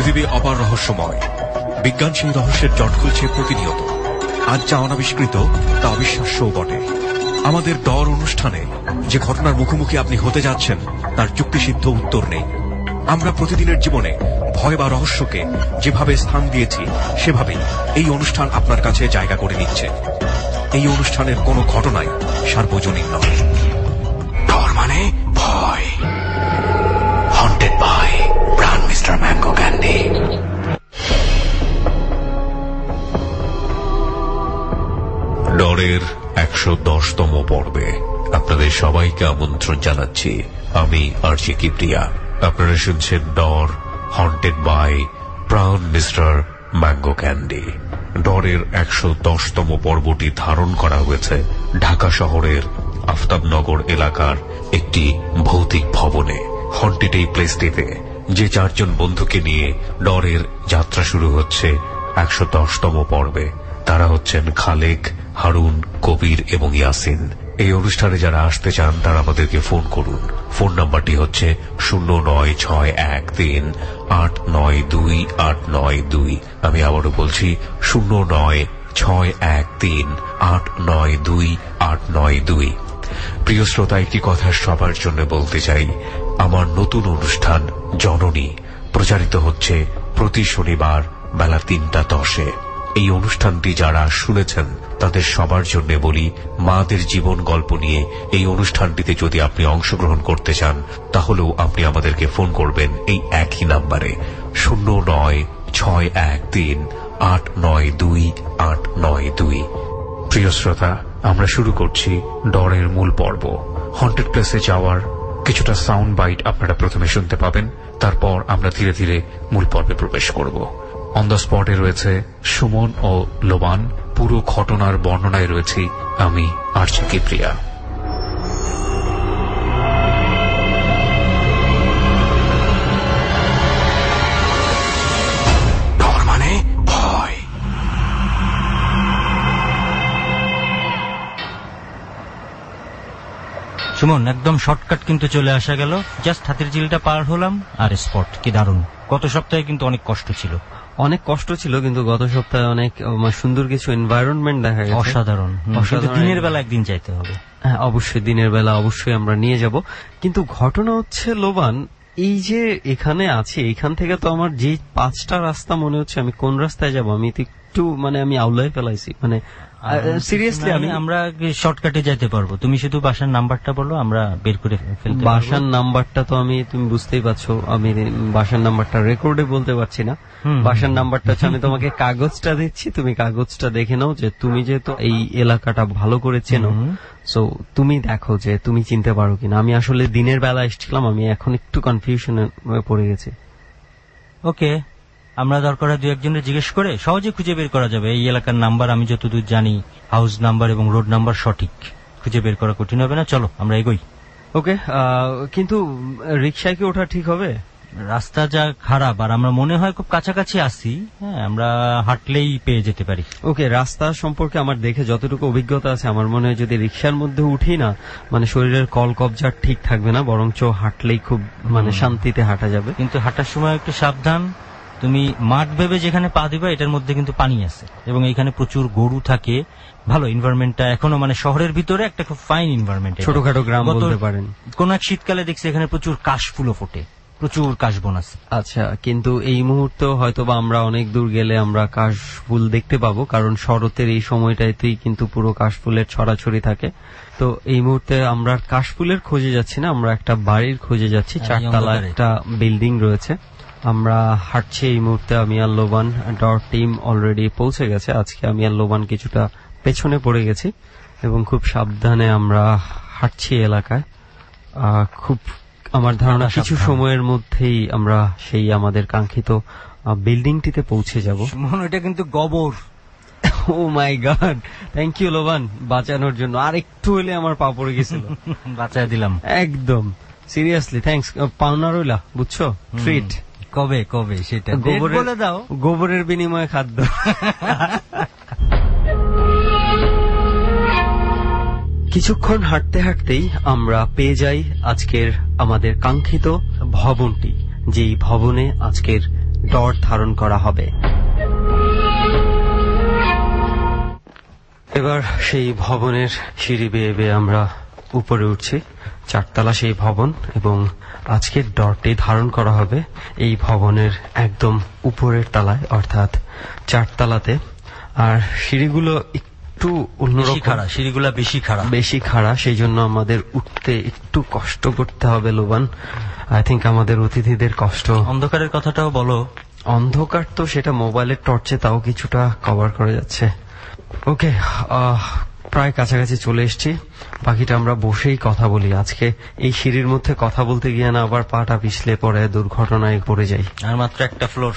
পৃথিবী অপার রহস্যময়। বিজ্ঞান সেই রহস্যের জট খুলছে প্রতিনিয়ত। আজ যা অনাবিষ্কৃত তা অবিশ্বাস্যও বটে। আমাদের ডর অনুষ্ঠানে যে ঘটনার মুখোমুখি আপনি হতে যাচ্ছেন তার যুক্তিসিদ্ধ উত্তর নেই। আমরা প্রতিদিনের জীবনে ভয় বা রহস্যকে যেভাবে স্থান দিয়েছি সেভাবেই এই অনুষ্ঠান আপনার কাছে জায়গা করে নিচ্ছে। এই অনুষ্ঠানের কোনো ঘটনাই সার্বজনীন নয়। ডর মানে ভয়। Haunted by Pran mister mango candy. ডরের 110তম পর্বে আপনাদের সবাইকে আমন্ত্রণ জানাচ্ছি। আমি আরজি কিপ্রিয়া। আপনারা শুনছেন Dar haunted by Pran mister mango candy. ডরের 110তম পর্বটি ধারণ করা হয়েছে ঢাকা শহরের আফতাবনগর এলাকার একটি ভৌতিক ভবনে। হন্টেড এই প্লেসটিতে যে 4 জন বন্ধুকে নিয়ে ডরের যাত্রা শুরু হচ্ছে 110তম পর্বে, তারা হচ্ছেন খালেক, হারুন, কবির এবং ইয়াসিন। এই অনুষ্ঠানে যারা আসতে চান তারা আমাদেরকে ফোন করুন। ফোন নাম্বারটি হচ্ছে 09613892892। আমি আবারও বলছি 09613892892। প্রিয় শ্রোতা, একটি কথা সবার জন্য বলতে চাই। আমার নতুন অনুষ্ঠান জননী প্রচারিত হচ্ছে প্রতি শনিবার বেলা 3:10-এ। এই অনুষ্ঠানটি যারা শুনেছেন তাদের সবার জন্য বলি, মাদের জীবন গল্প নিয়ে এই অনুষ্ঠানটিতে যদি আপনি অংশগ্রহণ করতে চান তাহলেও আপনি আমাদেরকে ফোন করবেন এই একই নাম্বারে 09613892892। প্রিয় শ্রোতা, আমরা শুরু করছি ডরের মূল পর্ব। হন্টেড প্লেসে যাওয়ার কিছুটা সাউন্ড বাইট আপনারা প্রথমে শুনতে পাবেন, তারপর আমরা ধীরে ধীরে মূল পর্বে প্রবেশ করব। অন দ্য স্পটে রয়েছে সুমন ও লোবান। পুরো ঘটনার বর্ণনায় রয়েছি আমি আরজি কিপ্রিয়া। ডর মানে ভয়। সুমন, একদম শর্টকাট কিন্তু চলে আসা গেল। জাস্ট হাতির ঝিলটা পার হলাম আর স্পট। কি দারুণ! গত সপ্তাহে কিন্তু অনেক কষ্ট ছিল। অনেক কষ্ট ছিল, কিন্তু গত সপ্তাহে অনেক সুন্দর কিছু এনভায়রনমেন্ট দেখা গেছে। অসাধারণ। দিনের বেলা একদিন যাইতে হবে। হ্যাঁ, অবশ্যই দিনের বেলা অবশ্যই আমরা নিয়ে যাব। কিন্তু ঘটনা হচ্ছে লোবান, এই যে এখানে আছি, এখান থেকে তো আমার যে 5টা রাস্তা মনে হচ্ছে আমি কোন রাস্তায় যাব আমি একটু আমি আউলাই ফেলাইছি। সিরিয়াসলি আমরা শর্টকাটে যেতে পারবো। তুমি শুধু বাসার নাম্বারটা বলো, আমরা বের করে ফেলতে। বাসার নাম্বারটা তো তুমি বুঝতেই পারছো, আমি বাসার নাম্বারটা রেকর্ডে বলতে পারছি না। বাসার নাম্বারটা হচ্ছে, আমি তোমাকে কাগজটা দিচ্ছি, তুমি কাগজটা দেখে নাও যে তুমি যেহেতু এই এলাকাটা ভালো করে চেনো, সো তুমি দেখো যে তুমি চিনতে পারো কিনা। আমি আসলে দিনের বেলা এসেছিলাম, আমি এখন একটু কনফিউশনে পড়ে গেছি। ওকে, আমরা দরকার 2-1জনের জিজ্ঞেস করে সহজে খুঁজে বের করা যাবে। এই এলাকার নাম্বার আমি যতদূর জানি, হাউস নাম্বার এবং রোড নাম্বার সঠিক, খুঁজে বের করা কঠিন হবে না। চলো আমরা এগোই। ওকে, কিন্তু রিক্সায় কি ওঠা ঠিক হবে? রাস্তা যা খারাপ, আর আমরা মনে হয় খুব কাছাকাছি আসি। হ্যাঁ, আমরা হাঁটলেই পেয়ে যেতে পারি। ওকে, রাস্তা সম্পর্কে আমার দেখে যতটুকু অভিজ্ঞতা আছে, আমার মনে হয় যদি রিক্সার মধ্যে উঠি না, শরীরের কল কবজা ঠিক থাকবে না, বরঞ্চ হাঁটলেই খুব শান্তিতে হাঁটা যাবে। কিন্তু হাঁটার সময় একটু সাবধান। তুমি মাঠ ভেবে যেখানে পা দিবা, এটার মধ্যে কিন্তু পানি আছে এবং এখানে প্রচুর গরু থাকে। ভালো এনভায়রনমেন্টটা এখনো, শহরের ভিতরে একটা খুব ফাইন এনভায়রনমেন্ট। ছোটখাটো গ্রাম বলতে পারেন। কোন এক শীতকালে দেখছি এখানে প্রচুর কাশফুলও ফোটে, প্রচুর কাশবন আছে। আচ্ছা, কিন্তু এই মুহূর্তে হয়তোবা আমরা অনেক দূর গেলে আমরা কাশফুল দেখতে পাবো, কারণ শরতের এই সময়টাতেই কিন্তু পুরো কাশফুলের ছড়াছড়ি থাকে। তো এই মুহূর্তে আমরা কাশফুলের খোঁজে যাচ্ছি না, আমরা একটা বাড়ির খোঁজে যাচ্ছি। 4 তলা একটা বিল্ডিং রয়েছে। আমরা হাঁটছি এই মুহূর্তে। আমি আর লোবান, ডর টিম অলরেডি পৌঁছে গেছে। আজকে আমি আর লোবান কিছুটা পেছনে পড়ে গেছি এবং খুব সাবধানে আমরা হাঁটছি এলাকায়। খুব আমার ধারণা কিছু সময়ের মধ্যেই আমরা সেই আমাদের কাঙ্ক্ষিত বিল্ডিংটিতে পৌঁছে যাব। এটা কিন্তু গোবর। Oh my god, thank you লোবান বাঁচানোর জন্য। আর একটু হলে আমার পা পড়ে গেছিল, বাঁচায় দিলাম একদম। Seriously thanks. পাওনা রইলা, বুঝছো? ট্রিট কবে কবে সেটা বলে দাও। গোবরের বিনিময়ে খাদ্য। কিছুক্ষণ হাঁটতে হাঁটতেই আমরা পেয়ে যাই আজকের আমাদের কাঙ্ক্ষিত ভবনটি, যেই ভবনে আজকের ডর ধারণ করা হবে। এবার সেই ভবনের সিঁড়ি বেয়ে বেয়ে আমরা উপরে উঠছি। 4 তলা সেই ভবন, এবং আজকের ডরটি ধারণ করা হবে এই ভবনের একদম উপরের তলায়, অর্থাৎ 4 তলাতে। আর সিঁড়িগুলো একটু অন্যরকম, সিঁড়িগুলো বেশি খাড়া, সেই জন্য আমাদের উঠতে একটু কষ্ট করতে হবে। লোবান, আই থিঙ্ক আমাদের অতিথিদের কষ্ট। অন্ধকারের কথাটাও বলো। অন্ধকার তো সেটা মোবাইলের টর্চে তাও কিছুটা কভার করা যাচ্ছে। ওকে, প্রায় কাছাকাছি চলে এসেছি। বাকিটা আমরা বসেই কথা বলি। আজকে এই সিঁড়ির মধ্যে কথা বলতে গিয়ে না আবার পাটা পিছলে পড়ে দুর্ঘটনায় পড়ে যাই। আর মাত্র একটা ফ্লোর।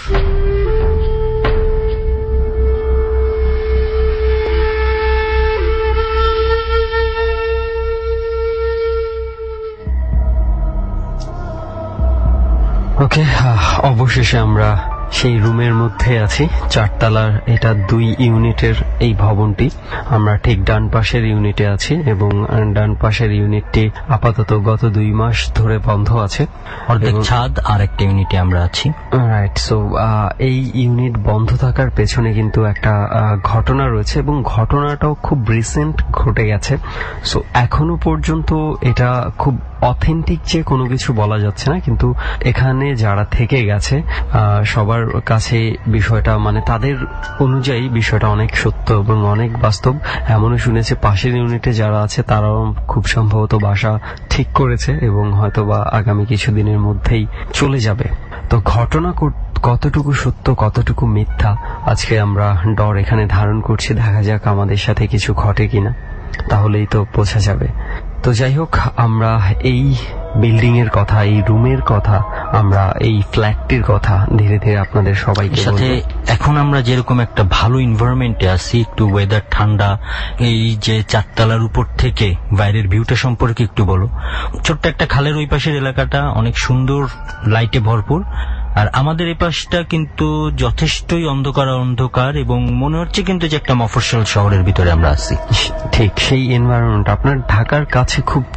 ওকে, অবশেষে আমরা সেই রুমের মধ্যে আছি। 4 তলার এটা 2 ইউনিটের এই ভবনটি। আমরা ঠিক ডান পাশের ইউনিটে আছি, এবং ডান পাশের ইউনিটটি আপাতত গত 2 মাস ধরে বন্ধ আছে। অর্ধেক ছাদ আর একটা ইউনিটে আমরা আছি। রাইট। সো এই ইউনিট বন্ধ থাকার পেছনে কিন্তু একটা ঘটনা রয়েছে, এবং ঘটনাটাও খুব রিসেন্ট ঘটে গেছে। সো এখনো পর্যন্ত এটা খুব অথেন্টিক যে কোনো কিছু বলা যাচ্ছে না, কিন্তু এখানে যারা থেকে গেছে সবার কাছে বিষয়টা মানে তাদের অনুযায়ী বিষয়টা অনেক সত্য এবং অনেক বাস্তব। এমনও শুনেছে পাশের ইউনিটে যারা আছে তারাও খুব সম্ভবত বাসা ঠিক করেছে এবং হয়তোবা আগামী কিছুদিনের মধ্যেই চলে যাবে। তো ঘটনা কতটুকু সত্য কতটুকু মিথ্যা আজকে আমরা ডর এখানে ধারণ করছি। দেখা যাক আমাদের সাথে কিছু ঘটে কিনা, তাহলেই তো বোঝা যাবে। তো যাই হোক, আমরা এই বিল্ডিং এর কথা, এই রুমের কথা, আমরা এই ফ্ল্যাটটির কথা ধীরে ধীরে আপনাদের সবাইকে সাথে এখন আমরা যেরকম একটা ভালো এনভায়রনমেন্টে আছি, একটু ওয়েদার ঠান্ডা, এই যে 4 তলার উপর থেকে বাইরের ভিউটা সম্পর্কে একটু বলো। ছোট্ট একটা খালের ওই পাশের এলাকাটা অনেক সুন্দর, লাইটে ভরপুর। আর আমাদের এই পাশটা কিন্তু যথেষ্টই অন্ধকার, এবং মনে হচ্ছে কিন্তু যে একটা মফস্বল শহরের ভিতরে আমরা আছি। ঠিক সেই এনভায়রনমেন্ট আপনার ঢাকার কাছে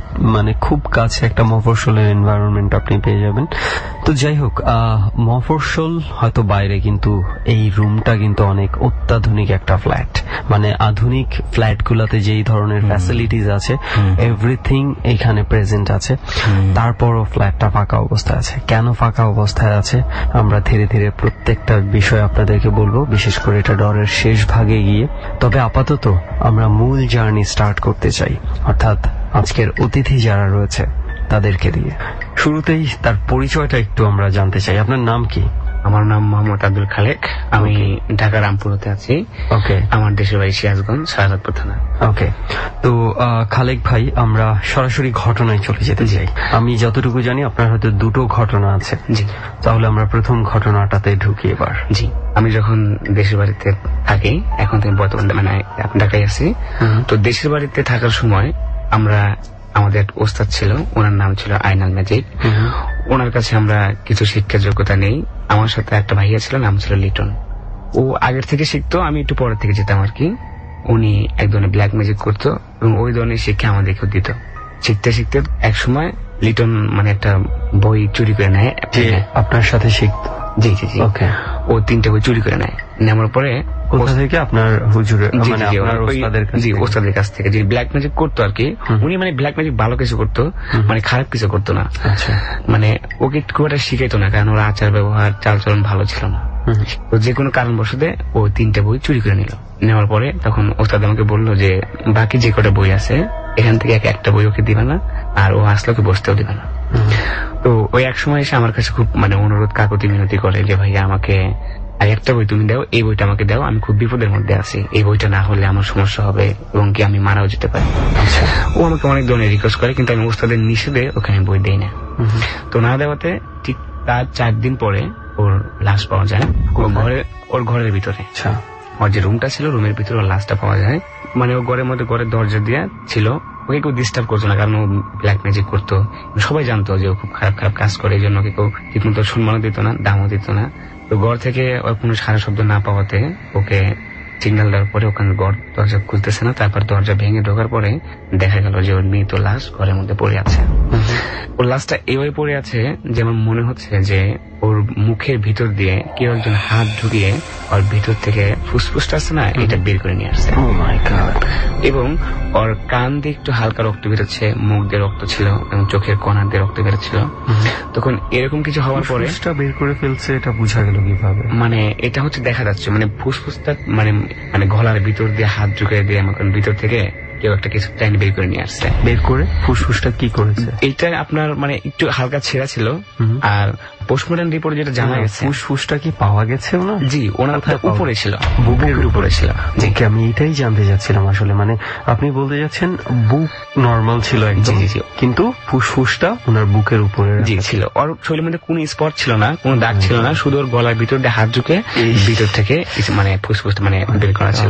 খুব কাছে একটা মফস্বলের এনভায়রনমেন্ট আপনি পেয়ে যাবেন। তো যাই হোক, মফস্বল হয়তো বাইরে, কিন্তু এই রুমটা কিন্তু অনেক অত্যাধুনিক একটা ফ্ল্যাট। মানে আধুনিক ফ্ল্যাটগুলোতে যেই ধরনের ফ্যাসিলিটিস আছে এভরিথিং এখানে প্রেজেন্ট আছে। তারপরও ফ্ল্যাটটা ফাঁকা অবস্থায় আছে। কেন ফাঁকা অবস্থায় আছে আমরা ধীরে ধীরে প্রত্যেকটা বিষয় আপনাদেরকে বলবো, বিশেষ করে এটা ডরের শেষ ভাগে গিয়ে। তবে আপাতত আমরা মূল জার্নি স্টার্ট করতে চাই, অর্থাৎ আজকের অতিথি যারা রয়েছে তাদেরকে দিয়ে। শুরুতেই তার পরিচয়টা একটু আমরা জানতে চাই। আপনার নাম কি? আমার নাম মোহাম্মদ আব্দুল খালেক। আমি ঢাকা রামপুরতে আছি। ওকে। আমার দেশের বাড়ি সিরাজগঞ্জ, শাহজাদপুর থানা। ওকে। তো খালেক ভাই, আমরা সরাসরি ঘটনায় চলে যেতে চাই। আমি যতটুকু জানি আপনার হয়তো 2টো ঘটনা আছে। জি। তাহলে আমরা প্রথম ঘটনাটাতে ঢুকি এবার। জি। আমি যখন দেশের বাড়িতে থাকি, এখন থেকে বর্তমানে মানে ঢাকায় আছি। তো দেশের বাড়িতে থাকার সময় আমরা আমাদের ওস্তাদ ছিল, ওনার নাম ছিল আইনাল ম্যাজিক। ওনার কাছে আমরা কিছু শিক্ষার যোগ্যতা নেই। আমার সাথে একটা ভাইয়া ছিল, নাম ছিল লিটন। ও আগের থেকে শিখতো, আমি একটু পরের থেকে যেতাম আর কি। উনি এক ধরনের ব্ল্যাক ম্যাজিক করতো এবং ওই ধরনের শিক্ষা আমাদেরকেও দিত। শিখতে শিখতে এক সময় লিটন মানে একটা বই চুরি করে নেয়। আপনার সাথে শিখতো? জি জি জি। ওকে। ও 3টে বই চুরি করে নেয়। নেওয়ার পরে কোথা থেকে? আপনার হুজুরের মানে আপনার ওস্তাদের কাছ থেকে। যে ব্ল্যাক ম্যাজিক করতো আর কি। উনি মানে ব্ল্যাক ম্যাজিক ভালো কিছু করতো, মানে খারাপ কিছু করতো না। মানে ওকে খুব একটা শিখাইতো না, কারণ ওর আচার ব্যবহার চালচলন ভালো ছিল না। তো যে কোনো কারণবশতে ও 3টে বই চুরি করে নিল। নেওয়ার পরে তখন ওস্তাদ আমাকে বললো যে বাকি যে কটা বই আছে এখান থেকে একটা বই ওকে দিবে না, আর ও আসলে ওকে বসতেও দিবে না। তো ওই এক সময় এসে আমার কাছে খুব মানে অনুরোধ কাকুতি মিনতি করে যে ভাইয়া আমাকে আর একটা বই তুমি দাও, এই বইটা আমাকে দাও, আমি খুব বিপদের মধ্যে আছি, এই বইটা না হলে আমার সমস্যা হবে এবং কি আমি মারাও যেতে পারি। ও আমাকে অনেক ধরনের রিকোয়েস্ট করে, কিন্তু আমি ওস্তাদের নিষেধে ওকে আমি বই দেই না। তো না দেওয়াতে ঠিক তার 4 দিন পরে ওর লাশ পাওয়া যায় ওর ঘরের ভিতরে। ওর যে রুমটা ছিল, রুমের ভিতরে ওর লাশটা পাওয়া যায়। মানে ও ঘরের মধ্যে ঘরের দরজা দিয়ে ছিল, ওকে কেউ ডিস্টার্ব করতো না, কারণ ও ব্ল্যাক ম্যাজিক করতো। সবাই জানতো যে ও খুব খারাপ খারাপ কাজ করে, এই জন্য ওকে কেউ ঠিকমতো সম্মানও দিত না, দামও দিত না। তো ঘর থেকে ওর কোনো সারা শব্দ না পাওয়াতে ওকে সিগন্যাল দেওয়ার পরে ওখানে দরজা খুলতেছে না। তারপর দরজা ভেঙে ঢোকার পরে দেখা গেল যে ওর মৃত লাশ ঘরের মধ্যে পড়ে আছে। ওর লাশটা এইভাবে পড়ে আছে যেমন মনে হচ্ছে যে ওর মুখের ভিতর দিয়ে কেউ একজন হাত ঢুকিয়ে ওর ভিতর থেকে ফুসফুসটা আছে না, এটা বের করে নিয়ে আসছে। এবং ওর কান দিয়ে একটু হালকা রক্ত বেরোচ্ছে, মুখ দিয়ে রক্ত ছিল এবং চোখের কোণা দিয়ে রক্ত বেরোচ্ছিল। তখন এরকম কিছু হওয়ার পরে বের করে ফেলছে, এটা বোঝা গেল কিভাবে? মানে এটা হচ্ছে দেখা যাচ্ছে মানে ফুসফুসটা মানে মানে গলার ভিতর দিয়ে হাত ঢুকিয়ে দিয়ে আমার ভিতর থেকে কেউ একটা কিছু টাইম বের করে নিয়ে আসছে। বের করে ফুসফুসটা কি করেছে? এইটা আপনার মানে একটু হালকা ছেঁড়া ছিল। আর পোস্টমর্টম রিপোর্টে যেটা জানা গেছে, ফুসফুসটা কি পাওয়া গেছে? জি, ওনার উপরে ছিল, বুকের উপরে ছিল। জি, আমি এটাই জানতে চাচ্ছিলাম আসলে। মানে আপনি বলতে যাচ্ছেন বুক নর্মাল ছিল একদম, কিন্তু ফুসফুসটা ওনার বুকের উপরে জি ছিল। ওর শরীরের মধ্যে কোনো স্পট ছিল না, কোনো দাগ ছিল না, শুধু ওর গলার ভিতর দিয়ে হাত ঢুকে ভিতর থেকে মানে ফুসফুসটা মানে বের করা ছিল।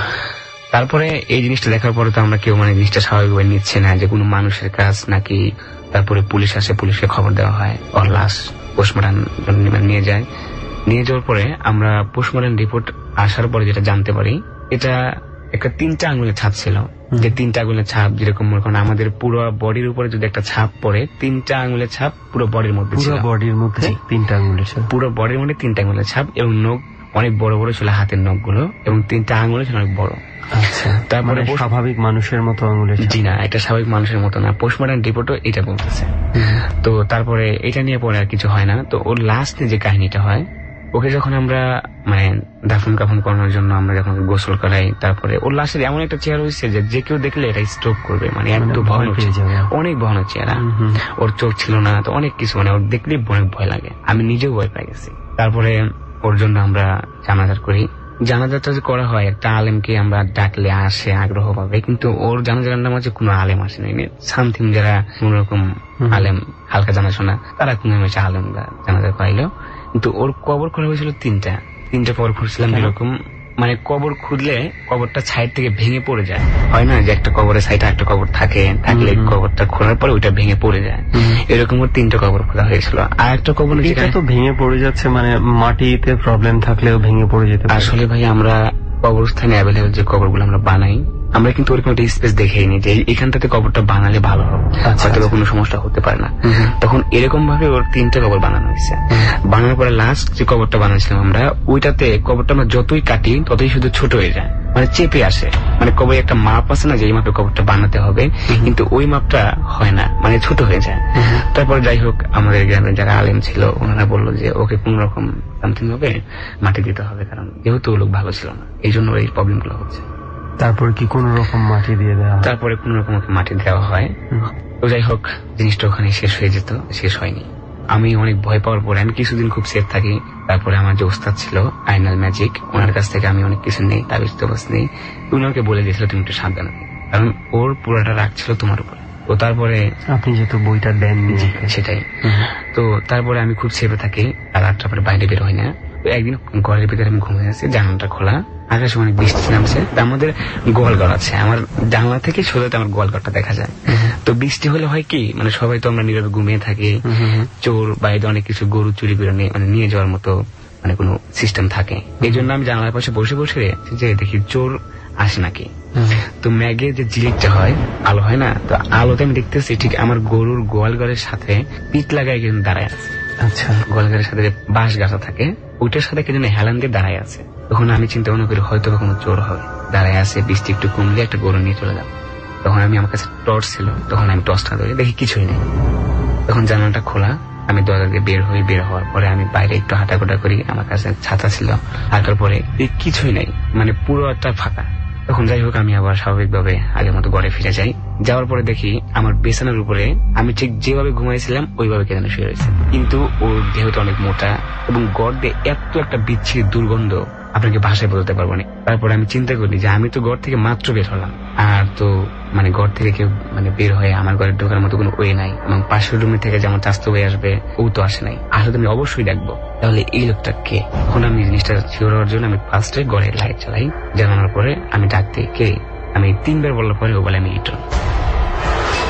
তারপরে এই জিনিসটা দেখার পরে তো আমরা কেউ মানে জিনিসটা স্বাভাবিকভাবে নিচ্ছে না যে কোনো মানুষের কাজ নাকি। তারপরে পুলিশ আসে, পুলিশকে খবর দেওয়া হয়, ওর লাশ পোস্টমর্টম নিয়ে যায়। নিয়ে যাওয়ার পরে আমরা পোস্টমর্টম রিপোর্ট আসার পরে যেটা জানতে পারি, এটা একটা 3টা আঙুলের ছাপ ছিল। যে 3টা আঙুলের ছাপ যেরকম মনে করেন আমাদের পুরো বডির উপরে যদি একটা ছাপ পড়ে, 3টা আঙুলের ছাপ পুরো বডির মধ্যে ছিল। পুরো বডির মধ্যে 3টা আঙুলের ছাপ, পুরো বডির মধ্যে 3টা আঙুলের ছাপ এবং নখ অনেক বড় বড় ছিল, হাতের নখগুলো, এবং 3টা আঙুল ছিল অনেক বড়। আচ্ছা, তারপরে স্বাভাবিক মানুষের মতো আঙুলের? জি না, এটা স্বাভাবিক মানুষের মতো না। পোস্টমর্টম রিপোর্টও এটা বলতেছে। তো তারপরে এটা নিয়ে পরে আর কিছু হয় না। তো ওর লাস্টে যে কাহিনীটা হয়, ওকে যখন আমরা মানে দাফন কাফন করানোর জন্য আমরা যখন গোসল করাই, তারপরে ওর লাশের এমন একটা চেহারা হয়েছে যে কেউ দেখলে এটা স্ট্রোক করবে, মানে একটু ভয়ানক, অনেক ভয়ানক চেহারা। ওর চোখ ছিল না, তো অনেক কিছু, মানে ওর দেখলেই অনেক ভয় লাগে। আমি নিজেও ভয় পেয়ে গেছি। তারপরে ওর জন্য আমরা জানাজা করি। জানাজাটা যে করা হয়, একটা আলেমকে আমরা ডাকলে আসে আগ্রহ পাবে, কিন্তু ওর জানাজার নামাজে কোনো আলেম আসে নাই। সামথিং যারা কোন রকম আলেম হালকা জানাশোনা, তারা কোন আলেম জানাজা করাইলো। কিন্তু ওর কবর খোলা হয়েছিল 3টা কবর খুঁজছিলাম। এরকম মানে কবর খুঁজলে কবরটা সাইড থেকে ভেঙে পড়ে যায়, হয় না যে একটা কবরের সাইডে একটা কবর থাকলে কবরটা খোলার পরে ওইটা ভেঙে পড়ে যায়, এরকম 3টা কবর খোলা হয়েছিল। আর একটা কবর তো ভেঙে পড়ে যাচ্ছে, মানে মাটিতে প্রবলেম থাকলেও ভেঙে পড়ে যেতে পারে। আসলে ভাই আমরা কবরস্থানে অ্যাভেলেবল যে কবরগুলো আমরা বানাই, আমরা কিন্তু ওরকম একটা স্পেস দেখেই নি যে এখান থেকে কবরটা বানালে ভালো হবে, হয়তো কোনো সমস্যা হতে পারে না। তখন এরকম ভাবে ওর 3টা কবর বানানো হয়েছে। বানানোর পরে লাস্ট যে কবরটা বানাচ্ছিলাম আমরা, ওইটাতে কবরটা আমরা যতই কাটি ততই শুধু ছোট হয়ে যায়, মানে চেপে আসে। মানে কবরে একটা মাপ আছে না যে এই মাপে কবরটা বানাতে হবে, কিন্তু ওই মাপটা হয় না, মানে ছোট হয়ে যায়। তারপর যাই হোক, আমাদের গ্রামের যারা আলেম ছিল ওনারা বললো যে ওকে কোন রকম সামথিং ভাবে মাটি দিতে হবে, কারণ যেহেতু লোক ভালো ছিল না, এই জন্য এই প্রবলেম গুলো হচ্ছে। তারপর কি কোন রকম মাটি দিয়ে দেওয়া? তারপরে কোন রকম মাটি দেওয়া হয়। তো যাই হোক, জিনিসটা ওখানে শেষ হয়ে যেত, শেষ হয়নি। আমি অনেক ভয় পাওয়ার পরে আমি কিছুদিন খুব সেফ থাকি। তারপরে আমার যে ওস্তাদ ছিল আইনাল ম্যাজিক, ওনার কাছ থেকে আমি অনেক কিছু নেই, তাবিজ তবাজ নেই। উনি আমাকে বলে দিয়েছিল তুমি একটু সাবধান, কারণ ওর পুরোটা রাগ ছিল তোমার উপরে। তো তারপরে আপনি যেহেতু বইটা দেন, সেটাই। তো তারপরে আমি খুব সেফে থাকি, আর 8টার পরে বাইরে বের হয় না। তো একদিন ঘরের ভিতরে আমি ঘুমিয়ে আছি, জানালাটা খোলা, আকাশে অনেক বৃষ্টি নামছে। আমাদের গোয়ালঘর আছে, আমার জানলা থেকে সোজা আমার গোয়ালঘরটা দেখা যায়। তো বৃষ্টি হলে হয় কি, মানে সবাই তো আমরা নীরবে ঘুমিয়ে থাকি, চোর বাইরে অনেক কিছু গরু চুরি করে মানে নিয়ে যাওয়ার মতো মানে কোনো সিস্টেম থাকে। এই জন্য আমি জানলার পাশে বসে বসে যে দেখি চোর আসে নাকি। তো ম্যাগের যে জিলিকটা হয়, আলো হয় না, তো আলোতে আমি দেখতেছি ঠিক আমার গরুর গোয়ালঘরের সাথে পিঠ লাগায় কিন্তু দাঁড়ায় আছে। আচ্ছা, গোয়ালঘরের সাথে যে বাঁশ গাছা থাকে ওইটার সাথে কি যেন হেলান দিয়ে দাঁড়ায় আছে। তখন আমি চিন্তা ভাবনা করি হয়তো কোনো চোর হবে, দাঁড়ায় আছে, বৃষ্টি একটু কমলে একটা গরু নিয়ে চলে যাবো। তখন আমি, আমার কাছে টর্চ ছিল, তখন আমি টর্চটা ধরি, দেখি কিছুই নেই। তখন জানালাটা খোলা, আমি দরজা দিয়ে বের হই। বের হওয়ার পরে আমি বাইরে একটু হাঁটাঘোটা করি, আমার কাছে ছাতা ছিল। হাঁটার পরে কিছুই নেই, মানে পুরো একটা ফাঁকা। তখন যাই হোক, আমি আবার স্বাভাবিকভাবে আগের মতো ঘরে ফিরে যাই। যাওয়ার পরে দেখি আমার বিছানার উপরে আমি ঠিক যেভাবে ঘুমাইছিলাম ওইভাবে কে যেন শুয়ে রয়েছে, কিন্তু ওর দেহটা অনেক মোটা এবং গড় দিয়ে এত একটা বিচ্ছিরি দুর্গন্ধ আপনাকে ভাষায় বলতে পারবো না। তারপরে আমি চিন্তা করি যে আমি তো ঘর থেকে মাত্র বের হলাম, আর তো মানে ঘর থেকে কেউ মানে বের হয়ে আমার ঘরে ঢোকার মতো কোনো ওয়ে নাই, এবং পাশের রুমে থেকে যেমন চাস্তো হয়ে আসবে ও তো আসে নাই। আসলে আমি অবশ্যই দেখবো তাহলে এই লোকটা কে। এখন আমি জিনিসটা শিওর হওয়ার জন্য আমি ফার্স্টে ঘরে লাইট চালাই, জানানোর পরে আমি ডাক দিই কে। আমি 3বার বলার পরে ও বলে আমি লিটন।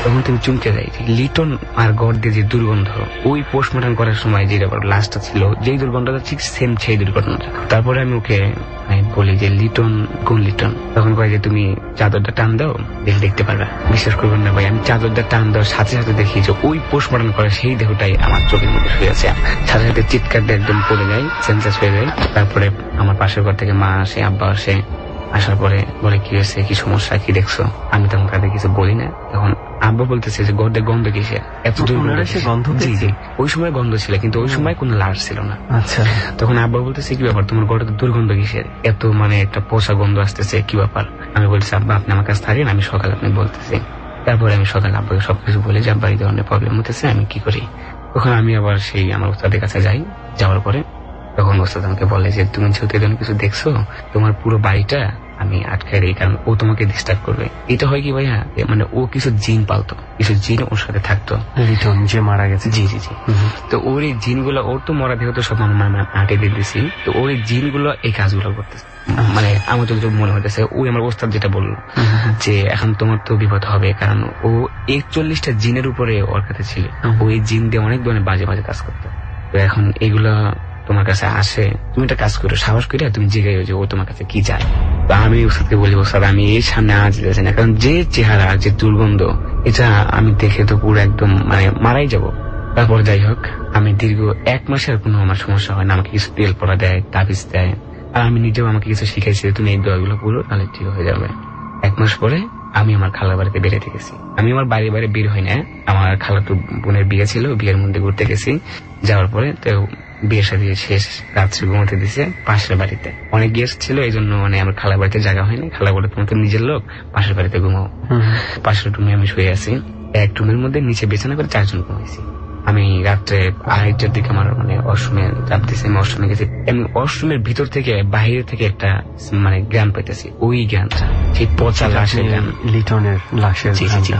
তখন তুমি চুমকে যাই। লিটন আর গড় দিয়ে যে দুর্গন্ধ, ওই পোস্টমর্টম করার সময় যে লাশটা ছিল, যেই দুর্গন্ধটা ঠিক সেম সেই দুর্ঘটনাটা। তারপরে আমি ওকে বলি যে লিটন কোন লিটন, তখন কয় যে তুমি চাদরটা টান দাও দেখতে পারবে। বিশ্বাস করবেন না ভাই, আমি চাদরটা টান দেওয়ার সাথে সাথে দেখি যে ওই পোস্টমর্টম করা সেই দেহটাই আমার চোখের মধ্যে শুয়ে আছে। সাথে সাথে চিৎকার দিয়ে একদম পড়ে যায়, সেন্সাস হয়ে যায়। তারপরে আমার পাশের ঘর থেকে মা আসে, আব্বা আসে। আসার পরে বলে কি হয়েছে, কি সমস্যা, কি দেখছো? আমি তখন তাদের কিছু বলি না। তখন আব্বা বলতেছে যে গর্দে গন্ধ কিসের, এত গন্ধ? জি জি, ওই সময় গন্ধ ছিল, কিন্তু ওই সময় কোনো লাশ ছিল না। আচ্ছা, তখন আব্বা বলতেছে কি ব্যাপার, তোমার গর্দে দুর্গন্ধ কিসের, এত একটা পোষা গন্ধ আসতেছে, কি ব্যাপার? আমি বলছি আব্বা আপনি আমার কাছে থাকেন, আমি সকালে আপনি বলতেছি। তারপরে আমি সকালে আব্বাকে সবকিছু বলে যে আব্বা এই ধরনের প্রবলেম হতেছে, আমি কি করি। তখন আমি আবার সেই আমার ওস্তাদের কাছে যাই। যাওয়ার পরে তখন ওস্তাদ আমাকে বলে যে তুমি যেহেতু এই ধরনের কিছু দেখছো, তোমার পুরো বাড়িটা আমি আটকাই দিই, কারণ ও তোমাকে ডিস্টার্ব করবে। এটা হয় কি ভাইয়া, ও কিছু জিন পালতো, কিছু জিন ওর সাথে থাকতো। লিটন যে মারা গেছে, জি জি জি। তো ওর এই জিনগুলো, ওর তো মরা দেহ তো সব আটে দিয়ে দিছি, তো ওর এই জিনগুলো এই কাজগুলো করতেছে। আমার তো মনে হইতেছে ওই আমার ওস্তাদ যেটা বললো যে এখন তোমার তো বিপদ হবে, কারণ ও 41টা জিনের উপরে ওর কাছে ছিল। ওই জিন দিয়ে অনেক ধরনের বাজে বাজে কাজ করতো। তো এখন এগুলা তোমার কাছে আসে, তুমি একটা কাজ করো, সাহস করে তুমি জিজ্ঞাসা যে ও তোমার কাছে কি চায়। তো আমি ওস্তাদকে বলি ওস্তাদ আমি এর সামনে আজ যাচ্ছি না, কারণ যে চেহারা, যে দুর্গন্ধ, এটা আমি দেখে তো পুরো একদম মারাই যাব। তারপর যাই হোক, আমি দীর্ঘ 1 মাসের কোনো আমার সমস্যা হয় না। আমাকে কিছু তেল পড়া দেয়, তাবিজ দেয়, আর আমি নিজেও আমাকে কিছু শিখাইছি তুমি এই দোয়াগুলো পুরো, তাহলে ঠিক হয়ে যাবে। 1 মাস পরে আমি আমার খালার বাড়িতে বেরোতে গেছি। আমি আমার বাইরে বের হই না, আমার খালাতো বোনের বিয়ে ছিল, বিয়ের মধ্যে ঘুরতে গেছি। যাওয়ার পরে তো বিয়ের সাথে শেষ, রাত্রে ঘুমাতে দিছে পাশের বাড়িতে। অনেক গেস্ট ছিল, এই জন্য আমার খালার বাড়িতে জায়গা হয়নি। খালা বলে তোমার তো নিজের লোক, পাশের বাড়িতে ঘুমাও। পাশের রুমে আমি শুয়ে আছি, এক রুমের মধ্যে নিচে বিছানা করে 4 জন ঘুমাইছি। আমি রাত্রে 2:30টার দিকে আমার ওয়াশরুমে চাপ দিয়েছি। আমি ওয়াশরুমে গেছি, আমি ওয়াশরুমের ভিতর থেকে বাইরে থেকে একটা গ্রাম পাইতেছি, ওই গ্রামটা সেই পচা লাশের গ্রাম, লিটনের লাশের,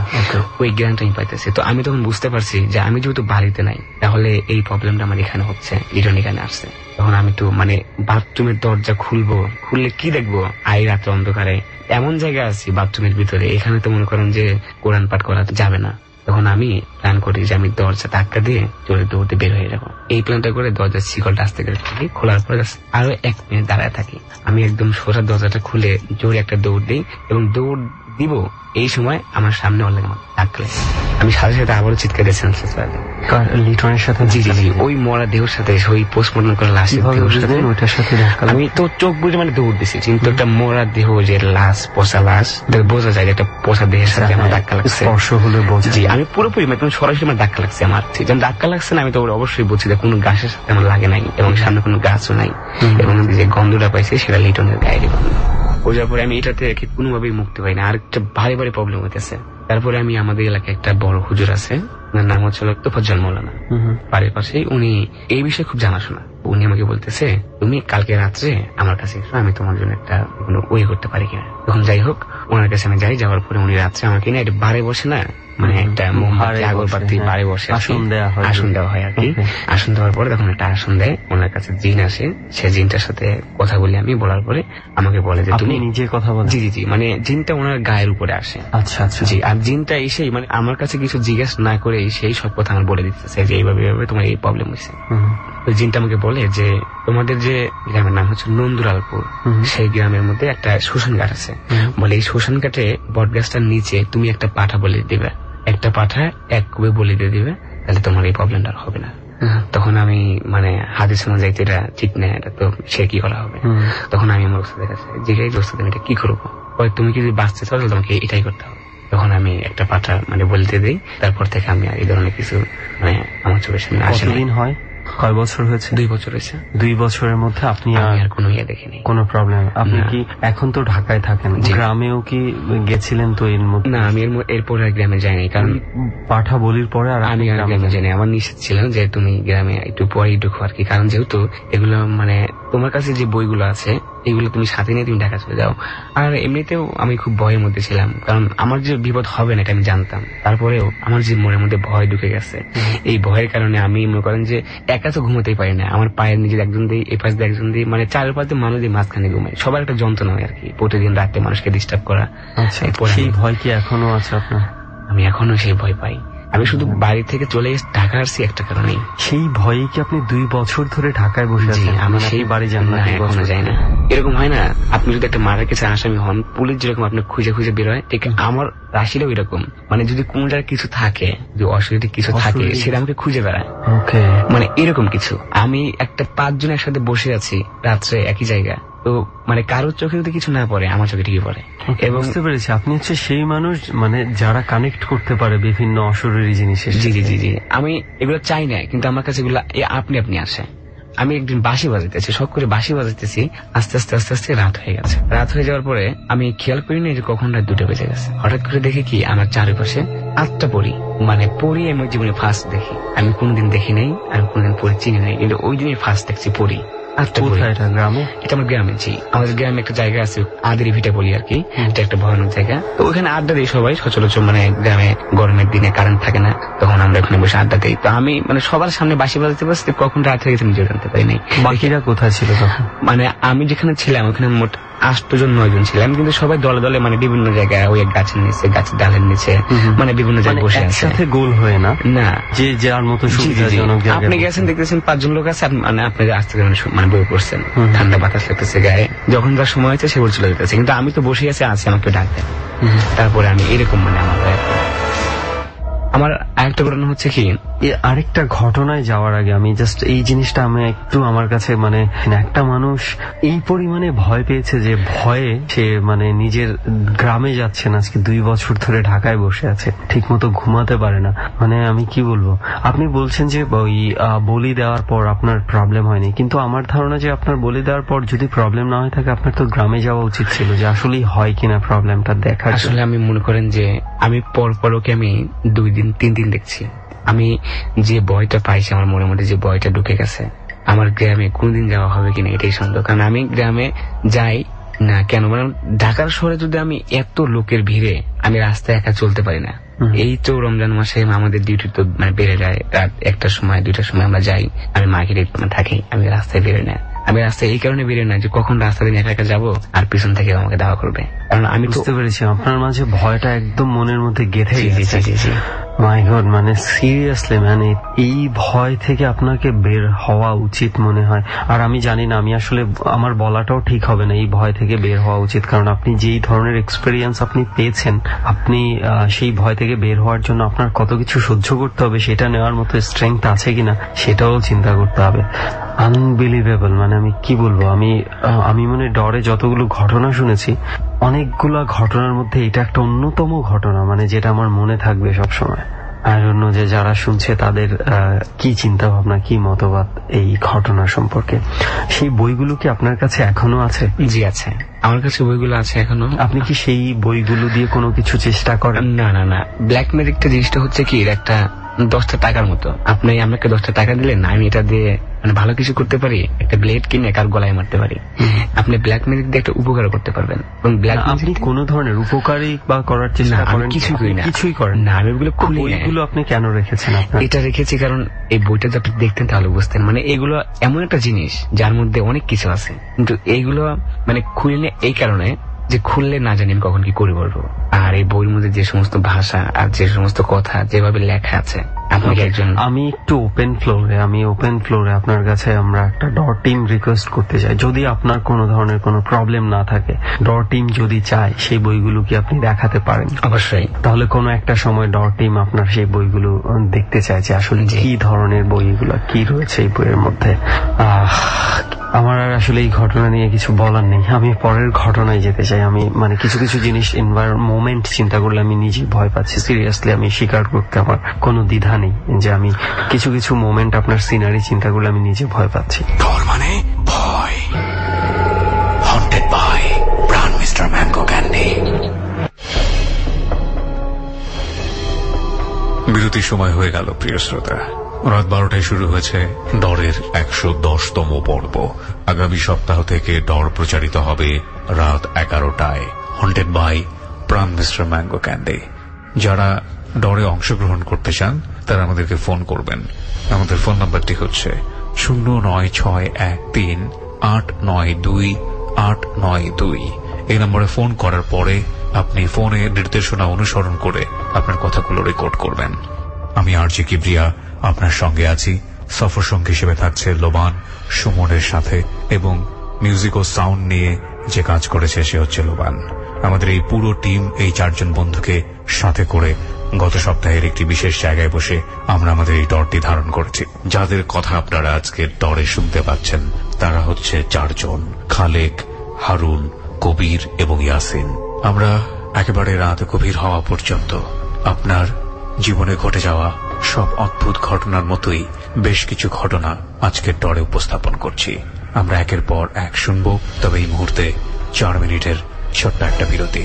ওই গ্রামটা আমি পাইতেছি। তো আমি তখন বুঝতে পারছি যে আমি যেহেতু বাড়িতে নাই, তাহলে এই প্রবলেমটা আমার এখানে হচ্ছে, লিটন এখানে আসছে। তখন আমি তো বাথরুমের দরজা খুললে কি দেখবো, রাত্রে অন্ধকারে এমন জায়গায় আছি বাথরুমের ভিতরে, এখানে তো মনে করেন যে কোরআন পাঠ করা যাবে না। তখন আমি প্ল্যান করি যে আমি দরজা ধাক্কা দিয়ে জোরে দৌড়তে বের হয়ে যাবো। এই প্ল্যানটা করে দরজার শিকলটা আস্তে করে খুলি, খোলার পরে আরো 1 মিনিট দাঁড়ায় থাকি। আমি একদম সোজা দরজাটা খুলে জোরে একটা দৌড় দিই, এবং দৌড় দিব এই সময় আমার সামনে অনেক ডাকলে আমি সাথে সাথে আবারও চিৎকার দিয়ে সেন্সলেস হয়ে যাই। লিটনের সাথে, জি জি জি, ওই মরা দেহের সাথে, ওই পোস্টমর্টম করা লাশের দেহের সাথে, ওইটার সাথে আমি তো চোখ বুঝে দৌড় দিছি, কিন্তু একটা মরা দেহ, যে লাশ, পচা লাশ, বোঝা যায় একটা পচা দেহের সাথে আমার ধাক্কা লাগছে। স্পর্শ হলে বোঝা, জি আমি পুরোপুরি সরাসরি আমার ধাক্কা লাগছে। আমার যেমন ধাক্কা লাগছে না, আমি তো অবশ্যই বুঝছি যে কোনো গাছের সাথে আমার লাগে নাই, এবং সামনে কোনো গাছও নাই, এবং যে গন্ধটা পাইছি সেটা লিটনের গায়ের গন্ধ। বোঝার পরে আমি এটা থেকে কোনোভাবেই মুক্তি পাই না, আর একটা ভারী প্রবলেম হইতেছে। তারপরে আমি আমাদের এলাকায় একটা বড় হুজুর আছে, ওনার নাম হচ্ছে তোফাজ্জল মৌলানা, বাড়ির পাশেই। উনি এই বিষয়ে খুব জানাশোনা। উনি আমাকে বলতেছে তুমি কালকে রাত্রে আমার কাছে এসো, আমি তোমার জন্য একটা ওয়ে করতে পারি কিনা। তখন যাই হোক ওনার কাছে আমি যাই। যাওয়ার পরে উনি রাত্রে আমাকে নিয়ে একটা বারে বসে না, একটা মোমবাতি আগরবাতি বারে বসে আসন দেওয়া হয় আর কি। আসন দেওয়ার পরে তখন একটা আসন দেয়, ওনার কাছে জিন আসে, সে জিনটার সাথে কথা বলি আমি। বলার পরে আমাকে বলে যে তুমি নিজে কথা বলো। জি জি জি, জিনটা ওনার গায়ের উপরে আসে। আচ্ছা আচ্ছা, জি। আর জিনটা এসেই আমার কাছে কিছু জিজ্ঞেস না করে সেই সব কথা আমার বলে দিতেছে যে এইভাবে তোমার এই প্রবলেম হয়েছে। ওই জিনটা আমাকে বলে যে তোমাদের যে গ্রামের নাম হচ্ছে নন্দুরালপুর, সেই গ্রামের মধ্যে একটা শ্মশান ঘাট আছে। বলে এই শ্মশান ঘাটে বট গাছটার নিচে তুমি একটা পাঠা বলে দিবে, একটা পাঠা 1 কবে বলে দিয়ে দিবে, তাহলে তোমার এই প্রবলেমটা হবে না। তখন আমি হাদিস শোনা যাইতে এটা ঠিক না, এটা তো সে কি করা হবে। তখন আমি আমার ওস্তাদের কাছে জিজ্ঞাসা যে ওস্তাদ আমি এটা কি করবো। তুমি যদি বাঁচতে চাও তাহলে তোমাকে এটাই করতে হবে। তখন আমি একটা পাঠা বলতে দিই। তারপর থেকে আমি এই ধরনের কিছু আমার চোখের সামনে আসে। কতদিন হয়, কয় বছর হয়েছে? 2 বছর হয়েছে। 2 বছরের মধ্যে আপনি আর কোনো দেখিনি, কোনো প্রবলেম? আপনি কি এখন তো ঢাকায় থাকেন, গ্রামেও কি গেছিলেন? তো এর মধ্যে না, আমি এরপরে গ্রামে যাইনি, কারণ পাঠা বলির পরে আর আমি গ্রামে যাইনি। আমার নিষেধ ছিল যে তুমি গ্রামে একটু পরে ঢুকো আর কি, কারণ যেহেতু এগুলো তোমার কাছে যে বইগুলো আছে এগুলো তুমি সাথে নিয়ে তুমি ঢাকা চলে যাও। আর এমনিতেও আমি খুব ভয়ের মধ্যে ছিলাম, কারণ আমার যে বিপদ হবে না এটা আমি জানতাম। তারপরেও আমার যে মনের মধ্যে ভয় ঢুকে গেছে, এই ভয়ের কারণে আমি মনে করেন যে একা তো ঘুমোতেই পারি না। আমার পায়ের নিজের একজন দিয়ে, এই পাশ দিয়ে একজন দিয়ে, চারপাশ দিয়ে মানুষ দিয়ে মাঝখানে ঘুমাই। সবার একটা যন্ত্রণা হয় আর কি, প্রতিদিন রাতে মানুষকে ডিস্টার্ব করা। সেই ভয় কি এখনো আছে আপনার? আমি এখনো সেই ভয় পাই। আমি শুধু বাড়ি থেকে চলে এসে ঢাকা আসছি একটা কারণেই। সেই ভয়ে কি আপনি 2 বছর ধরে ঢাকায় বসে আছেন? আমি সেই বাড়ি যান না? এখনো যাই না। এরকম হয় না, আপনি যদি একটা মারার কাছে আসামি হন, পুলিশ যেরকম আপনি খুঁজে খুঁজে বেরোয়, ঠিক আমার রাশিটাও এরকম। মানে যদি কোন জায়গায় কিছু থাকে, যদি অসুবিধা কিছু থাকে, সেটা আমাকে খুঁজে বেড়ায়। মানে এরকম কিছু। আমি একটা 5 জন একসাথে বসে আছি রাত্রে একই জায়গায়, তো মানে কারোর চোখে যদি কিছু না পড়ে আমার চোখে ঠিকই পড়ে। এবং বুঝতে পেরেছি আপনি হচ্ছে সেই মানুষ মানে যারা কানেক্ট করতে পারে বিভিন্ন অশরীরী জিনিসের। জি জি জি জি। আমি এগুলো চাই না, কিন্তু আমার কাছে এগুলো আপনি আসে। আমি একদিন বাঁশি বাজাইতেছি, শখ করে বাঁশি বাজাইতেছি, আস্তে আস্তে আস্তে আস্তে রাত হয়ে গেছে। রাত হয়ে যাওয়ার পরে আমি খেয়াল করিনি যে কখন রাত 2টা বেজে গেছে। হঠাৎ করে দেখি কি আমার চারিপাশে 8টা পরী। মানে পরী আমি জীবনে ফার্স্ট দেখি। আমি কোনদিন দেখি নাই, আমি কোনদিন পরী চিনি নাই, কিন্তু ওই দিনই ফার্স্ট দেখছি পরী। গ্রামে? এটা আমার গ্রামে। জি, আমাদের গ্রামে একটা জায়গা আছে আদিরি ভিটা বলি আর কি, এটা একটা ভয়ানক জায়গা। তো ওখানে আড্ডা দিই সবাই সচরাচর। মানে গ্রামে গরমের দিনে কারেন্ট থাকে না, তখন আমরা ওখানে বসে আড্ডা দিই। তো আমি মানে সবার সামনে বাঁশি বাজাতে বাজতে কখন রাত হয়ে গেছে নিজেও জানতে পারি নাই। বাকিরা কোথায় ছিল তখন? মানে আমি যেখানে ছিলাম ওখানে মোট 8 জন 9 জন ছিলাম, কিন্তু সবাই দলে দলে মানে বিভিন্ন জায়গায়, ওই গাছের নিচে, গাছের ডালের নিচে, মানে বিভিন্ন জায়গায় বসে আছে, একসাথে গোল হয়ে না, না যে যার মতো সুবিধাজনক। আপনি গেছেন দেখতেছেন 5 জন লোক আছে, মানে আপনি আসতে মানে বই পড়ছেন, ঠান্ডা বাতাস লাগতেছে গায়ে, যখন যার সময় হয়েছে সে চলে যেতেছে, কিন্তু আমি তো বসে আছি আমাকে ডাক দেয়। তারপরে আমি এরকম মানে আমার আরেকটা ঘটনা হচ্ছে কি, আরেকটা ঘটনায় যাওয়ার আগে আমি জাস্ট এই জিনিসটা আমি একটু আমার কাছে মানে একটা মানুষ এই পরিমাণে ভয় পেয়েছে যে ভয়ে সে মানে নিজের গ্রামে যাচ্ছে না, আজকে 2 বছর ধরে ঢাকায় বসে আছে, ঠিক মতো ঘুমাতে পারে না। মানে আমি কি বলবো, আপনি বলছেন যে ওই বলি দেওয়ার পর আপনার প্রবলেম হয়নি, কিন্তু আমার ধারণা যে আপনার বলি দেওয়ার পর যদি প্রবলেম না হয়ে থাকে আপনার তো গ্রামে যাওয়া উচিত ছিল, যে আসলেই হয় কিনা প্রবলেমটা দেখার। আসলে আমি মনে করেন যে আমি পরকে আমি 2 দিন 3 দিন দেখছি। আমি যে ভয়টা পাইছি আমার মনের মধ্যে, যে ভয়টা ঢুকে গেছে, আমার গ্রামে কোনদিন যাওয়া হবে কিনা এটাই সন্দেহ। কারণ আমি গ্রামে যাই না কেন, মানে ঢাকার শহরে যদি আমি এত লোকের ভিড়ে আমি রাস্তায় একা চলতে পারি না। এই তো রমজান মাসে আমাদের ডিউটি তো মানে বেড়ে যায়, রাত 1টার সময় 2টার সময় আমরা যাই, আমি মার্কেটে থাকি, আমি রাস্তায় বেরোই না। আমি রাস্তায় এই কারণে বেরোই না যে কখন রাস্তা দিয়ে একা একা যাবো আর পিছন থেকে আমাকে দাওয়া করবে। কারণ আমি বুঝতে পেরেছি আপনার মাঝে ভয়টা একদম মনের মধ্যে গেঁথে গেছে। মাই গড, মানে সিরিয়াসলি মানে এই ভয় থেকে আপনাকে বের হওয়া উচিত মনে হয়। আর আমি জানি না, আমি আসলে আমার বলাটাও ঠিক হবে না, এই ভয় থেকে বের হওয়া উচিত, কারণ আপনি যেই ধরনের এক্সপেরিয়েন্স আপনি পেয়েছেন, আপনি সেই ভয় থেকে বের হওয়ার জন্য আপনার কত কিছু সহ্য করতে হবে, সেটা নেওয়ার মতো স্ট্রেংথ আছে কিনা সেটাও চিন্তা করতে হবে। আনবিলিভেবল, মানে আমি কি বলবো, আমি মানে ডরে যতগুলো ঘটনা শুনেছি, অনেকগুলা ঘটনার মধ্যে এটা একটা অন্যতম ঘটনা, মানে যেটা আমার মনে থাকবে সবসময়। আর অন্য যে যারা শুনছে তাদের কি চিন্তা ভাবনা, কি মতবাদ এই ঘটনা সম্পর্কে। সেই বইগুলো কি আপনার কাছে এখনো আছে? জি আছে, আমার কাছে বইগুলো আছে এখনো। আপনি কি সেই বইগুলো দিয়ে কোনো কিছু চেষ্টা করেন? না না না, ব্ল্যাক ম্যাজিকটা জিনিসটা হচ্ছে কি, একটা 10টা টাকার মতো। আপনি আমাকে 10টা টাকা দিলেন, আমি এটা দিয়ে মানে ভালো কিছু করতে পারি, একটা ব্লেড কিনে কার গলায় মারতে পারি। আপনি ব্ল্যাক ম্যাজিক দিয়ে একটা উপকার করতে পারবেন। এবং ব্ল্যাক আপনি কোন ধরনের উপকারী বা করার চেষ্টা করেন? কিছুই করেন না। আমি ওগুলো খুলি। এগুলো আপনি কেন রেখেছেন? এটা রেখেছি কারণ এই বইটা যদি আপনি দেখতেন তাহলে বুঝতেন, মানে এগুলো এমন একটা জিনিস যার মধ্যে অনেক কিছু আছে, কিন্তু এইগুলো মানে খুললে এই কারণে যে খুললে না জানি কখন কি করে বলবো। আর এই বইয়ের মধ্যে যে সমস্ত ভাষা আর যে সমস্ত কথা যেভাবে লেখা আছে, আপনাকে একজন আমি একটু ওপেন ফ্লোরে আপনার কাছে আমরা একটা ডর টিম রিকোয়েস্ট করতে চাই, যদি আপনার কোনো ধরনের কোনো প্রবলেম না থাকে, ডর টিম যদি চায় সেই বইগুলো কি আপনি দেখাতে পারেন? অবশ্যই। তাহলে কোনো একটা সময় ডর টিম আপনার সেই বইগুলো দেখতে চাইছে, আসলে কি ধরনের বইগুলো কি রয়েছে এই বইয়ের মধ্যে। আমার আর আসলে এই ঘটনা নিয়ে কিছু বলার নেই, আমি পরের ঘটনায় যেতে চাই। আমি মানে কিছু কিছু জিনিস মোমেন্ট চিন্তা করলে আমি নিজেই ভয় পাচ্ছি, সিরিয়াসলি আমি স্বীকার করতে আমার কোনো দ্বিধা নেই যে আমি কিছু কিছু মোমেন্ট আপনার সিনারি চিন্তা করলে আমি নিজে ভয় পাচ্ছি। ডর মানে ভয়। Haunted by Pran mister mango candy. বিরতির সময় হয়ে গেল প্রিয় শ্রোতা। রাত 12টায় শুরু হয়েছে ডরের 110তম পর্ব। আগামী সপ্তাহ থেকে ডর প্রচারিত হবে রাত 11টায়। Haunted by Pran mister mango candy. যারা ডরে অংশগ্রহণ করতে চান তারা আমাদেরকে ফোন করবেন। আমাদের ফোন নাম্বারটি হচ্ছে 09613892892। এই নম্বরে ফোন করার পরে আপনি ফোনে নির্দেশনা অনুসরণ করে আপনার কথাগুলো রেকর্ড করবেন। আমি আরজি কিবরিয়া আপনার সঙ্গে আছি। সফর সঙ্গী হিসেবে থাকছে লোবান, সুমনের সাথে, এবং মিউজিক ও সাউন্ড নিয়ে যে কাজ করেছে সে হচ্ছে লোবান। আমাদের এই পুরো টিম এই 4 জন বন্ধুকে সাথে করে গত সপ্তাহের একটি বিশেষ জায়গায় বসে আমরা আমাদের এই দলটি ধারণ করেছি। যাদের কথা আপনারা আজকের দলে শুনতে পাচ্ছেন তারা হচ্ছে 4 জন, খালেক, হারুন, কবির এবং ইয়াসিন। আমরা একেবারে রাত গভীর হওয়া পর্যন্ত আপনার জীবনে ঘটে যাওয়া সব অদ্ভুত ঘটনার মতোই বেশ কিছু ঘটনা আজকের দলে উপস্থাপন করছি। আমরা একের পর এক শুনব, তবে এই মুহূর্তে 4 মিনিটের ছোট্ট একটা বিরতি।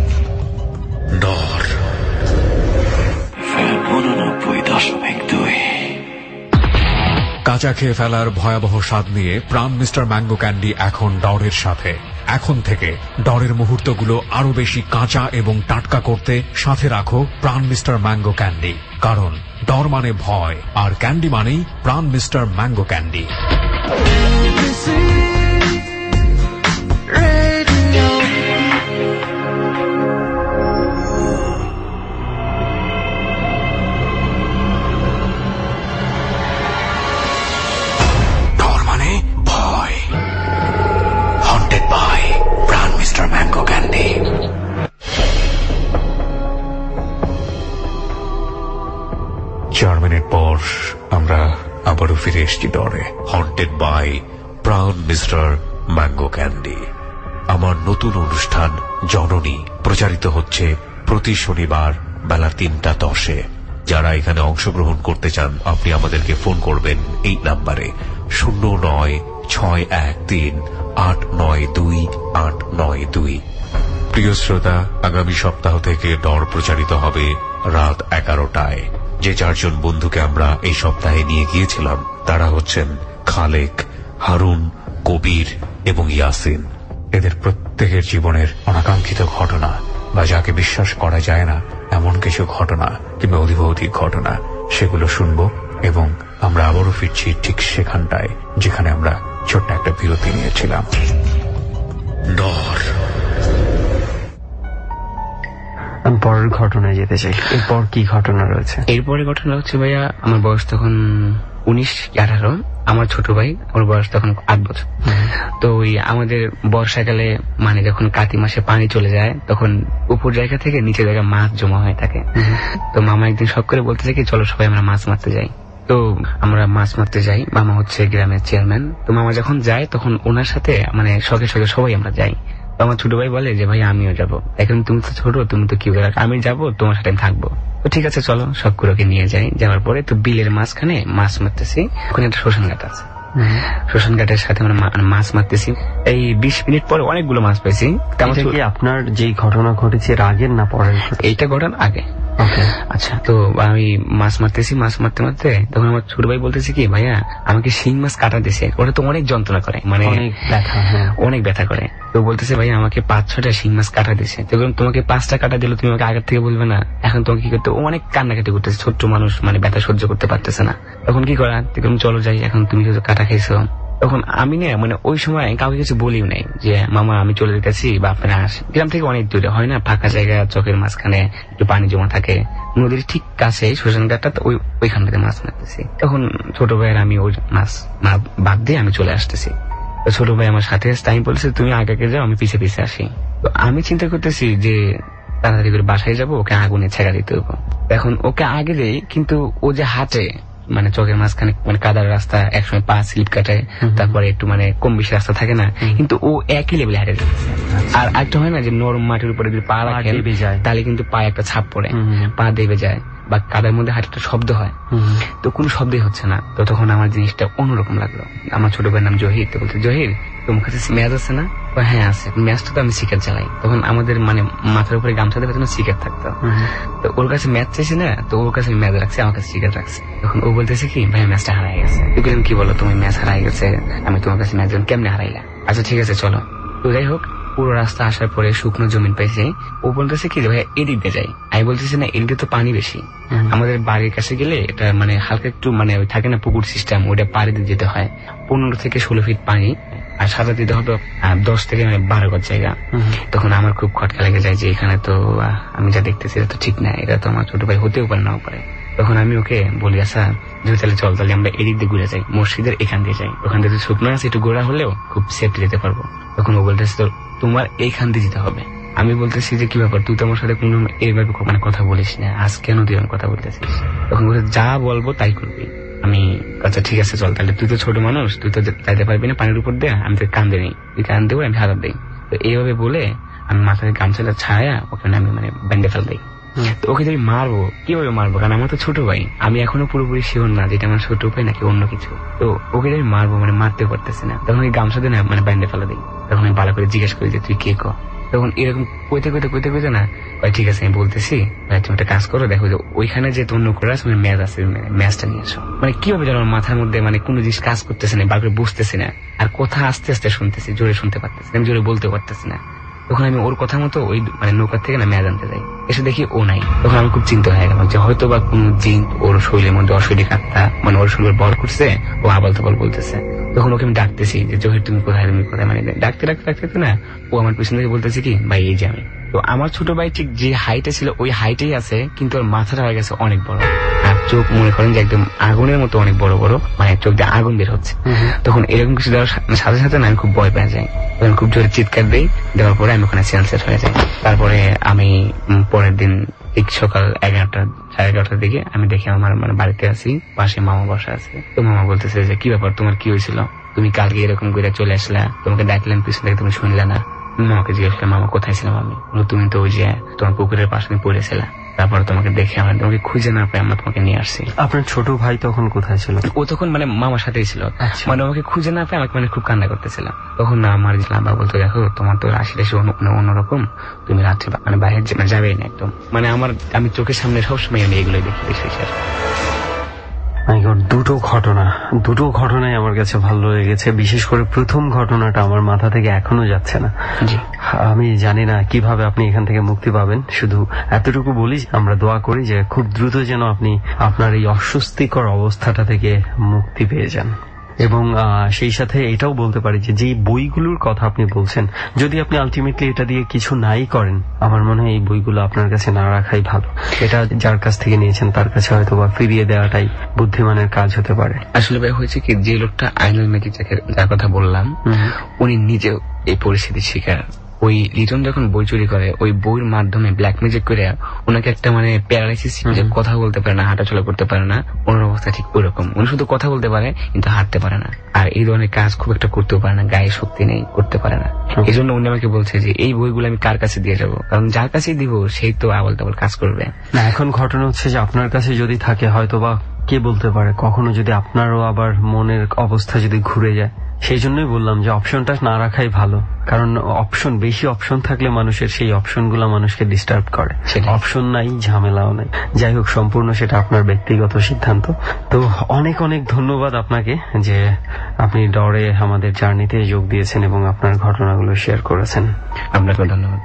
ডর 89.2 কাঁচা খেয়ে ফেলার ভয়াবহ স্বাদ নিয়ে প্রাণ মিস্টার ম্যাঙ্গো ক্যান্ডি এখন ডরের সাথে। এখন থেকে ডরের মুহূর্তগুলো আরো বেশি কাঁচা এবং টাটকা করতে সাথে রাখো প্রাণ মিস্টার ম্যাঙ্গো ক্যান্ডি, কারণ ডর মানে ভয় আর ক্যান্ডি মানেই প্রাণ মিস্টার ম্যাঙ্গো ক্যান্ডি। আবারও ফিরে এসছি ডরে, haunted by Pran mister mango candy. আমার নতুন অনুষ্ঠান জননী প্রচারিত হচ্ছে প্রতি শনিবার বেলা 3:10। যারা এখানে অংশগ্রহণ করতে চান আপনি আমাদেরকে ফোন করবেন এই নাম্বারে 0963892892। প্রিয় শ্রোতা, আগামী সপ্তাহ থেকে ডর প্রচারিত হবে রাত 11টায়। যে 4 জন বন্ধুকে আমরা এই সপ্তাহে নিয়ে গিয়েছিলাম তারা হচ্ছেন খালেক, হারুন, কবির এবং ইয়াসিন। এদের প্রত্যেকের জীবনের অনাকাঙ্ক্ষিত ঘটনা বা যাকে বিশ্বাস করা যায় না এমন কিছু ঘটনা কিংবা অধিভৌতিক ঘটনা সেগুলো শুনব, এবং আমরা আবারও ফিরছি ঠিক সেখানটায় যেখানে আমরা ছোট্ট একটা বিরতি নিয়েছিলাম। ডর। আমি পরের ঘটনায় যেতে চাই। এরপর কি ঘটনা রয়েছে? এরপরে ঘটনা হচ্ছে ভাইয়া, আমার বয়স তখন 19-18, আমার ছোট ভাই, ওর বয়স তখন 8 বছর। তো ওই আমাদের বর্ষাকালে মানে যখন কাতি মাসে পানি চলে যায় তখন উপর জায়গা থেকে নিচে জায়গা মাছ জমা হয়ে থাকে। তো মামা একদিন শখ করে বলতেছে কি চলো সবাই আমরা মাছ মারতে যাই। তো আমরা মাছ মারতে যাই। মামা হচ্ছে গ্রামের চেয়ারম্যান। তো মামা যখন যায় তখন ওনার সাথে মানে শখে শখে সবাই আমরা যাই। আমার ছোট ভাই বলে যে ভাই আমিও যাবো, এখন তুমি তো ছোট, তুমি তো কি বলে, আমি যাবো, তোমার সাথে থাকবো। তো ঠিক আছে চলো, সব করে নিয়ে যাই। যাওয়ার পরে তো বিলের মাঝখানে মাছ মারতেছি, ওখানে একটা শ্মশান ঘাট আছে। শ্মশান ঘাটের সাথে আমরা মাছ মারতেছি। এই 20 মিনিট পরে অনেকগুলো মাছ পাইছি। আপনার যে ঘটনা ঘটেছে এর আগের না পরের? এইটা ঘটনা আগে। আচ্ছা, তো আমি মাছ মারতেছি, মাছ মারতে মারতে তখন আমার ছোট ভাই বলতেছে কি ভাইয়া আমাকে শিং মাছ কাটা দিছে, ওটা তো অনেক যন্ত্রণা করে, মানে অনেক ব্যথা করে। তো বলতেছে ভাইয়া আমাকে 5-6টা শিং মাছ কাটা দিছে। তো তোমাকে 5টা কাটা দিল, তুমি আমাকে আগের থেকে বলবে না, এখন তোমাকে কি করতে? ও অনেক কান্নাকাটি করতেছে, ছোট্ট মানুষ মানে ব্যথা সহ্য করতে পারতেছে না। তখন কি করা, চলো যাই, এখন তুমি তো কাটা খাইছো। তখন আমি না মানে ওই সময় কাউকে কিছু বলিও নাই যে মামা আমি চলে যেতেছি বা আপনারা আসেন। গ্রাম থেকে অনেক দূরে, হয় না ফাঁকা জায়গা, চোখের মাঝখানে একটু পানি জমা থাকে, নদীর ঠিক কাছে শ্মশান ঘাটটা, ওইখান থেকে মাছ মারতেছি। তখন ছোট ভাইয়ের আমি ওই মাছ বাদ দিয়ে আমি চলে আসতেছি। তো ছোট ভাই আমার সাথে আসতে, আমি বলছি তুমি আগে যাও, আমি পিছে পিছে আসি। তো আমি চিন্তা করতেছি যে তাড়াতাড়ি করে বাসায় যাবো, ওকে আগুনে ছেঁকা দিতে হবে। এখন ওকে আগে দেই, কিন্তু ও যে হাঁটে মানে চোখের মাঝখানে মানে কাদার রাস্তা, একসময় পা স্লিপ কাটায়, তারপরে একটু মানে কম বেশি রাস্তা থাকে না, কিন্তু ও একই লেভেলে হাঁটে যাচ্ছে। আর একটা হয় না যে নরম মাটির উপরে যদি পা রাখেন তাহলে কিন্তু পায়ে একটা ছাপ পড়ে, পা দেবে যায় বা কাদার মধ্যে হাঁটাটা শব্দ হয়। তো কোনো শব্দই হচ্ছে না। তো তখন আমার জিনিসটা অন্যরকম লাগলো। আমার ছোট ভাইয়ের নাম জহির। তো বলতে জহির তোমার কাছে ম্যাচ আছে না? হ্যাঁ আছে। ম্যাচটা তো আমি সিগারেট চালাই। তখন আমাদের মানে মাথার উপরে গামছা দেবে তখন সিগারেট থাকতো। তো ওর কাছে ম্যাচ চাইছি না, তো ওর কাছে ম্যাচ রাখছি, আমার কাছে সিগারেট রাখছি। তখন ও বলতেছে কি ভাই ম্যাচটা হারাই গেছে। কি বলো তুমি ম্যাচ হারাই গেছে, আমি তোমার কাছে ম্যাচ কেমনে হারাইলা? আচ্ছা ঠিক আছে চলো। তো যাই হোক পুরো রাস্তা আসার পরে শুকনো জমিন পাইছে। ও বলতেছে কি যে ভাই এদিক দিয়ে যাই, আমি বলতেছি না এদিকে তো পানি বেশি, আমাদের বাড়ির কাছে গেলে এটা মানে হালকা একটু মানে ওই থাকে না পুকুর সিস্টেম, ওইটা পাড়ি দিয়ে যেতে হয়, 15 থেকে 16 ফিট পানি, আর সাঁতার দিতে হতো 10 থেকে 12 গজ জায়গা। তখন আমার খুব খটকা লেগে যায় যে এখানে তো আমি যা দেখতেছি এটা তো ঠিক না, এটা তো আমার ছোট ভাই হতেও পারে নাও পারে। তখন আমি ওকে বলি আচ্ছা যদি তাহলে চল, তাহলে আমরা এদিক দিয়ে ঘুরে যাই, মসজিদের এখান দিয়ে যাই, ওখান থেকে শুকনো আছে একটু গোড়া হলেও খুব সেফটি যেতে পারবো। তখন ও বলতেছে তো তোমার এইখান দিয়ে যেতে হবে। আমি বলতেছি যে কি ব্যাপার, তুই তো আমার সাথে কোনো এইভাবে মানে কথা বলিস না, আজ কেন তুই আমার কথা বলতেছিস? তখন বলতে যা বলবো তাই করবি। আমি আচ্ছা ঠিক আছে চল, তাহলে তুই তো ছোট মানুষ, তুই তো যাইতে পারবি না পানির উপর দিয়ে, আমি তো কান্দে নেই, তুই কান দেবো আমি হাত দিই। তো এইভাবে বলে আমি মাথায় গামছাটা ছায়া ওখানে আমি মানে ব্যান্ডে ফেল দিই। তো ওকে যদি মারবো কিভাবে মারবো, কারণ আমার তো ছোট ভাই, আমি এখনো পুরোপুরি শিওর না যেটা আমার ছোট ভাই নাকি অন্য কিছু। তো ওকে যদি মারবো মানে মারতে পারতেছি না, তখন ওই গামছা দিয়ে মানে ব্যান্ডে ফেলে দিই। তখন আমি ভালো করে জিজ্ঞেস করি যে তুই কে ক। তখন এরকম কইতে কইতে না ভাই ঠিক আছে আমি বলতেছি, ভাই তুমি একটা কাজ করো, দেখো যে ওইখানে যে অন্য করে আছে ম্যাচ আছে, ম্যাচটা নিয়ে আসো। মানে কিভাবে যেন আমার মাথার মধ্যে মানে কোনো জিনিস কাজ করতেছে না, ভালো করে বুঝতেছি না, আর কথা আস্তে আস্তে শুনতেছি, জোরে শুনতে পারতেছি, আমি জোরে বলতে পারতেছি না। তখন আমি ওর কথা মতো ওই মানে নৌকার থেকে না ম্যাচ আনতে যাই, এসে দেখি ও নাই। তখন আমি খুব চিন্তা হয়ে গেলাম যে হয়তো বা কোন জিন ওর শরীরের মধ্যে অশরীরিক আত্মা মানে ওর শরীর বল করছে, ও আবাল তাবাল বলতেছে। তখন ওকে আমি ডাকতেছি যে জহির তুমি কোথায় মানে ডাকতে না, ও আমার পিছন থেকে বলতেছে কি ভাই এই যে আমি। তো আমার ছোট ভাই ঠিক যে হাইটে ছিল ওই হাইটেই আছে, কিন্তু ওর মাথাটা হয়ে গেছে অনেক বড়, আর চোখ মনে করেন যে একদম আগুনের মতো অনেক বড় বড়, মানে চোখ দিয়ে আগুন বের হচ্ছে। তখন এরকম কিছু দেওয়ার সাথে সাথে না আমি খুব ভয় পেয়ে যাই, তখন খুব জোরে চিৎকার দিই, দেওয়ার পরে আমি ওখানে সেন্সলেস হয়ে যাই। তারপরে আমি পরের দিন ঠিক সকাল 11টা 11:30টার দিকে আমি দেখি আমার মানে বাড়িতে আছি, পাশে মামা বসা আছে। তো মামা বলতেছে যে কি ব্যাপার, তোমার কি হয়েছিল, তুমি কালকে এরকম করে চলে আসলা, তোমাকে ডাকলাম পিছন থেকে তুমি শুনলে না। মামাকে জিজ্ঞেস করলাম মামা কোথায় ছিলাম আমি, তুমি তো ওই যে তোমার পুকুরের পাশে পড়েছিলা, তারপর তোমাকে দেখে আমরা তোমাকে খুঁজে না পাই আমরা তোমাকে নিয়ে আসছি। আপনার ছোট ভাই তখন কোথায় ছিল? ও তখন মানে মামার সাথেই ছিল, মানে আমাকে খুঁজে না পাই আমাকে মানে খুব কান্না করতেছিল। তখন আমার আব্বা বলতো দেখো তোমার তো রাশি অন্যরকম, তুমি রাত্রে মানে বাইরে যাবেই না একদম, মানে আমি চোখের সামনে সবসময় আমি এগুলোই দেখি বেশি। দুটো ঘটনাই আমার কাছে ভালো লেগেছে, বিশেষ করে প্রথম ঘটনাটা আমার মাথা থেকে এখনো যাচ্ছে না। আমি জানি না কিভাবে আপনি এখান থেকে মুক্তি পাবেন, শুধু এতটুকু বলি আমরা দোয়া করি যে খুব দ্রুত যেন আপনি আপনার এই অস্বস্তিকর অবস্থাটা থেকে মুক্তি পেয়ে যান। এবং সেই সাথে এটাও বলতে পারি যে যে বইগুলোর কথা আপনি বলছেন, যদি আপনি আলটিমেটলি এটা দিয়ে কিছু নাই করেন, আমার মনে হয় এই বইগুলো আপনার কাছে না রাখাই ভালো। এটা যার কাছ থেকে নিয়েছেন তার কাছে হয়তো বা ফিরিয়ে দেওয়াটাই বুদ্ধিমানের কাজ হতে পারে। আসলে ভাই হয়েছে কি, যে লোকটা আইনুল ম্যাজিক যার কথা বললাম, উনি নিজেও এই পরিস্থিতির শিকার। ওই লিটন যখন বই চুরি করে, ওই বইয়ের মাধ্যমে ব্ল্যাক ম্যাজিক করে ওনাকে একটা মানে প্যারালাইসিস, কথা বলতে পারে না, হাঁটাচলা করতে পারে না, ওনার অবস্থা ঠিক ওইরকম। উনি শুধু কথা বলতে পারে কিন্তু হাঁটতে পারে না, আর এই ধরনের কাজ খুব একটা করতেও পারে না, গায়ে শক্তি নেই, করতে পারে না। এই জন্য উনি আমাকে বলছে যে এই বইগুলো আমি কার কাছে দিয়ে যাবো, কারণ যার কাছে দিব সেই তো আবল তাবল কাজ করবে না। এখন ঘটনা হচ্ছে যে আপনার কাছে যদি থাকে হয়তো বা কে বলতে পারে কখনো যদি আপনারও আবার মনের অবস্থা যদি ঘুরে যায়, সেই জন্যই বললাম যে অপশনটা না রাখাই ভালো, কারণ বেশি অপশন থাকলে মানুষের সেই অপশনগুলো মানুষকে ডিস্টার্ব করে। অপশন নাই, ঝামেলাও নাই। যাই হোক, সম্পূর্ণ সেটা আপনার ব্যক্তিগত সিদ্ধান্ত। তো অনেক অনেক ধন্যবাদ আপনাকে যে আপনি ডরে আমাদের জার্নিতে যোগ দিয়েছেন এবং আপনার ঘটনাগুলো শেয়ার করেছেন। আপনাকে ধন্যবাদ।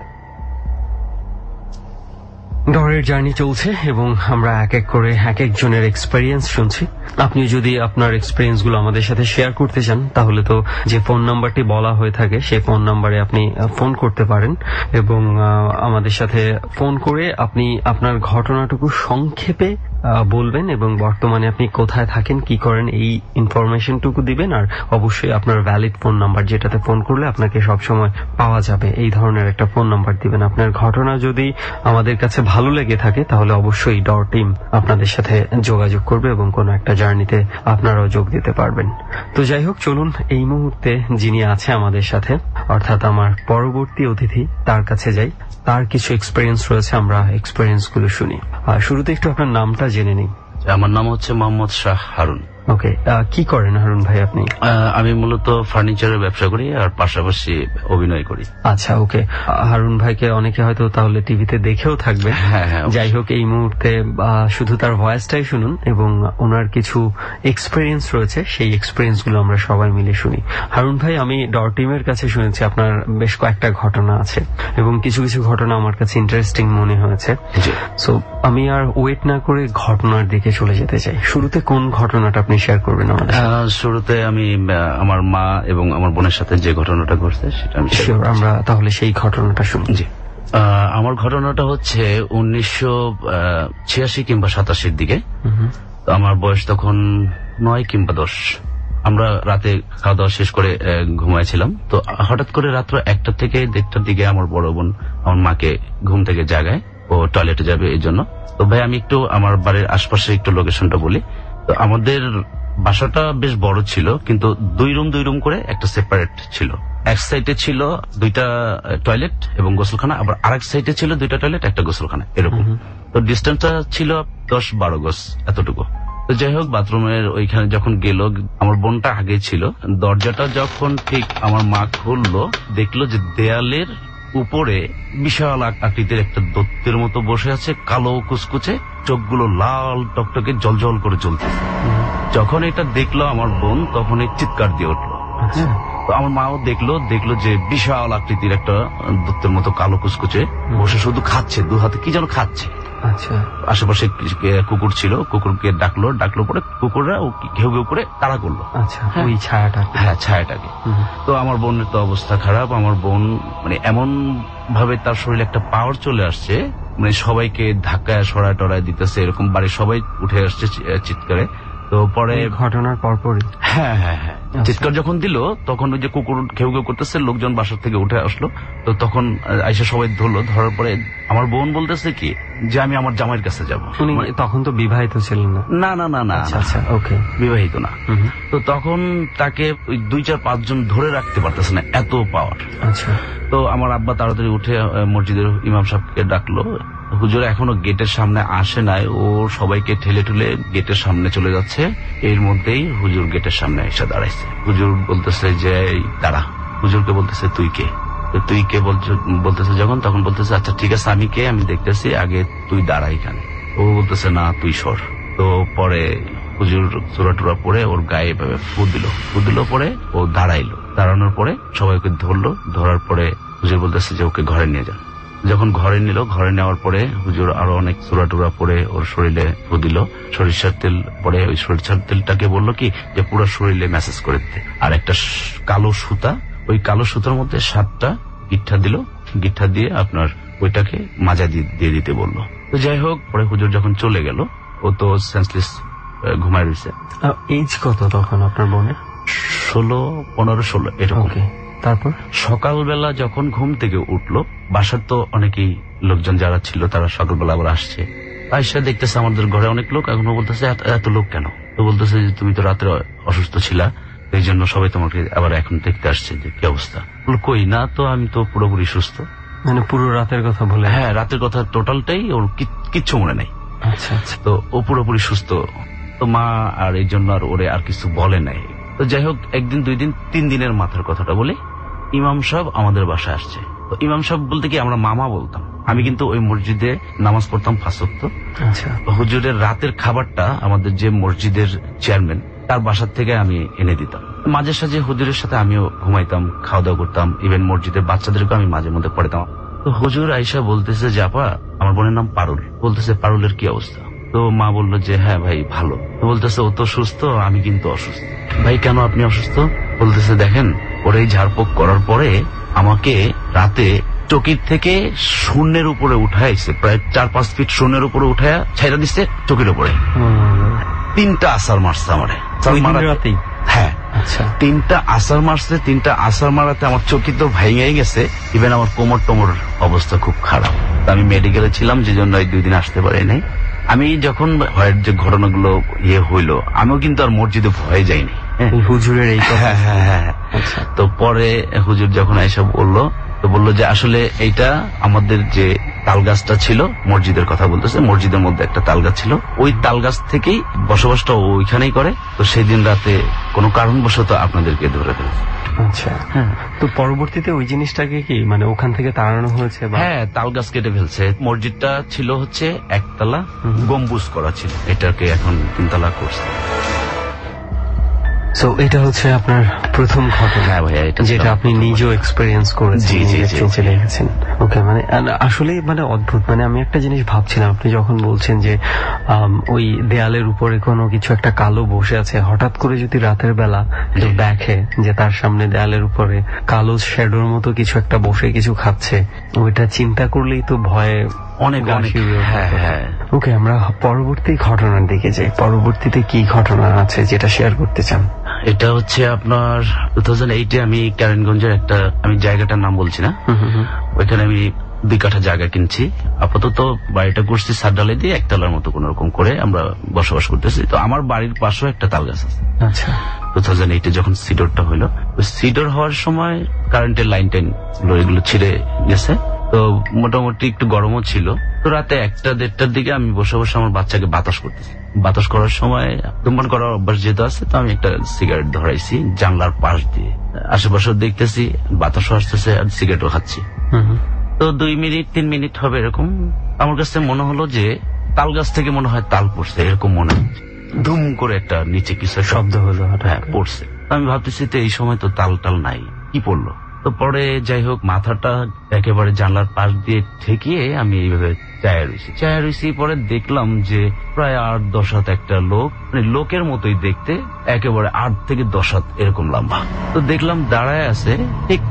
ডরের জার্নি চলছে এবং আমরা এক এক করে এক একজনের এক্সপেরিয়েন্স শুনছি। আপনি যদি আপনার এক্সপেরিয়েন্স গুলো আমাদের সাথে শেয়ার করতে চান, তাহলে তো যে ফোন নাম্বারটি বলা হয়ে থাকে সেই ফোন নাম্বারে আপনি ফোন করতে পারেন এবং আমাদের সাথে ফোন করে আপনি আপনার ঘটনাটুকু সংক্ষেপে বলবেন এবং বর্তমানে আপনি কোথায় থাকেন, কি করেন, এই ইনফরমেশনটুকু দিবেন। আর অবশ্যই আপনার ভ্যালিড ফোন নাম্বার, যেটাতে ফোন করলে আপনাকে সবসময় পাওয়া যাবে, এই ধরনের একটা ফোন নাম্বার দিবেন। আপনার ঘটনা যদি আমাদের কাছে ভালো লেগে থাকে তাহলে অবশ্যই ডর টিম আপনাদের সাথে যোগাযোগ করবে এবং কোনো একটা জার্নিতে আপনারাও যোগ দিতে পারবেন। তো যাই হোক, চলুন এই মুহূর্তে যিনি আছে আমাদের সাথে, অর্থাৎ আমার পরবর্তী অতিথি, তার কাছে যাই। তার কিছু এক্সপেরিয়েন্স রয়েছে, আমরা এক্সপেরিয়েন্স গুলো শুনি। শুরুতে একটু আপনার নামটা জেনে নিই। আমার নাম হচ্ছে মোহাম্মদ শাহ হারুন। ওকে, কি করেন হারুন ভাই আপনি? আমি মূলত ফার্নিচারের ব্যবসা করি আর পাশাপাশি অভিনয় করি। আচ্ছা, ওকে। হারুন ভাইকে অনেকে হয়তো তাহলে টিভিতে দেখেও থাকবে। হ্যাঁ, যাই হোক, এই মুহূর্তে শুধু তার ভয়েসটাই শুনুন এবং ওনার কিছু এক্সপিরিয়েন্স রয়েছে, সেই এক্সপিরিয়েন্স গুলো আমরা সবাই মিলে শুনি। হারুন ভাই, আমি ডর টিমের কাছে শুনেছি আপনার বেশ কয়েকটা ঘটনা আছে এবং কিছু কিছু ঘটনা আমার কাছে ইন্টারেস্টিং মনে হয়েছে। সো আমি আর ওয়েট না করে ঘটনার দিকে চলে যেতে চাই। শুরুতে কোন ঘটনাটা আপনি শেয়ার করবেন আমাদের? শুরুতে আমি আমার মা এবং আমার বোনের সাথে যে ঘটনাটা ঘটছে সেটা আমি আমরা তাহলে সেই ঘটনাটা শুনি। জি, আমার ঘটনাটা হচ্ছে 1986 কিংবা 87 দিকে। আমার বয়স তখন 9 কিংবা 10। আমরা রাতে খাওয়া দাওয়া শেষ করে ঘুমাইছিলাম। তো হঠাৎ করে রাত্র 1টা থেকে 1:30টার দিকে আমার বড় বোন আমার মাকে ঘুম থেকে জাগায়, ও টয়লেটে যাবে এই জন্য। তো ভাই আমি একটু আমার বাড়ির আশপাশে একটু লোকেশনটা বলি। তো আমাদের বাসাটা বেশ বড় ছিল, কিন্তু 2 রুম করে একটা সেপারেট ছিল। এক সাইডে ছিল 2টা টয়লেট এবং গোসলখানা, আবার আরেক সাইডে ছিল 2টা টয়লেট, একটা গোসলখানা, এরকম। তো ডিস্টেন্সটা ছিল 10-12 গজ এতটুকু। তো যাই হোক, বাথরুমের ওইখানে যখন গেল, আমার বোনটা আগে ছিল, দরজাটা যখন ঠিক আমার মা খুললো, দেখলো যে দেয়ালের উপরে বিশাল আকৃতির একটা দত্তের মতো বসে আছে, কালো কুচকুচে, চোখগুলো লাল টকটকে জলজল করে জ্বলতেছে। যখন এটা দেখলো আমার বোন, তখন চিৎকার দিয়ে উঠলো। তো আমার মাও দেখলো যে বিশাল আকৃতির একটা দত্তের মতো কালো কুচকুচে বসে শুধু খাচ্ছে, 2 হাতে কি যেন খাচ্ছে। আচ্ছা, আশেপাশে কুকুর ছিল, কুকুরকে ডাকলো পরে কুকুররা ঘেউ ঘেউ করে তাড়া করলো। আচ্ছা, ওই ছায়াটা? হ্যাঁ, ছায়াটাকে। তো আমার বোনের তো অবস্থা খারাপ। আমার বোন মানে এমন ভাবে তার শরীরে একটা পাওয়ার চলে আসছে, মানে সবাইকে ধাক্কায় সরায় টরায় দিতেছে, এরকম বাড়ির সবাই উঠে আসছে চিৎকারে। তো পরে ঘটনার পরপরই হ্যাঁ, চিৎকার যখন দিল, তখন ওই যে কুকুর ঘেউ ঘেউ করতেছে, লোকজন বাসার থেকে উঠে আসলো। তো তখন আইসা সবাই ধরলো। ধরার পরে আমার বোন বলতেছে কি যে আমি আমার জামাইয়ের কাছে যাবো। তখন তো বিবাহিত ছিলেন না? না। আচ্ছা, ওকে, বিবাহিত না। তো তখন তাকে ওই 2-4-5 জন ধরে রাখতে পারতেছে না, এত পাওয়ার। আচ্ছা। তো আমার আব্বা তাড়াতাড়ি উঠে মসজিদের ইমাম সাহেবকে ডাকলো। হুজুর এখনো গেটের সামনে আসে নাই, ও সবাইকে ঠেলে ঠুলে গেটের সামনে চলে যাচ্ছে। এর মধ্যেই হুজুর গেটের সামনে এসে দাঁড়াইছে। হুজুর বলতেছে যে দাঁড়া। হুজুরকে বলতেছে তুই কে? তুই কে বলতেছে যখন, তখন বলতেছে আচ্ছা ঠিক আছে আমি কে আমি দেখতেছি, আগে তুই দাঁড়া এখানে। ও বলতেছে না তুই সর। তো পরে হুজুর সূরা টুরা পড়ে ওর গায়ে এভাবে ফু দিল, পরে ও দাঁড়াইলো। দাঁড়ানোর পরে সবাইকে ধরলো। ধরার পরে হুজুর বলতেছে যে ওকে ঘরে নিয়ে যান। যখন ঘরে নিল, ঘরে নেওয়ার পরে হুজুর আরো অনেক সূরা টুরা পড়ে ওর শরীরে ফু দিল। সরিষার তেল পরে ওই সরিষার তেলটাকে বললো কি যে পুরো শরীরে ম্যাসেজ করে দিতে। আর একটা কালো সুতা, ওই কালো সুতার মধ্যে 7টা গিট্ঠা দিল। গিট্ঠা দিয়ে আপনার ওইটাকে মাজা দিয়ে দিতে বললো। তো যাই হোক, পরে হুজুর যখন চলে গেল, ও তো সেন্সলেস ঘুমায় রয়েছে। এজ কত তখন আপনার বোনের? 16-15-16 এরকম। তারপর সকালবেলা যখন ঘুম থেকে উঠলো, বাসার তো অনেকেই লোকজন যারা ছিল তারা সকালবেলা আবার আসছে। আইসা দেখতেছে আমাদের ঘরে অনেক লোক। এখনো বলতেছে এত লোক কেন? তো বলতেছে যে তুমি তো রাত্রে অসুস্থ ছিলা, এই জন্য সবাই তোমাকে আবার এখন দেখতে আসছে যে কি অবস্থা। কই না তো, আমি তো পুরোপুরি সুস্থ। মানে পুরো রাতের কথা বলে? হ্যাঁ, রাতের কথা টোটালটাই ওর কিচ্ছু মনে নাই। আচ্ছা। তো ও পুরোপুরি সুস্থ। তো মা আর এই জন্য আর ওরে আর কিছু বলে নাই। তো যাই হোক, 1 দিন 2 দিন 3 দিনের মাথার কথাটা বলে ইমাম সাহেব আমাদের বাসায় আসছে। তো ইমাম সাহেব বলতে কি আমরা মামা বলতাম। আমি কিন্তু ওই মসজিদে নামাজ পড়তাম 5 ওয়াক্ত। আচ্ছা। হুজুরের রাতের খাবারটা আমাদের যে মসজিদের চেয়ারম্যান তার বাসার থেকে আমি এনে দিতাম। মাঝে সাঝে হুজুরের সাথে আমিও ঘুমাইতাম, খাওয়া দাওয়া করতাম। ইভেন মসজিদের বাচ্চাদেরকে আমি মাঝে মধ্যে পড়াতাম। তো হুজুর আইসা বলতেছে যে আপা, আমার বোনের নাম পারুল, বলতেছে পারুলের কি অবস্থা? তো মা বললো যে হ্যাঁ ভাই ভালো। তো বলতেছে ও তো সুস্থ, আমি কিন্তু অসুস্থ। ভাই কেন আপনি অসুস্থ? বলতেছে দেখেন, ওর এই ঝাড়ফুঁক করার পরে আমাকে রাতে চকির থেকে শূন্যের উপরে উঠাইছে, প্রায় 4-5 ফিট শূন্যের উপরে উঠায়া ছাইরা দিচ্ছে চকির উপরে। 3টা আসার মারছে আমারে। হ্যাঁ, 3টা আসার মারছে। 3টা আসার মারাতে আমার চকি তো ভেঙে গেছে। ইভেন আমার কোমর অবস্থা খুব খারাপ। আমি মেডিকেলে ছিলাম, যে জন্য 2 দিন আসতে পারি নাই। আমি যখন ভয়ের যে ঘটনাগুলো হইলো, আমিও কিন্তু আর মসজিদে ভয়ে যাইনি। হুজুরের এই কথা? হ্যাঁ। তো পরে হুজুর যখন এইসব বললো, তো বললো যে আসলে এইটা আমাদের যে তাল গাছটা ছিল, মসজিদের কথা বলতেছে, মসজিদের মধ্যে একটা তাল গাছ ছিল, ওই তাল গাছ থেকেই বসবাসটা ওইখানেই করে। তো সেই দিন রাতে কোনো কারণবশত আপনাদেরকে ধরে ফেলেছে। আচ্ছা, তো পরবর্তীতে ওই জিনিসটাকে কি মানে ওখান থেকে তাড়ানো হয়েছে? হ্যাঁ, তাল গাছ কেটে ফেলছে। মসজিদটা ছিল হচ্ছে একতলা, গম্বুজ করা ছিল, এটাকে এখন 3 তলা করছে। সো এটা হচ্ছে আপনার প্রথম ঘটনা? হ্যাঁ ভাইয়া, এটা যেটা আপনি নিজেও এক্সপেরিয়েন্স করেছেন, চোখে দেখেছেন। ওকে, মানে আসলে মানে অদ্ভুত। মানে আমি একটা জিনিস ভাবছিলাম, আপনি যখন বলছেন যে ওই দেয়ালের উপরে কোনো কিছু একটা কালো বসে আছে, হঠাৎ করে যদি রাতের বেলা কেউ দেখে যে তার সামনে দেয়ালের উপরে কালো শ্যাডোর মতো কিছু একটা বসে কিছু খাচ্ছে, ওইটা চিন্তা করলেই তো ভয়ে অনেক। হ্যাঁ। ওকে, আমরা পরবর্তী ঘটনার দিকে যাই। পরবর্তীতে কি ঘটনা আছে যেটা শেয়ার করতে চান? এটা হচ্ছে আপনার 2008-এ আমি কারণগঞ্জের একটা, আমি জায়গাটার নাম বলছি না, ওইখানে আমি 2 কাঠা জায়গা কিনছি। আপাতত বাড়িটা করছি সাতডালে দিয়ে, একতলার মতো কোন রকম করে আমরা বসবাস করতেছি। তো আমার বাড়ির পাশেও একটা তাল গাছ আছে। আচ্ছা, 2008-এ যখন সিডরটা হইলো, সিডর হওয়ার সময় কারেন্টের লাইন এগুলো ছিঁড়ে গেছে। তো মোটামুটি একটু গরমও ছিল। তো রাতে 1টা-1:30টার দিকে আমি বসে বসে আমার বাচ্চাকে বাতাস করতেছি। বাতাস করার সময় ধূমপান করার অভ্যাস যেহেতু আছে, তো আমি একটা সিগারেট ধরাইছি জানলার পাশ দিয়ে। আশেপাশে দেখতেছি বাতাসও আসতেছে আর সিগারেটও খাচ্ছি। তো 2 মিনিট 3 মিনিট হবে এরকম, আমার কাছে মনে হলো যে তাল গাছ থেকে মনে হয় তাল পড়ছে, এরকম মনে হচ্ছে। ধুম করে একটা নিচে কিছু শব্দ হলো, হ্যাঁ পড়ছে। আমি ভাবতেছি তো এই সময় তো তাল নাই, কি পড়লো? তো পরে যাই হোক, মাথাটা একেবারে জানলার পাশ দিয়ে ঠেকিয়ে আমি এইভাবে চায়া রয়েছি। পরে দেখলাম যে প্রায় 8-10 হাত একটা লোক, মানে লোকের মতোই দেখতে, একেবারে 8 থেকে 10 হাত এরকম লম্বা। তো দেখলাম দাঁড়ায় আছে। ঠিক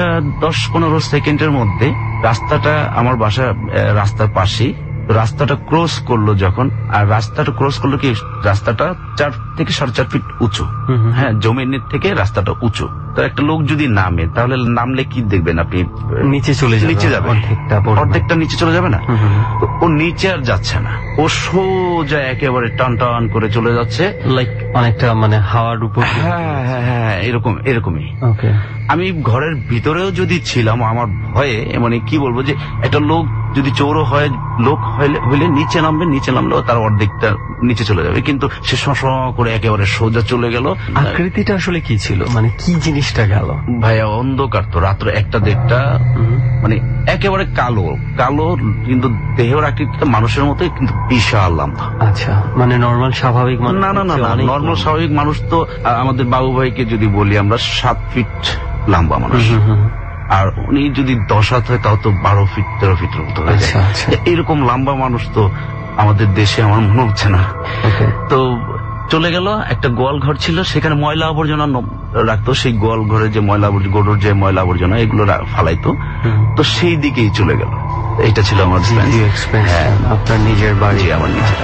10-15 সেকেন্ডের মধ্যে রাস্তাটা, আমার বাসা রাস্তার পাশেই, রাস্তাটা ক্রস করলো যখন, আর রাস্তাটা ক্রস করলো কি, রাস্তাটা 4 থেকে 4.5 ফিট উঁচু। হ্যাঁ, জমিনের থেকে রাস্তাটা উঁচু। তো একটা লোক যদি নামে, তাহলে নামলে কি দেখবেন আপনি? নিচে যাবে, অর্ধেকটা নিচে চলে যাবে না? ও নিচে আর যাচ্ছে না, ও সোজা একেবারে টান টান করে চলে যাচ্ছে, লাইক অনেকটা মানে হাওয়ার উপর। হ্যাঁ, এরকমই। আমি ঘরের ভিতরেও যদি ছিলাম, আমার ভয়ে মানে কি বলবো, যে একটা লোক যদি চোরও হয়, লোক হইলে নিচে নামলেও তার অর্ধেকটা নিচে চলে যাবে, কিন্তু সে করে একেবারে সোজা চলে গেল। আকৃতিটা আসলে কি ছিল, মানে কি জিনিসটা গেল? ভাইয়া, অন্ধকার তো, রাত্র 1টা-1:30, মানে একেবারে কালো, কিন্তু দেহের আকৃতিটা মানুষের মতোই, কিন্তু বিশাল লম্বা। আচ্ছা, মানে নর্মাল স্বাভাবিক মানুষ? না, নর্মাল স্বাভাবিক মানুষ তো, আমাদের বাবু ভাইকে যদি বলি আমরা, 7 ফিট লম্বা মানুষ। আর উনি যদি 10 হাত হয়, তাও তো 12 ফিট 13 ফিটের মতো হয়ে যায়। এরকম লম্বা মানুষ তো আমাদের দেশে আমার মনে হচ্ছে না। তো চলে গেল। একটা গোয়াল ঘর ছিল, সেখানে ময়লা আবর্জনা রাখতো। সেই গোয়াল ঘরে যে ময়লা গরুর যে ময়লা আবর্জনা এগুলো ফালাইতো, তো সেই দিকেই চলে গেল। এটা ছিল আমার আপনার নিজের বাড়ি? আমার নিজের।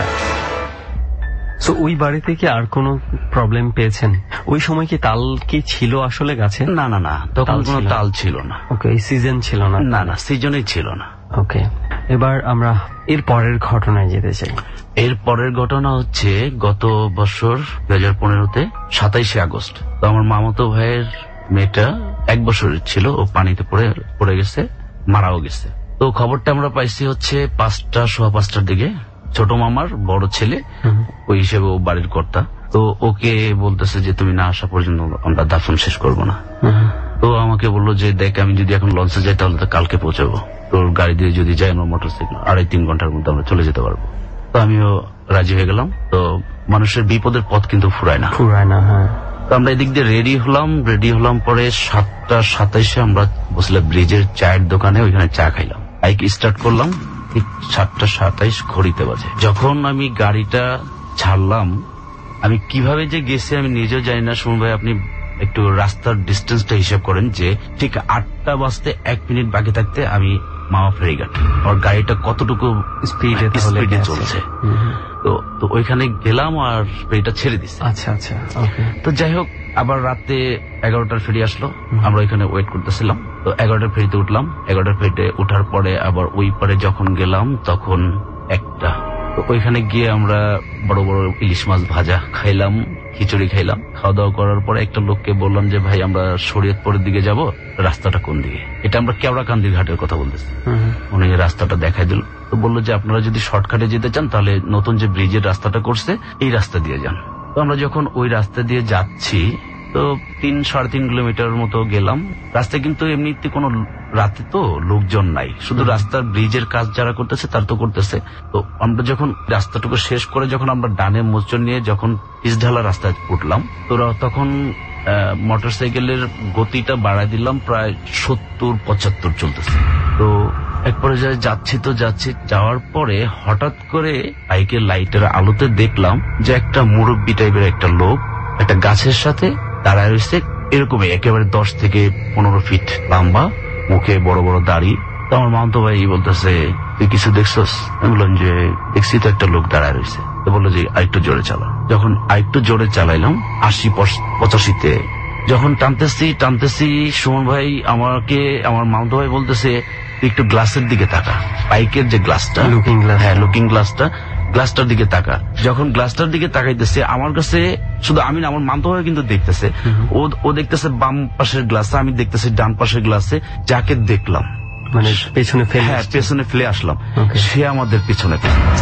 তো ওই বাড়িতে কি আর কোনো প্রবলেম পেয়েছেন? ওই সময় কি তাল কি ছিল আসলে গাছে? না, তখন কোনো তাল ছিল না। ওকে, সিজন ছিল না? না, সিজনই ছিল না। ওকে, এবার আমরা এর পরের ঘটনায় যেতে চাই। এর পরের ঘটনা হচ্ছে গত বছর 2015-তে 27শে আগস্ট। তো আমার মামাতো ভাইয়ের মেয়েটা 1 বছরের ছিল, ও পানিতে পড়ে গেছে, মারাও গেছে। তো খবরটা আমরা পাইছি হচ্ছে 5টা-5:15টার দিকে। ছোট মামার বড় ছেলে, ওই হিসেবে ও বাড়ির কর্তা। তো ওকে বলতেছে যে তুমি না আসা পর্যন্ত আমরা দাফন শেষ করবো না। তো আমাকে বললো যে দেখ, আমি যদি এখন লঞ্চে যাই তাহলে তো কালকে পৌঁছাবো, তোর গাড়ি দিয়ে যদি যাই আমার মোটরসাইকেল 2.5-3 ঘন্টার মধ্যে আমরা চলে যেতে পারবো। তো আমিও রাজি হয়ে গেলাম। তো মানুষের বিপদের পথ কিন্তু ফুরায় না। হ্যাঁ। তো আমরা এদিক দিয়ে রেডি হলাম। পরে 7টা-27-এ আমরা বসলাম ব্রিজের চায়ের দোকানে, ওইখানে চা খাইলাম। বাইক স্টার্ট করলাম, 7টা-27 ঘড়িতে বাজে। যখন আমি গাড়িটা ছাড়লাম, আমি কিভাবে যে গেছি আমি নিজেও জানি না। সুমন ভাই, আপনি একটু রাস্তার ডিস্টেন্সটা হিসাব করেন, যে ঠিক 8টা বাজতে 1 মিনিট বাকি থাকতে আমি মামা ফেরিঘাট, আর গাড়িটা কতটুকু স্পিডে চলছে। তো ওইখানে গেলাম আর ফেরিটা ছেড়ে দিচ্ছে। আচ্ছা, তো যাই হোক, আবার রাতে 11টার ফেরি আসলো, আমরা ওইখানে ওয়েট করতেছিলাম। তো 11টার ফেরিতে উঠলাম। 11টার ফেরিতে উঠার পরে আবার ওই পারে যখন গেলাম তখন 1টা। তো ওইখানে গিয়ে আমরা বড় বড় ইলিশ মাছ ভাজা খাইলাম, খিচুড়ি খাইলাম। খাওয়া দাওয়া করার পরে একটা লোককে বললাম যে ভাই আমরা শরীয়তপুরের দিকে যাব, রাস্তাটা কোন দিকে? এটা আমরা কেওড়াকান্দির ঘাটের কথা বলতেছি। উনি রাস্তাটা দেখাই দিল, তো বললো যে আপনারা যদি শর্টকাটে যেতে চান তাহলে নতুন যে ব্রিজের রাস্তাটা করছে এই রাস্তা দিয়ে যান। তো আমরা যখন ওই রাস্তা দিয়ে যাচ্ছি তো 3-3.5 কিলোমিটার মতো গেলাম। রাস্তায় কিন্তু এমনিতে কোনো রাতে তো লোকজন নাই, শুধু রাস্তার ব্রিজের কাজ যারা করতেছে তার তো করতেছে। তো আমরা যখন রাস্তাটুকু শেষ করে যখন আমরা ডানে মোচড় নিয়ে যখন পিচঢালা রাস্তায় উঠলাম, তো তখন মোটরসাইকেলের গতিটা বাড়াই দিলাম, প্রায় 70-75 চলতেছে। তো এক পর্যায়ে যাচ্ছি, যাওয়ার পরে হঠাৎ করে বাইকের লাইটের আলোতে দেখলাম যে একটা মুরব্বী টাইপের একটা লোক একটা গাছের সাথে দাঁড়ায় রয়েছে, এরকমই একেবারে 10 থেকে 15 ফিট লম্বা, মুখে বড় বড় দাড়ি। তো আমার মামতো ভাই বলতেছে তুই কিছু দেখছস? আমি বললাম যে দেখছি তো একটা লোক দাঁড়ায় রয়েছে। তো বললো যে আরেকটু জোরে চালা। যখন আরেকটু জোরে চালাইলাম 80-85-তে, যখন টানতেছি সুমন ভাই আমাকে, আমার মামতো ভাই বলতেছে তুই একটু গ্লাসের দিকে তাকা, বাইকের যে গ্লাসটা, লুকিং গ্লাস, হ্যাঁ লুকিং গ্লাসটার দিকে তাকা। যখন গ্লাসটার দিকে তাকাইতেছে আমার কাছে শুধু আমি না, আমার মামতো ভাই কিন্তু দেখতেছে, ও দেখতেছে বাম পাশের গ্লাসে, আমি দেখতেছি ডান পাশের গ্লাসে। যাকে দেখলাম মানে পেছনে ফেলে আসলাম, সে আমাদের পিছনে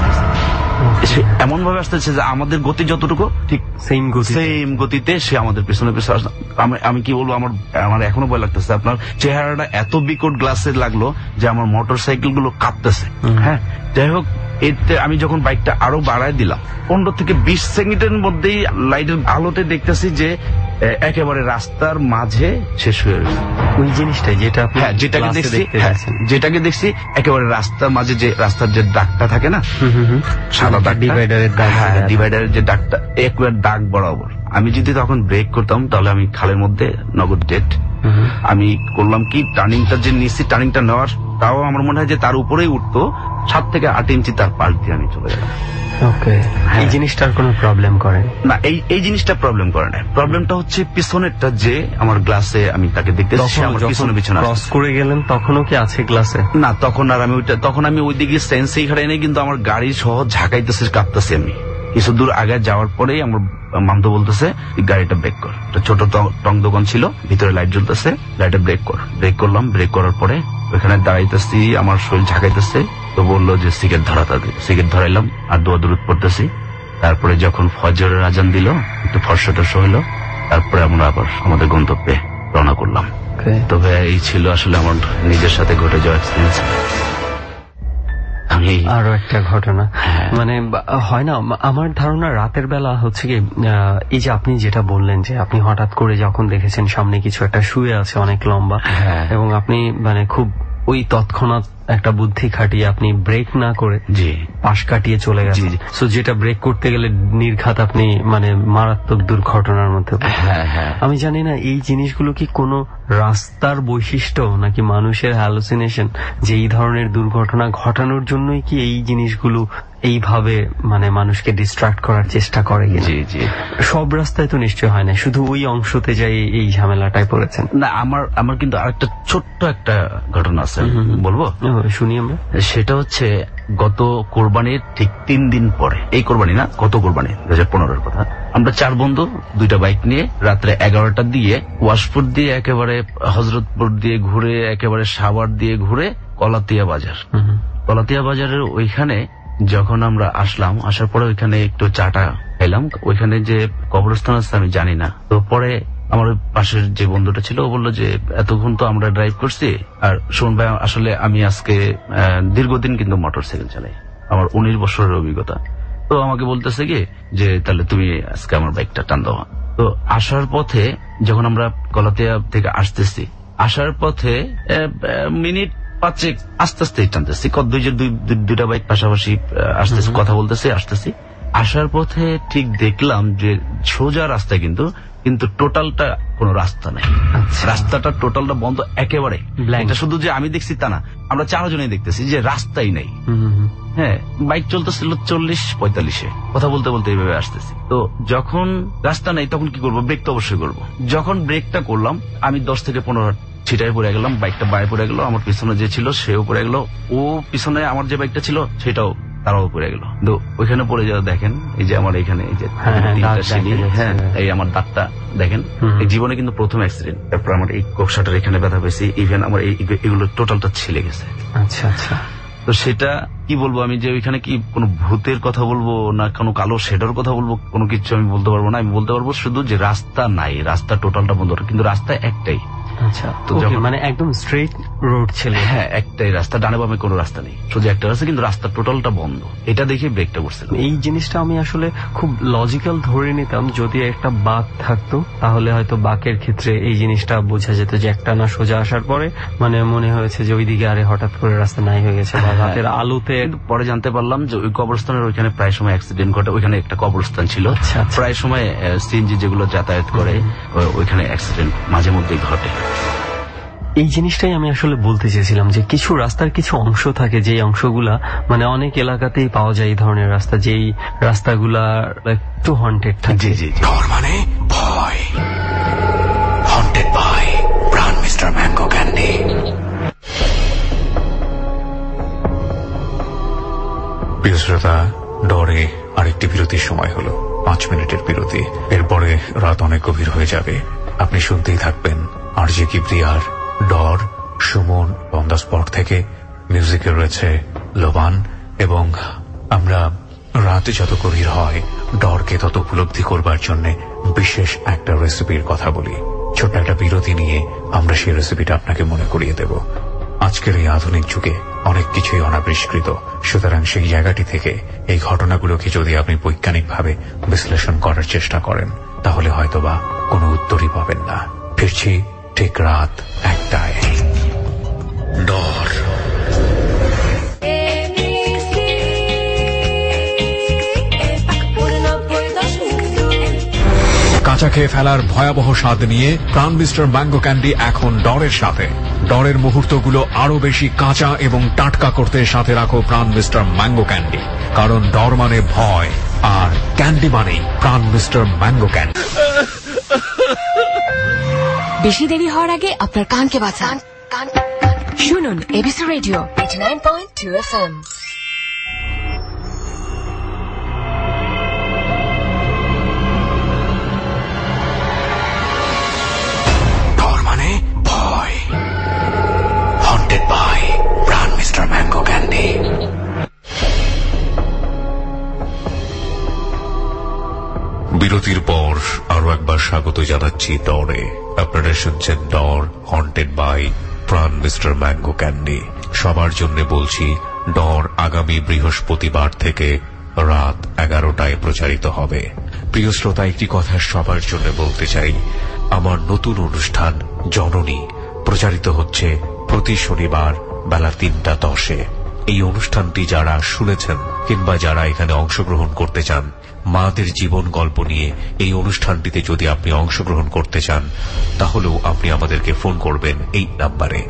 সে এমন ভাবে আসতেছে যে আমাদের গতি যতটুকু ঠিক সেম গতিতে সে আমাদের পিছনে আসলো। আমি কি বলবো, আমার এখনো ভয় লাগতেছে। আপনার চেহারাটা এত বিকট গ্লাসে লাগলো যে আমার মোটর সাইকেল গুলো কাঁপতেছে। হ্যাঁ, যাই হোক, এতে আমি যখন বাইকটা আরো বাড়ায় দিলাম 15 থেকে 20 সেকেন্ডের মধ্যেই লাইটের আলোতে দেখতেছি যে একেবারে রাস্তার মাঝে শেষ হয়ে গেছে ওই জিনিসটাই, যেটাকে দেখছি একেবারে রাস্তার মাঝে, যে রাস্তার যে দাগটা থাকে না, সাদা দাগ, ডিভাইডারের যে দাগটা, একবার দাগ বরাবর। আমি যদি তখন ব্রেক করতাম তাহলে আমি খালের মধ্যে নগদ ডেট। আমি করলাম কি, টার্নিংটা যে নিচ্ছি, টার্নিংটা নেওয়ার তাও আমার মনে হয় যে তার উপরেই উঠতো, 7 থেকে 8 ইঞ্চি তার পাশ দিয়ে আমি চলে গেলাম। এই জিনিসটার কোনো প্রবলেম করে না? এই জিনিসটা প্রবলেম করে না। প্রবলেমটা হচ্ছে পিছনেরটা, যে আমার গ্লাসে আমি তাকে দেখতেছি আমার পিছনে ক্রস করে গেলেন, তখনও কি আছে গ্লাসে? না, তখন আমি ওই দিকে সেন্সই খাটাই নাই, কিন্তু আমার গাড়ি সহ ঝাঁকাইতেছে, কাঁপতেছি। আমি কিছু দূর আগে যাওয়ার পরেই আমার মামতো বলতেছে গাড়িটা ব্রেক কর। ছোট টং দোকান ছিল, ভিতরে লাইট জ্বলতেছে, লাইটে ব্রেক কর। ব্রেক করলাম, ব্রেক করার পরে ওইখানে দাঁড়াইতেছি, আমার শরীর ঝাঁকাইতেছে। তো বললো যে সিগারেট ধরা, তাদের সিগারেট ধরাইলাম আর দোয়া দূরত পড়তেছি। তারপরে যখন ফজরের আজান দিল, একটু ফর্সা হইলো, তারপরে আমরা আবার আমাদের গন্তব্যে রওনা করলাম। তবে এই ছিল আসলে আমার নিজের সাথে ঘটে যাওয়া এক্সপিরিয়েন্স। আরো একটা ঘটনা, মানে হয় না, আমার ধারণা রাতের বেলা হচ্ছে কি, এই যে আপনি যেটা বললেন যে আপনি হঠাৎ করে যখন দেখেছেন সামনে কিছু একটা শুয়ে আছে অনেক লম্বা, এবং আপনি মানে খুব ওই তৎক্ষণাৎ একটা বুদ্ধি খাটিয়ে আপনি ব্রেক না করে পাশ কাটিয়ে চলে গেছেন। সো যেটা ব্রেক করতে গেলে নির্ঘাত আপনি মানে মারাত্মক দুর্ঘটনার মধ্যে। আমি জানি না এই জিনিসগুলো কি কোনো রাস্তার বৈশিষ্ট্য নাকি মানুষের হ্যালুসিনেশন, যে এই ধরনের দুর্ঘটনা ঘটানোর জন্যই কি এই জিনিসগুলো এইভাবে মানে মানুষকে ডিস্ট্রাক্ট করার চেষ্টা করে? সব রাস্তায় তো নিশ্চয় হয় না, শুধু ওই অংশতে যাই এই ঝামেলাটায় পড়েছেন। না, আমার কিন্তু আরেকটা ছোট্ট একটা ঘটনা আছে, বলবো? শুনি আমরা। সেটা হচ্ছে গত কোরবানির ঠিক 3 দিন পরে, এই কোরবানি না, গত কোরবানি 2015-এর কথা, আমরা 4 বন্ধু 2টা বাইক নিয়ে রাত্রে 11টার দিকে ওয়াশপুর দিয়ে একেবারে হজরতপুর দিয়ে ঘুরে একেবারে সাভার দিয়ে ঘুরে কলাতিয়া বাজারের ওইখানে যখন আমরা আসলাম, আসার পরে ওইখানে একটু চাটা খাইলাম। ওইখানে যে কবরস্থান আছে আমি জানি না। তো পরে আমার পাশের যে বন্ধুটা ছিল ও বললো যে এতক্ষণ তো আমরা ড্রাইভ করছি, আর শোন ভাই আসলে আমি আজকে দীর্ঘদিন কিন্তু মোটরসাইকেল চালাই, আমার 19 বছরের অভিজ্ঞতা। তো আমাকে বলতেছে কি যে তাহলে তুমি আজকে আমার বাইকটা টান দাও। তো আসার পথে যখন আমরা কলাতিয়া থেকে আসতেছি, আসার পথে মিনিট 5 আস্তে আস্তে টানতেছি, দুইটা বাইক পাশাপাশি আসতেছি, কথা বলতেছি, আসতেছি। আসার পথে ঠিক দেখলাম যে সোজা রাস্তায় কিন্তু টোটালটা কোনো রাস্তা নাই, রাস্তাটা টোটালটা বন্ধ একেবারে। এটা শুধু যে আমি দেখছি তা না, আমরা 4 জনেই দেখতেছি যে রাস্তাই নেই। হ্যাঁ, বাইক চলতেছিল 40-45-এ, কথা বলতে বলতে এইভাবে আসতেছি। তো যখন রাস্তা নেই তখন কি করবো? ব্রেক তো অবশ্যই করবো। যখন ব্রেকটা করলাম আমি 10 থেকে 15 ছিটায় পড়ে গেলাম, বাইকটা বায়ে পড়ে গেল, আমার পিছনে যে ছিল সেও পড়ে গেল, ও পিছনে আমার যে বাইকটা ছিল সেটাও তারাও পড়ে গেল। তো ওইখানে পড়ে যাওয়া দেখেন, এই যে আমার এখানে এই যে তিনটা সিঁড়ি, হ্যাঁ এই আমার দাঁতটা দেখেন, এই জীবনে কিন্তু প্রথম অ্যাক্সিডেন্ট। তারপর আমার এই কোকসাটার এখানে ব্যথা পেয়েছি, ইভেন আমার এগুলো টোটালটা ছিলে গেছে। আচ্ছা আচ্ছা। তো সেটা কি বলবো আমি, যে ওইখানে কি কোনো ভূতের কথা বলবো না কোনো কালো শেডের কথা বলবো, কোনো কিছু আমি বলতে পারবো না। আমি বলতে পারবো শুধু যে রাস্তা নাই, রাস্তা টোটালটা বন্ধ, কিন্তু রাস্তা একটাই। আচ্ছা, তো মানে একদম স্ট্রেট রোড ছিল? হ্যাঁ একটাই রাস্তা, ডানে বামে কোনো রাস্তা নেই, শুধু একটা রাস্তা, কিন্তু রাস্তা টোটালটা বন্ধ। এটা দেখে ব্রেকটা করছিল। এই জিনিসটা আমি আসলে খুব লজিক্যাল ধরে নিতাম, যদি একটা বাঘ থাকতো তাহলে হয়তো বাঘের ক্ষেত্রে এই জিনিসটা বোঝা যেত যে একটা না সোজা আসার পরে মানে মনে হয়েছে যে ওইদিকে আরে হঠাৎ করে রাস্তা নাই হয়ে গেছে, বা রাতের আলোতে। পরে জানতে পারলাম যে ওই কবরস্থানের ওইখানে প্রায় সময় অ্যাক্সিডেন্ট ঘটে, ওইখানে একটা কবরস্থান ছিল, প্রায় সময় সিএনজি যেগুলো যাতায়াত করে ওইখানে অ্যাক্সিডেন্ট মাঝে মধ্যেই ঘটে। এই জিনিসটাই আমি আসলে বলতে চেয়েছিলাম যে কিছু রাস্তার কিছু অংশ থাকে যে অংশগুলা মানে অনেক এলাকাতেই পাওয়া যায়, এই ধরনের রাস্তা যেই রাস্তাগুলা একটু হন্টেড থাকে। জি জি, মানে ভয়, haunted by Pran mister mango candy. প্রিয় শ্রোতা, ডরে আরেকটি বিরতির সময় হলো, 5 মিনিটের বিরতি। এরপরে রাত অনেক গভীর হয়ে যাবে। আপনি শুনতেই থাকবেন আরজে কিবরিয়ার ডর, সুমন অন দ্য স্পট থেকে। মিউজিকে রয়েছে লোবান, এবং আমরা রাতে যত গভীর হয় ডরকে তত উপলব্ধি করবার জন্য বিশেষ একটা রেসিপির কথা বলি। ছোট্ট একটা বিরতি নিয়ে আমরা সেই রেসিপিটা আপনাকে মনে করিয়ে দেব। আজকের এই আধুনিক যুগে অনেক কিছুই অনাবিষ্কৃত, সুতরাং সেই জায়গাটি থেকে এই ঘটনাগুলোকে যদি আপনি বৈজ্ঞানিকভাবে বিশ্লেষণ করার চেষ্টা করেন তাহলে হয়তোবা কোনো উত্তরই পাবেন না। ফিরছি ঠিক রাত 1টায়। ডর। কাঁচা খেয়ে ফেলার ভয়াবহ স্বাদ নিয়ে প্রাণ মিস্টার ম্যাঙ্গো ক্যান্ডি এখন ডরের সাথে। ডরের মুহূর্তগুলো আরো বেশি কাঁচা এবং টাটকা করতে সাথে রাখো প্রাণ মিস্টার ম্যাঙ্গো ক্যান্ডি, কারণ ডর মানে ভয় আর ক্যান্ডি মানে প্রাণ মিস্টার ম্যাঙ্গো ক্যান্ডি। বেশি দেরি হওয়ার আগে আপনার কানকে বাঁচান। শুনুন এবিসি রেডিও 89.2 FM। ডর মানে ভয়, haunted by Pran mister mango candy. বিরতির পর আরো একবার স্বাগত জানাচ্ছি ডরে। আপনারা শুনছেন Dar, haunted by Pran mister mango candy. সবার জন্য বলছি, ডর আগামী বৃহস্পতিবার থেকে রাত 11টায় প্রচারিত হবে। প্রিয় শ্রোতা, একটি কথা সবার জন্য বলতে চাই, আমার নতুন অনুষ্ঠান জননী প্রচারিত হচ্ছে প্রতি শনিবার বেলা 3:10-এ। এই অনুষ্ঠানটি যারা শুনেছেন কিংবা যারা এখানে অংশগ্রহণ করতে চান, মাদের জীবন গল্প নিয়ে এই অনুষ্ঠানটিতে যদি আপনি অংশগ্রহণ করতে চান তাহলেও আপনি আমাদেরকে ফোন করবেন এই নাম্বারে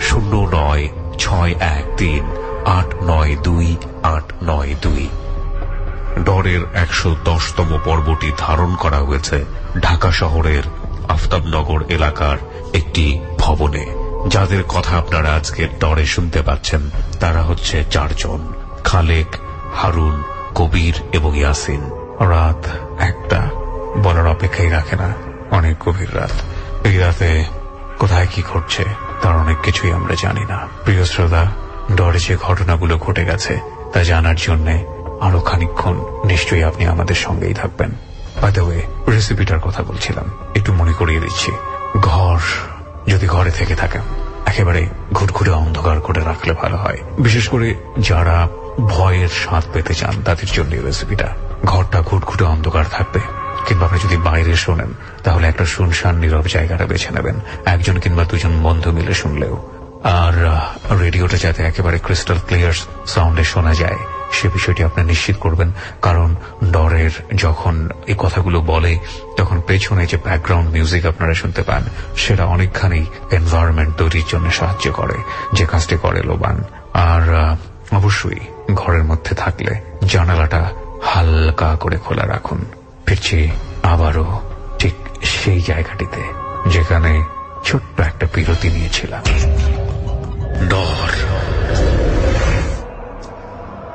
09613892 ডরের 110তম পর্বটি ধারণ করা হয়েছে ঢাকা শহরের আফতাবনগর এলাকার একটি ভবনে। যাদের কথা আপনারা আজকে ডরে শুনতে পাচ্ছেন তারা হচ্ছে 4 জন, খালেক, হারুন, কবির এবং ইয়াসিন। রাত 1টা বলার অপেক্ষাই রাখে না, অনেক গভীর রাত। এই রাতে কোথায় কি ঘটছে তার অনেক কিছুই আমরা জানি না। প্রিয় শ্রোতা, ডরে যে ঘটনাগুলো ঘটে গেছে তা জানার জন্য আরো খানিকক্ষণ নিশ্চয়ই আপনি আমাদের সঙ্গেই থাকবেন। বাই দ্য ওয়ে, রেসিপিটার কথা বলছিলাম, একটু মনে করিয়ে দিচ্ছি। ঘর যদি ঘরে থেকে থাকেন একেবারে ঘুটঘুটে অন্ধকার করে রাখলে ভালো হয়। বিশেষ করে যারা ভয়ের স্বাদ পেতে চান তাদের জন্য রেসিপিটা। ঘরটা ঘুটঘুটে অন্ধকার থাকবে, কিংবা আপনি যদি বাইরে শোনেন তাহলে একটা শুনশান নীরব জায়গাটা বেছে নেবেন, 1জন কিংবা 2জন বন্ধু মিলে শুনলেও। আর রেডিওটা যাতে একেবারে ক্রিস্টাল ক্লিয়ার সাউন্ডে শোনা যায় সে বিষয়টি আপনি নিশ্চিত করবেন, কারণ ডরের যখন এই কথাগুলো বলে তখন পেছনে যে ব্যাকগ্রাউন্ড মিউজিক আপনারা শুনতে পান সেটা অনেকখানি এনভায়রনমেন্ট তৈরির জন্য সাহায্য করে, যে কাজটি করে লোবান। আর অবশ্যই ঘরের মধ্যে থাকলে জানালাটা হালকা করে খোলা রাখুন। ফিরছি আবারও ঠিক সেই জায়গাটিতে যেখানে ছোট্ট একটা বিরতি নিয়েছিলাম। ডর।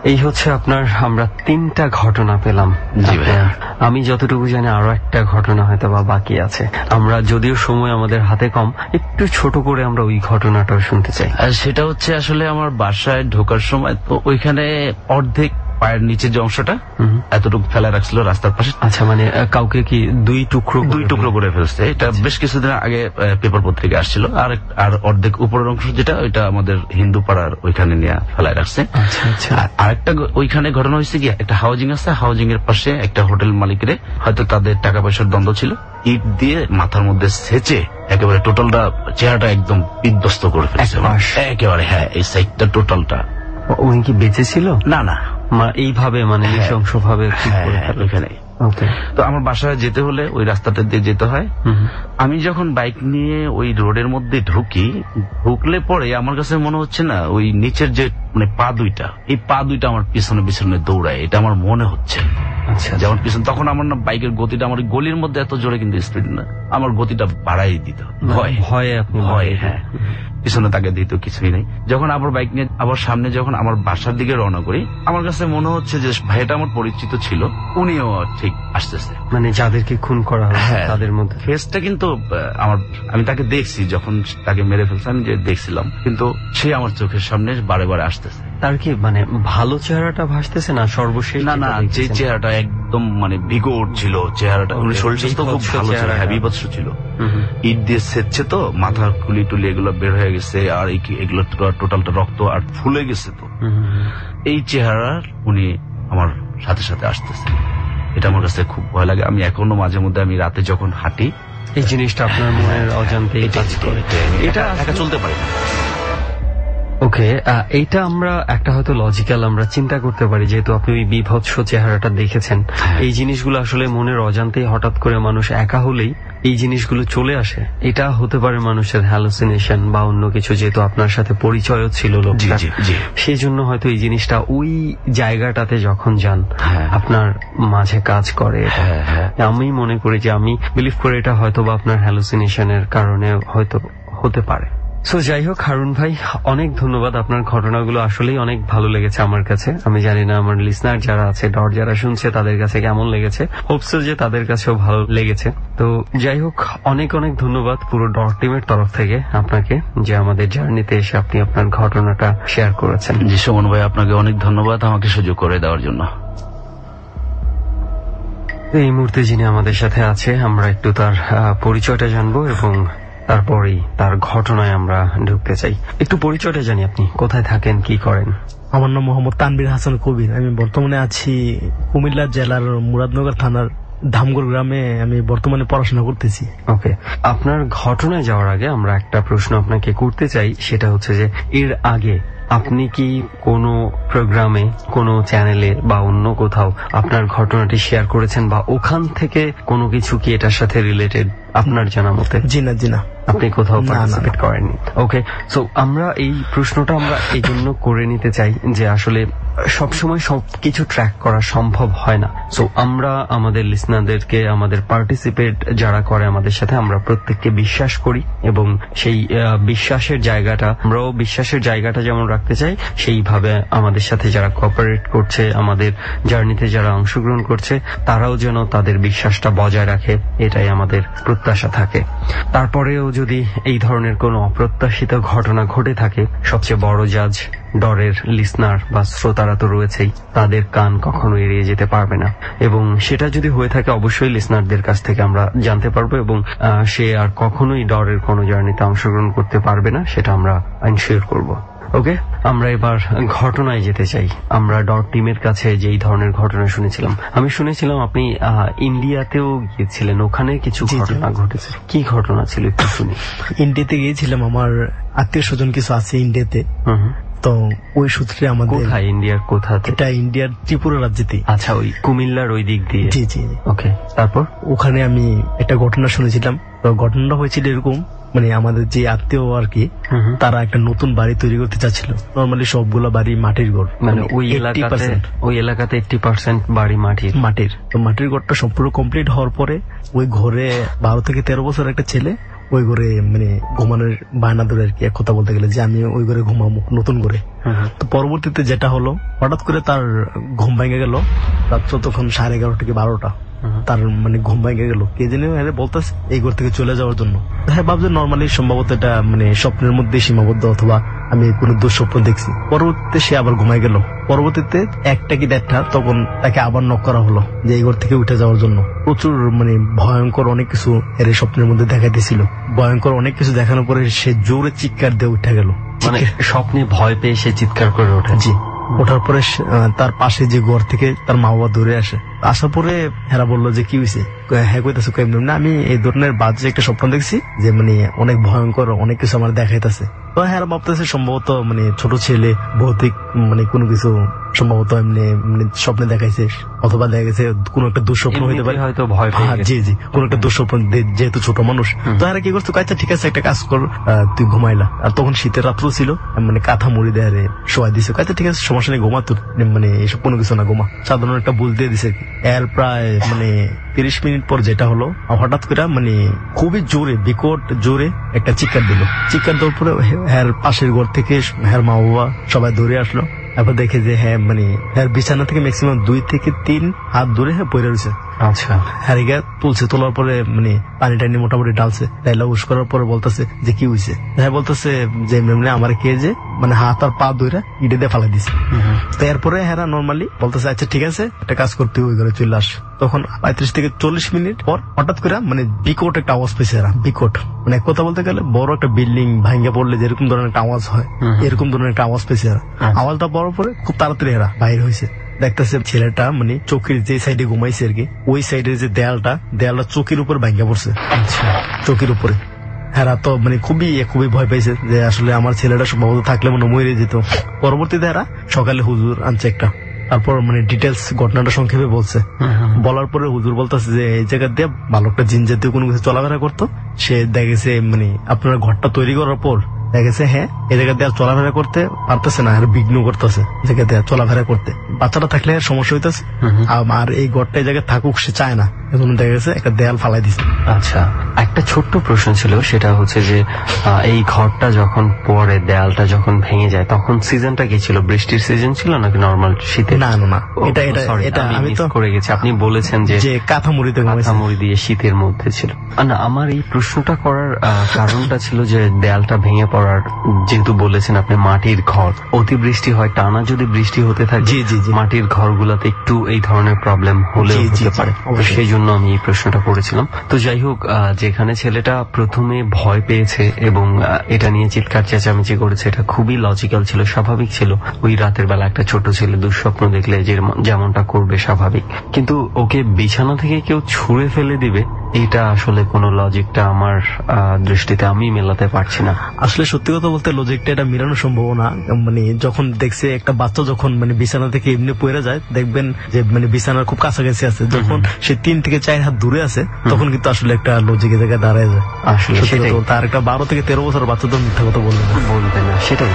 এই হচ্ছে আপনার, আমরা 3টা ঘটনা পেলাম। জি ভাইয়া। আমি যতটুকু জানি আরো একটা ঘটনা হয়তো বা বাকি আছে। আমরা যদিও সময় আমাদের হাতে কম, একটু ছোট করে আমরা ওই ঘটনাটাও শুনতে চাই। আর সেটা হচ্ছে আসলে আমার বাসায় ঢোকার সময় তো ওইখানে অর্ধেক পায়ের নিচে যে অংশটা এতটুকু ফেলা রাখছিল রাস্তার পাশে। আচ্ছা, মানে কাউকে কি 2 টুকরো করে ফেলছে। এটা বেশ কিছুদিন আগে পেপার পত্রিকা আসছিল। আর অর্ধেক উপরের অংশ যেটা, ওইটা আমাদের হিন্দু পাড়ার ওইখানে নিয়ে ফেলায় রাখছে। আর আরেকটা ওইখানে ঘটনা হয়েছে কি, একটা হাউজিং আছে, হাউজিং এর পাশে একটা হোটেল মালিকের হয়তো তাদের টাকা পয়সার দ্বন্দ্ব ছিল, ইট দিয়ে মাথার মধ্যে সেচে একেবারে টোটালটা চেহারাটা একদম বিধ্বস্ত করে ফেলছে একেবারে। হ্যাঁ, এই সাইডটা টোটালটা। উনি কি বেঁচে ছিল? না, এইভাবে মানে নৃশংস ভাবে ওইখানে। তো আমার বাসায় যেতে হলে ওই রাস্তাটা দিয়ে যেতে হয়। আমি যখন বাইক নিয়ে ওই রোডের মধ্যে ঢুকলে পরে আমার কাছে মনে হচ্ছে না ওই নিচের যে মানে পা দুইটা আমার পিছনে পিছনে দৌড়ায়, এটা আমার মনে হচ্ছে। আচ্ছা, যেমন পিছনে তখন আমার না বাইকের গতিটা, আমার গলির মধ্যে এত জোরে কিন্তু স্পিড না, আমার গতিটা বাড়াই দিত ভয়ে। হ্যাঁ, পিছনে তাকে দিত কিছুই নেই। যখন আবার বাইক নিয়ে আবার সামনে যখন আমার বাসার দিকে রওনা করি, আমার কাছে মনে হচ্ছে যে ভাইটা আমার পরিচিত ছিল, উনিও ঠিক আসতেছে। মানে যাদেরকে খুন করা হয় তাদের মধ্যে ফেসটা কিন্তু আমি তাকে দেখছি, যখন তাকে মেরে ফেলছে আমি যে দেখছিলাম, কিন্তু সে আমার চোখের সামনে বারে বারে আসতেছে। তার কি মানে ভালো চেহারাটা ভাসতেছে না সর্বশেষ? না, যে চেহারাটা একদম মানে বিগড় ছিল চেহারাটা, শরীর স্বাস্থ্য খুব ভালো ছিল, বিভৎস ছিল। ইট দিয়ে সেচছে তো, মাথা খুলি টুলি এগুলো বের হয়ে গেছে, আর এগুলো টোটালটা রক্ত আর ফুলে গেছে। তো এই চেহারার উনি আমার সাথে সাথে আসতেছে, এটা আমার কাছে খুব ভয় লাগে। আমি এখনো মাঝে মধ্যে আমি রাতে যখন হাঁটি, এই জিনিসটা আপনার মনের অজান্তেই কাজ করে। এটা একা চলতে পারি না। ওকে, এইটা আমরা একটা হয়তো লজিক্যাল আমরা চিন্তা করতে পারি, যেহেতু আপনি ওই বিভৎস চেহারাটা দেখেছেন। এই জিনিসগুলো আসলে মনের অজান্তেই হঠাৎ করে মানুষ একা হলেই এই জিনিসগুলো চলে আসে। এটা হতে পারে মানুষের হ্যালুসিনেশন বা অন্য কিছু, যেহেতু আপনার সাথে পরিচয়ও ছিল লোকটা, সেই জন্য হয়তো এই জিনিসটা ওই জায়গাটাতে যখন যান আপনার মাঝে কাজ করে। আমি মনে করি যে, আমি বিলিভ করি এটা হয়তো বা আপনার হ্যালুসিনেশনের কারণে হয়তো হতে পারে। সো যাই হোক, হারুন ভাই, অনেক ধন্যবাদ। আপনার ঘটনাগুলো আসলেই অনেক ভালো লেগেছে আমার কাছে। আমি জানি না আমার লিসনার যারা আছে, ডট যারা শুনছে, তাদের কাছে কেমন লেগেছে। হোপসো যে তাদের কাছেও ভালো লেগেছে। তো যাই হোক, অনেক অনেক ধন্যবাদ পুরো ডট টিমের তরফ থেকে আপনাকে, যে আমাদের জার্নিতে এসে আপনি আপনার ঘটনাটা শেয়ার করেছেন। জি সুমন ভাই, আপনাকে অনেক ধন্যবাদ আমাকে সুযোগ করে দেওয়ার জন্য। এই মুহূর্তে যিনি আমাদের সাথে আছে, আমরা একটু তার পরিচয়টা জানবো এবং তারপরেই তার ঘটনায় আমরা ঢুকতে চাই। একটু পরিচয়টা জানি, আপনি কোথায় থাকেন, কি করেন? আমার নাম মোহাম্মদ তানভীর হাসান কবির। আমি বর্তমানে আছি কুমিল্লা জেলার মুরাদনগর থানার ধামগড় গ্রামে। আমি বর্তমানে পড়াশোনা করতেছি। ওকে, আপনার ঘটনায় যাওয়ার আগে আমরা একটা প্রশ্ন আপনাকে করতে চাই, সেটা হচ্ছে যে এর আগে আপনি কি কোনো প্রোগ্রামে, কোনো চ্যানেলে বা অন্য কোথাও আপনার ঘটনাটি শেয়ার করেছেন, বা ওখান থেকে কোনো কিছু কি এটার সাথে রিলেটেড আপনার জানা মতে? জি না, আপনি কোথাও পার্টিসিপেট করেননি। ওকে, সো আমরা এই প্রশ্নটা আমরা এই জন্য করে নিতে চাই যে আসলে সবসময় সবকিছু ট্র্যাক করা সম্ভব হয় না। সো আমরা আমাদের লিসনারদেরকে, আমাদের পার্টিসিপেট যারা করে আমাদের সাথে, আমরা প্রত্যেককে বিশ্বাস করি এবং সেই বিশ্বাসের জায়গাটা যেমন রাখতে চাই, সেইভাবে আমাদের সাথে যারা কোঅপারেট করছে, আমাদের জার্নিতে যারা অংশগ্রহণ করছে, তারাও যেন তাদের বিশ্বাসটা বজায় রাখে, এটাই আমাদের প্রত্যাশা থাকে। তারপরেও যদি এই ধরনের কোনো অপ্রত্যাশিত ঘটনা ঘটে থাকে, সবচেয়ে বড় জাজ ডরের লিসনার বা শ্রোতারা তো রয়েছেই, তাদের কান কখনো এড়িয়ে যেতে পারবে না। এবং সেটা যদি হয়ে থাকে, অবশ্যই লিসনারদের কাছ থেকে আমরা জানতে পারবো এবং সে আর কখনোই ডরের কোনো জার্নিতে অংশগ্রহণ করতে পারবে না, সেটা আমরা এনশিওর করব। ওকে, আমরা এবার ঘটনায় যেতে চাই। আমরা ডট টিমের কাছে যেই ধরনের ঘটনা শুনেছিলাম, আমি শুনেছিলাম আপনি ইন্ডিয়াতেও গিয়েছিলেন, ওখানে কিছু ঘটনা ঘটেছে। কি ঘটনা ছিল একটু শুনি। ইন্ডিয়াতে গিয়েছিলাম, আমার আত্মীয় স্বজন কিছু আছে ইন্ডিয়াতে। তো ওই সূত্রে আমাদের। কোথায়? ইন্ডিয়ার কোথা? এটা ইন্ডিয়ার ত্রিপুরা রাজ্যেতে। আচ্ছা, ওই কুমিল্লার ওই দিক দিয়ে। জি। ওকে, তারপর ওখানে আমি একটা ঘটনা শুনেছিলাম। তো ঘটনাটা হয়েছিল এরকম, মানে আমাদের যে আত্মীয় আর কি, তারা একটা নতুন বাড়ি তৈরি করতে চাচ্ছিল। নর্মালি সবগুলো বাড়ি মাটির ঘর, মানে ওই এলাকাতে 80% বাড়ি মাটির। তো মাটির ঘরটা সম্পূর্ণ কমপ্লিট হওয়ার পরে ওই ঘরে 12 থেকে 13 বছর একটা ছেলে ওই ঘরে মানে ঘুমানোর বায়না ধরে আর কি, এক কথা বলতে গেলে যে আমি ওই ঘরে ঘুমাবো নতুন করে। তো পরবর্তীতে যেটা হলো, হঠাৎ করে তার ঘুম ভেঙে গেল রাত্র তখন 11:30 থেকে 12টা। তার মানে ঘুম ভেঙে গেল, কে জানি বলতেছে এই ঘর থেকে চলে যাওয়ার জন্য। হ্যাঁ ভাবছে নর্মালি সম্ভবত এটা মানে স্বপ্নের মধ্যে সীমাবদ্ধ, অথবা আমি কোনো দুঃস্বপ্ন দেখছি। পরবর্তীতে সে আবার ঘুমাই গেল। পরবর্তীতে 1টা কি 1:30টা তখন তাকে আবার নক করা হলো যে এই ঘর থেকে উঠে যাওয়ার জন্য। প্রচুর মানে ভয়ঙ্কর অনেক কিছু এর স্বপ্নের মধ্যে দেখাইতেছিল। ভয়ঙ্কর অনেক কিছু দেখানোর পরে সে জোরে চিৎকার দিয়ে উঠে গেল। মানে স্বপ্নে ভয় পেয়ে সে চিৎকার করে ওঠে। জি, ওঠার পরে তার পাশে যে ঘর থেকে তার মা বাবা দৌড়ে আসে। আসার পরে হেরা বললো যে কি হয়েছে, হ্যাঁ কইতেছে না আমি এই ধরনের বাজে একটা স্বপ্ন দেখছি যে মানে অনেক ভয়ঙ্কর অনেক কিছু আমার দেখাইতেছে। তো হেরা ভাবতেছে সম্ভবত মানে ছোট ছেলে ভৌতিক মানে কোনো কিছু সম্ভবত এমনি স্বপ্নে দেখাইছে, অথবা দেখা গেছে কোন একটা দুঃস্বপ্ন হইতে পারে, হয়তো ভয় পেয়ে গেছে। জি জি, কোন একটা দুঃস্বপ্ন, যেহেতু ছোট মানুষ। তো এরা কি করছে, আচ্ছা ঠিক আছে একটা কাজ কর, তুই ঘুমাইলা। আর তখন শীতের রাত্র ছিল, মানে কাঁথা মুড়ি দেয় শোয়াই দিছে। আচ্ছা ঠিক আছে সমস্যা নেই, ঘুমা, তোর মানে এসব কোনো কিছু না, ঘুমা। সাধারণ একটা বুঝ দিয়ে দিছে। এর প্রায় মানে 30 মিনিট পর যেটা হলো, হঠাৎ করে মানে খুবই জোরে বিকট জোরে একটা চিৎকার দিল। চিৎকার দেওয়ার পরে হ্যার পাশের ঘর থেকে হ্যার মা বাবা সবাই দৌড়ে আসলো। এবার দেখে যে হ্যাঁ মানে হ্যার বিছানা থেকে ম্যাক্সিমাম 2 থেকে 3 হাত দূরে হ্যাঁ পড়ে রয়েছে। আচ্ছা, হ্যারিগা তুলছে, তোলার পরে মানে পানি টানি মোটামুটি ডালছে, ডাইলা উস করার পরে বলতেছে যে কি হয়েছে। হ্যাঁ বলতেছে যে মানে আমার কে যে মানে হাত আর পা ধরে ইটে দিয়ে ফালাই দিছে। তো এরপরে হ্যাঁ নর্মালি বলতেছে আচ্ছা ঠিক আছে একটা কাজ করতে, ওই ঘরে চলে আস। তখন 35 থেকে 40 মিনিট পর হঠাৎ করে মানে বিকট একটা আওয়াজ পেয়েছে এরা। বিকট মানে এক কথা বলতে গেলে বড় একটা বিল্ডিং ভাঙ্গা পড়লে যেরকম ধরনের একটা আওয়াজ হয়, এরকম ধরনের একটা আওয়াজ পেয়েছে এরা। আওয়াজটা বড় পরে খুব তাড়াতাড়ি এরা বাইর হয়েছে। দেখতেছে ছেলেটা মানে চোখের যে সাইডে ঘুমাইছে আর কি, ওই সাইডের যে দেয়ালটা চোখের উপর ভাঙ্গা পড়ছে। আচ্ছা, চোখের উপরে। হ্যাঁ তো মানে খুবই ভয় পাইছে যে আসলে আমার ছেলেটা সম্ভবত থাকলে মনে মরে যেত। পরবর্তীতে এরা সকালে হুজুর আনছে একটা, তারপর মানে ডিটেলস ঘটনাটা সংক্ষেপে বলছে। বলার পরে হুজুর বলতেছে যে এই জায়গা দিয়ে ভালো একটা জিন জাতীয় কোনো কিছু চলাফেরা করতো। সে দেখেছে মানে আপনার ঘরটা তৈরি করার পর দেখেছে হ্যাঁ এই জায়গা দিয়ে চলাফেরা করতে পারতেছে না, আর বিঘ্ন করতেছে জায়গা দিয়ে চলাফেরা করতে। বাচ্চাটা থাকলে সমস্যা হইতেছে, আর এই ঘরটা এই জায়গায় থাকুক সে চায় না, এজন্য দেখা গেছে একটা দেয়াল ফালাই দিছে। আচ্ছা, একটা ছোট্ট প্রশ্ন ছিল, সেটা হচ্ছে যে এই ঘরটা যখন পরে দেয়ালটা যখন ভেঙে যায় তখন সিজনটা কি ছিল? বৃষ্টির সিজন ছিল নাকি নর্মাল শীতের? না না না, এটা আমি তো করে গেছি। আপনি বলেছেন যে কাঁথামুড়ি দিয়ে শীতের মধ্যে ছিল। না, আমার এই প্রশ্নটা করার কারণটা ছিল যে দেয়ালটা ভেঙে পড়ার, যেহেতু বলেছেন আপনি মাটির ঘর, অতিবৃষ্টি হয়, টানা যদি বৃষ্টি হতে থাকে মাটির ঘরগুলোতে একটু এই ধরনের প্রবলেম হলে হতে পারে, সেই জন্য আমি এই প্রশ্নটা করেছিলাম। তো যাই হোক, যেখানে ছেলেটা প্রথমে ভয় পেয়েছে এবং এটা নিয়ে চিৎকার চেঁচামেচি করেছে, এটা খুবই লজিক্যাল ছিল, স্বাভাবিক ছিল। ওই রাতের বেলা একটা ছোট ছেলে দুঃস্বপ্ন দেখলে যেমনটা করবে স্বাভাবিক, কিন্তু ওকে বিছানা থেকে কেউ ছুঁড়ে ফেলে দিবে এটা আসলে কোন লজিকটা আমার দৃষ্টিতে আমি মেলাতে পারছি না। আসলে সত্যি কথা বলতে লজিকটা এটা মিলানো সম্ভব না। মানে যখন দেখছে একটা বাচ্চা যখন মানে বিছানা থেকে এমনি পড়ে যায়, দেখবেন যে মানে বিছানার খুব কাছাকাছি আছে, যখন সে 3 থেকে 4 হাত দূরে আছে তখন কিন্তু আসলে একটা লজিকের জায়গায় দাঁড়ায় যায়। আসলে তার একটা 12 থেকে 13 বছর বাচ্চা তো মিথ্যা কথা বলবে না, সেটাই।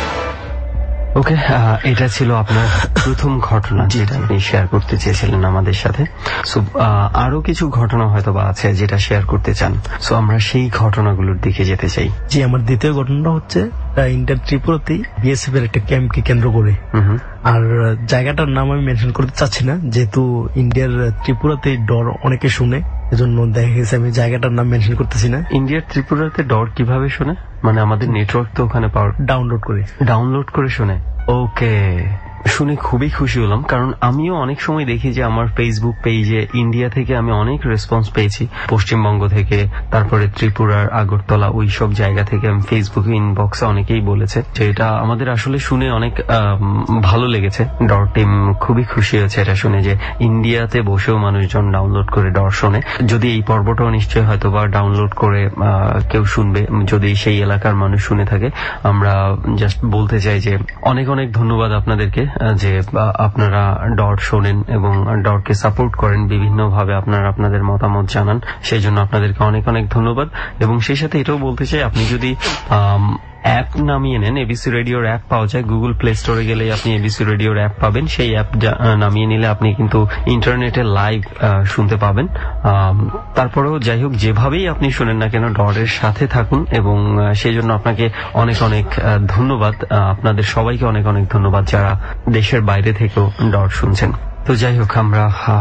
ওকে, এটা ছিল আপনার প্রথম ঘটনা যেটা আপনি শেয়ার করতে চেয়েছিলেন আমাদের সাথে। সো আরো কিছু ঘটনা হয়তো বা আছে যেটা শেয়ার করতে চান, সো আমরা সেই ঘটনাগুলোর দিকে যেতে চাই। জি, আমার দ্বিতীয় ঘটনাটা হচ্ছে ইন্ডিয়ার ত্রিপুরাতেই বিএসএফ এর একটা ক্যাম্পকে কেন্দ্র করে। আর জায়গাটার নাম আমি মেনশন করতে চাচ্ছি না, যেহেতু ইন্ডিয়ার ত্রিপুরাতে ডর অনেকে শুনে, এজন্য দেখা গেছে আমি জায়গাটার নাম মেনশন করতেছি না। ইন্ডিয়ার ত্রিপুরাতে ডর কিভাবে শুনে? মানে আমাদের নেটওয়ার্ক তো ওখানে পাওয়ার ডাউনলোড করে শুনে। ওকে, শুনে খুবই খুশি হলাম, কারণ আমিও অনেক সময় দেখি যে আমার ফেসবুক পেজে ইন্ডিয়া থেকে আমি অনেক রেসপন্স পেয়েছি, পশ্চিমবঙ্গ থেকে, তারপরে ত্রিপুরার আগরতলা, ওই সব জায়গা থেকে আমি ফেসবুকে ইনবক্সে অনেকেই বলেছে যে এটা আমাদের আসলে শুনে অনেক ভালো লেগেছে। ডর টিম খুবই খুশি হয়েছে এটা শুনে যে ইন্ডিয়াতে বসেও মানুষজন ডাউনলোড করে ডর শোনে। যদি এই পর্বটাও নিশ্চয়ই হয়তো বা ডাউনলোড করে কেউ শুনবে, যদি সেই এলাকার মানুষ শুনে থাকে। আমরা জাস্ট বলতে চাই যে অনেক অনেক ধন্যবাদ আপনাদেরকে যে আপনারা ডট শোনেন এবং ডটকে সাপোর্ট করেন, বিভিন্ন ভাবে আপনারা আপনাদের মতামত জানান, সেই জন্য আপনাদেরকে অনেক অনেক ধন্যবাদ। এবং সেই সাথে এটাও বলতে চাই, আপনি যদি অ্যাপ নামিয়ে নেন, এবিসি রেডিওর অ্যাপ পাওয়া যায়, গুগল প্লে স্টোরে গেলে আপনি এবিসি রেডিওর অ্যাপ পাবেন। সেই অ্যাপ নামিয়ে নিলে আপনি কিন্তু ইন্টারনেটে লাইভ শুনতে পাবেন। তারপরেও যাই হোক, যেভাবেই আপনি শুনেন না কেন ডরের সাথে থাকুন, এবং সেই জন্য আপনাকে অনেক অনেক ধন্যবাদ। আপনাদের সবাইকে অনেক অনেক ধন্যবাদ যারা দেশের বাইরে থেকেও ডর শুনছেন। তো যাই হোক, আমরা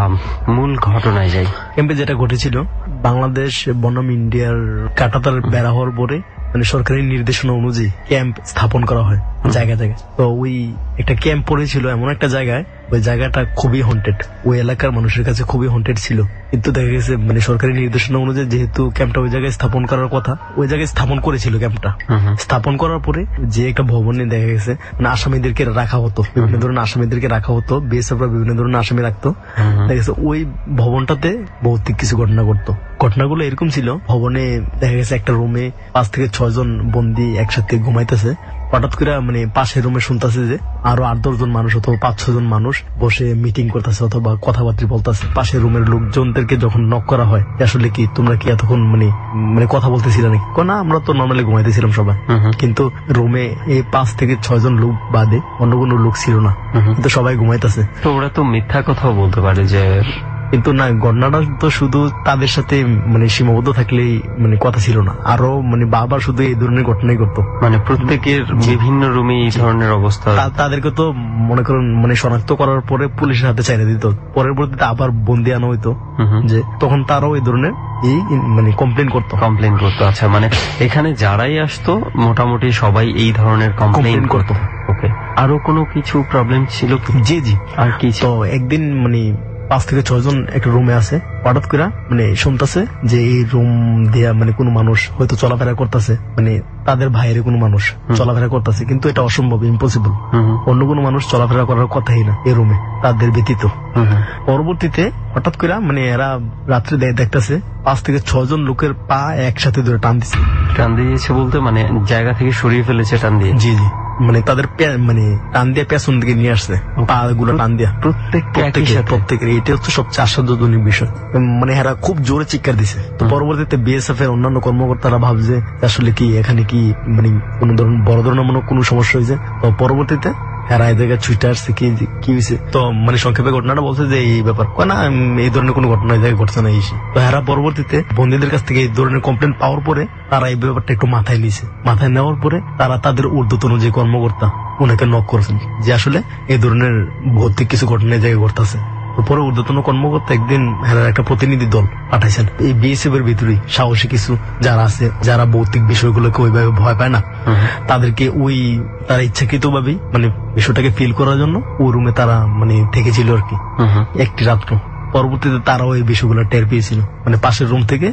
মূল ঘটনায় যাই। ক্যাম্পে যেটা ঘটেছিল, বাংলাদেশ বনাম ইন্ডিয়ার কাঁটাতার বেড়া হওয়ার পরে মানে সরকারি নির্দেশনা অনুযায়ী ক্যাম্প স্থাপন করা হয় জায়গায় জায়গায়। তো ওই একটা ক্যাম্প পড়েছিল এমন একটা জায়গায়, ওই জায়গাটা খুবই হন্টেড, ওই এলাকার মানুষের কাছে খুবই হন্টেড ছিল। কিন্তু দেখা গেছে মানে সরকারি নির্দেশনা অনুযায়ী যেহেতু ক্যাম্পটা ওই জায়গায় স্থাপন করার কথা, ওই জায়গায় স্থাপন করেছিল ক্যাম্পটা। স্থাপন করার পরে যে একটা ভবনে দেখা গেছে মানে আসামিদেরকে রাখা হতো, বিভিন্ন ধরনের আসামিদেরকে রাখা হতো, বিএসএফরা বিভিন্ন ধরনের আসামি রাখতো। দেখা গেছে ওই ভবনটাতে ভৌতিক কিছু ঘটনা ঘটতো। ঘটনাগুলো এরকম ছিল, ভবনে দেখা গেছে একটা রুমে 5 থেকে 6 জন বন্দী একসাথে ঘুমাইতেছে। হঠাৎ করে মানে পাশের রুমে শুনতেছে যে আরো 8-10 জন মানুষ অথবা 5-6 জন মানুষ বসে মিটিং করতেছে অথবা কথাবার্তা বলতেছে। পাশের রুমের লোকজনদেরকে যখন নক করা হয়, আসলে কি তোমরা কি এতক্ষণ মানে কথা বলতেছিলে নাকি? না, আমরা তো নর্মালি ঘুমাইতেছিলাম সবাই। কিন্তু রুমে এই 5 থেকে 6 জন লোক বাদে অন্য কোনো লোক ছিল না, কিন্তু সবাই ঘুমাইতেছে। তো ওরা তো মিথ্যা কথাও বলতে পারে যে, কিন্তু না, ঘটনাটা তো শুধু তাদের সাথে মানে সীমাবদ্ধ থাকলেই মানে কথা ছিল না, আরো মানে বারবার শুধু এই ধরনের ঘটনাই করতো। মানে প্রত্যেকের বিভিন্ন রুমে এই ধরনের অবস্থা। তাদেরকে তো মনে করুন মানে শনাক্ত করার পরে পুলিশের হাতে চাইলে দিত, পরবর্তীতে আবার বন্দি আনা হইতো, যে তখন তারাও এই ধরনের এই মানে কমপ্লেন করতো। আচ্ছা, মানে এখানে যারাই আসতো মোটামুটি সবাই এই ধরনের কমপ্লেন করতো। ওকে, আরো কোনো কিছু প্রবলেম ছিল? জি, আর কি? তো একদিন মানে 5 থেকে 6 জন একটা রুমে আছে, হঠাৎ করে মানে শুনতেছে যে এই রুম দিয়া মানে কোনো মানুষ হয়তো চলাফেরা করতেছে, মানে তাদের বাইরে কোনো মানুষ চলাফেরা করতেছে, কিন্তু এটা অসম্ভব, ইম্পসিবল। অন্য কোনো মানুষ চলাফেরা করার কথাই না এই রুমে তাদের ব্যতীত। পরবর্তীতে হঠাৎ করে মানে এরা রাত্রে দেখতেছে 5 থেকে 6 জন লোকের পা একসাথে ধরে টান দিয়েছে বলতে মানে জায়গা থেকে সরিয়ে ফেলেছে টান দিয়ে? জি, মানে তাদের মানে টান দিয়ে পেছন দিকে নিয়ে আসছে, পা গুলো টান দিয়া প্রত্যেকের। এটা হচ্ছে সবচেয়ে আশ্চর্যজনক বিষয়, মানে এরা খুব জোরে চিৎকার দিছে। তো পরবর্তীতে বিএসএফ এর অন্যান্য কর্মকর্তারা ভাবছে আসলে কি এখানে কি মানে কোন ধরনের বড় ধরনের কোনো সমস্যা হয়েছে। তো পরবর্তীতে এরা এই জায়গায় ছুটে আসছে, কি হয়েছে। তো মানে সংক্ষেপে ঘটনাটা বলছে যে এই ব্যাপার, না এই ধরনের কোনো ঘটনা এই জায়গায় ঘটছে না। তো এরা পরবর্তীতে বন্দীদের কাছ থেকে এই ধরনের কমপ্লেন পাওয়ার পরে তারা এই ব্যাপারটা একটু মাথায় নিয়েছে। মাথায় নেওয়ার পরে তারা তাদের ঊর্ধ্বতন যে কর্মকর্তা ওনাকে নক করেছেন যে আসলে এই ধরনের ভৌতিক কিছু ঘটনা এই জায়গায় ঘটতেছে। পরে ঊর্ধ্বতন কর্মকর্তা একদিন একটা প্রতিনিধি দল পাঠাইছেন এই বিএসএফ এর ভিতরেই সাহসী কিছু যারা আছে, যারা ভৌতিক বিষয়গুলোকে ওইভাবে ভয় পায় না, তাদেরকে তারা ইচ্ছাকৃত ভাবেই মানে বিষয়টাকে ফিল করার জন্য ওই রুমে তারা মানে থেকেছিল আর কি একটি রাত্র। পরবর্তীতে তারাও এই বিষয়গুলো টের পেয়েছিল, মানে পাশের রুম থেকে।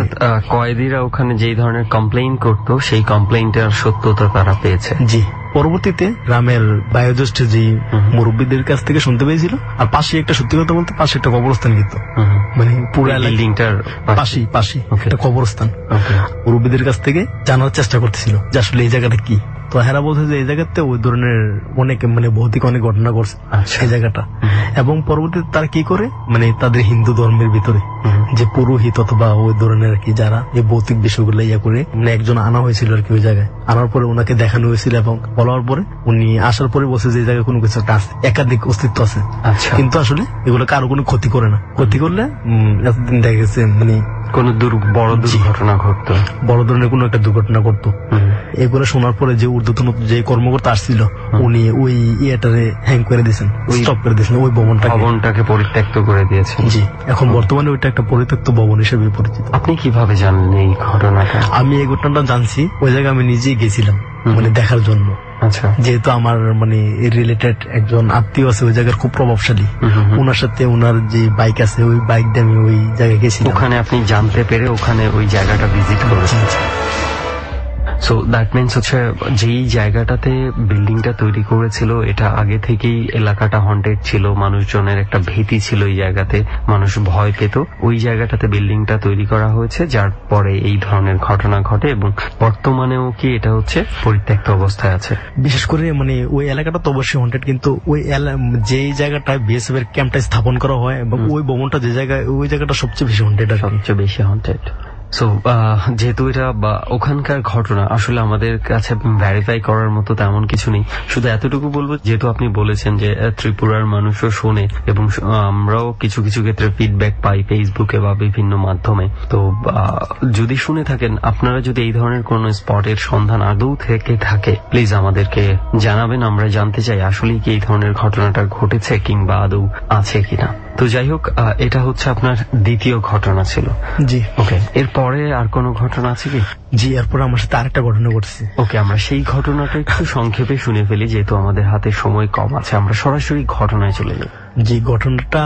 কয়েদিরা ওখানে যেই ধরনের কমপ্লেইন করতো সেই কমপ্লেইনটার সত্যতা তারা পেয়েছে। জি, পরবর্তীতে গ্রামের বায়োজ্যেষ্ঠ যে মুরব্বীদের কাছ থেকে শুনতে পেয়েছিল। আর পাশে একটা, সত্যি কথা বলতে পাশে একটা কবরস্থান, কিন্তু মানে পুরো বিল্ডিংটার পাশে একটা কবরস্থান। মুরব্বীদের কাছ থেকে জানার চেষ্টা করতেছিল যে আসলে এই জায়গাটা কি। তো হেরা বলছে যে এই জায়গাতে ওই ধরনের অনেক মানে ভৌতিক অনেক ঘটনা ঘটছে এই জায়গাটা। এবং পরবর্তীতে তারা কি করে মানে তাদের হিন্দু ধর্মের ভিতরে যে পুরোহিত অথবা ওই ধরনের আর কি যারা এই ভৌতিক বিষয়গুলো ইয়া করে মানে একজন আনা হয়েছিল আর কি ওই জায়গায়। আনার পরে ওনাকে দেখানো হয়েছিল এবং বলার পরে উনি আসার পরে বলছে যে এই জায়গায় কোনো কিছু একটা আছে, একাধিক অস্তিত্ব আছে, কিন্তু আসলে এগুলো কারো কোনো ক্ষতি করে না। ক্ষতি করলে এতদিন দেখা গেছে মানে কোনো বড় দুর্ঘটনা ঘটতো, বড় ধরনের কোনো একটা দুর্ঘটনা ঘটতো। এগুলো শোনার পরে যে ঊর্ধ্বতন যে কর্মকর্তা আসছিল উনি ওই ইয়েটারে হ্যাং করে দিয়েছেন, স্টপ করে দিয়েছেন, ওই ভবনটাকে পরিত্যক্ত করে দিয়েছেন। জি, এখন বর্তমানে ওইটা একটা পরিত্যক্ত ভবন হিসেবে পরিচিত। আপনি কিভাবে জানলেন এই ঘটনাটা? আমি এই ঘটনাটা জানছি ওই জায়গায় আমি নিজেই গেছিলাম মানে দেখার জন্য। আচ্ছা, যেহেতু আমার মানে রিলেটেড একজন আত্মীয় আছে ওই জায়গার খুব প্রভাবশালী, ওনার সাথে ওনার যে বাইক আছে ওই বাইক দিয়ে আমি ওই জায়গায় গেছি। ওখানে আপনি জানতে পেরে ওখানে ওই জায়গাটা ভিজিট করেছেন। সো দ্যাট মিনস হচ্ছে যেই জায়গাটাতে বিল্ডিংটা তৈরি করেছিল এটা আগে থেকেই এলাকাটা হন্টেড ছিল, মানুষজনের একটা ভীতি ছিল এই জায়গাতে, মানুষ ভয় পেত। ওই জায়গাটাতে বিল্ডিংটা তৈরি করা হয়েছে যার পরে এই ধরনের ঘটনা ঘটে এবং বর্তমানেও কি এটা হচ্ছে পরিত্যক্ত অবস্থায় আছে। বিশেষ করে মানে ওই এলাকাটা তো অবশ্যই হন্টেড, কিন্তু ওই যেই জায়গাটায় বিএসএফ এর ক্যাম্পটা স্থাপন করা হয় এবং ওই ভবনটা যে জায়গায় ওই জায়গাটা সবচেয়ে বেশি হন্টেড। সবচেয়ে বেশি হন্টেড। সো যেহেতু এটা ওখানকার ঘটনা আসলে আমাদের কাছে ভেরিফাই করার মতো তেমন কিছু নেই, শুধু এতটুকু বলবো যেহেতু আপনি বলেছেন যে ত্রিপুরার মানুষও শোনে এবং আমরাও কিছু কিছু ক্ষেত্রে ফিডব্যাক পাই ফেসবুকে বা বিভিন্ন মাধ্যমে, তো যদি শুনে থাকেন আপনারা যদি এই ধরনের কোন স্পটের সন্ধান আদৌ থেকে থাকে প্লিজ আমাদেরকে জানাবেন, আমরা জানতে চাই আসলে কি এই ধরনের ঘটনাটা ঘটেছে কিংবা আদৌ আছে কিনা। তো যাই হোক, এটা হচ্ছে আপনার দ্বিতীয় ঘটনা ছিল। জি ওকে, এরপরে আর কোনো ঘটনা আছে কি? জি, এরপর আমার সাথে আরেকটা ঘটনা ঘটছে। ওকে, আমরা সেই ঘটনাটা একটু সংক্ষেপে শুনে ফেলি যেহেতু আমাদের হাতে সময় কম আছে, আমরা সরাসরি ঘটনায় চলে যাই। জি, ঘটনাটা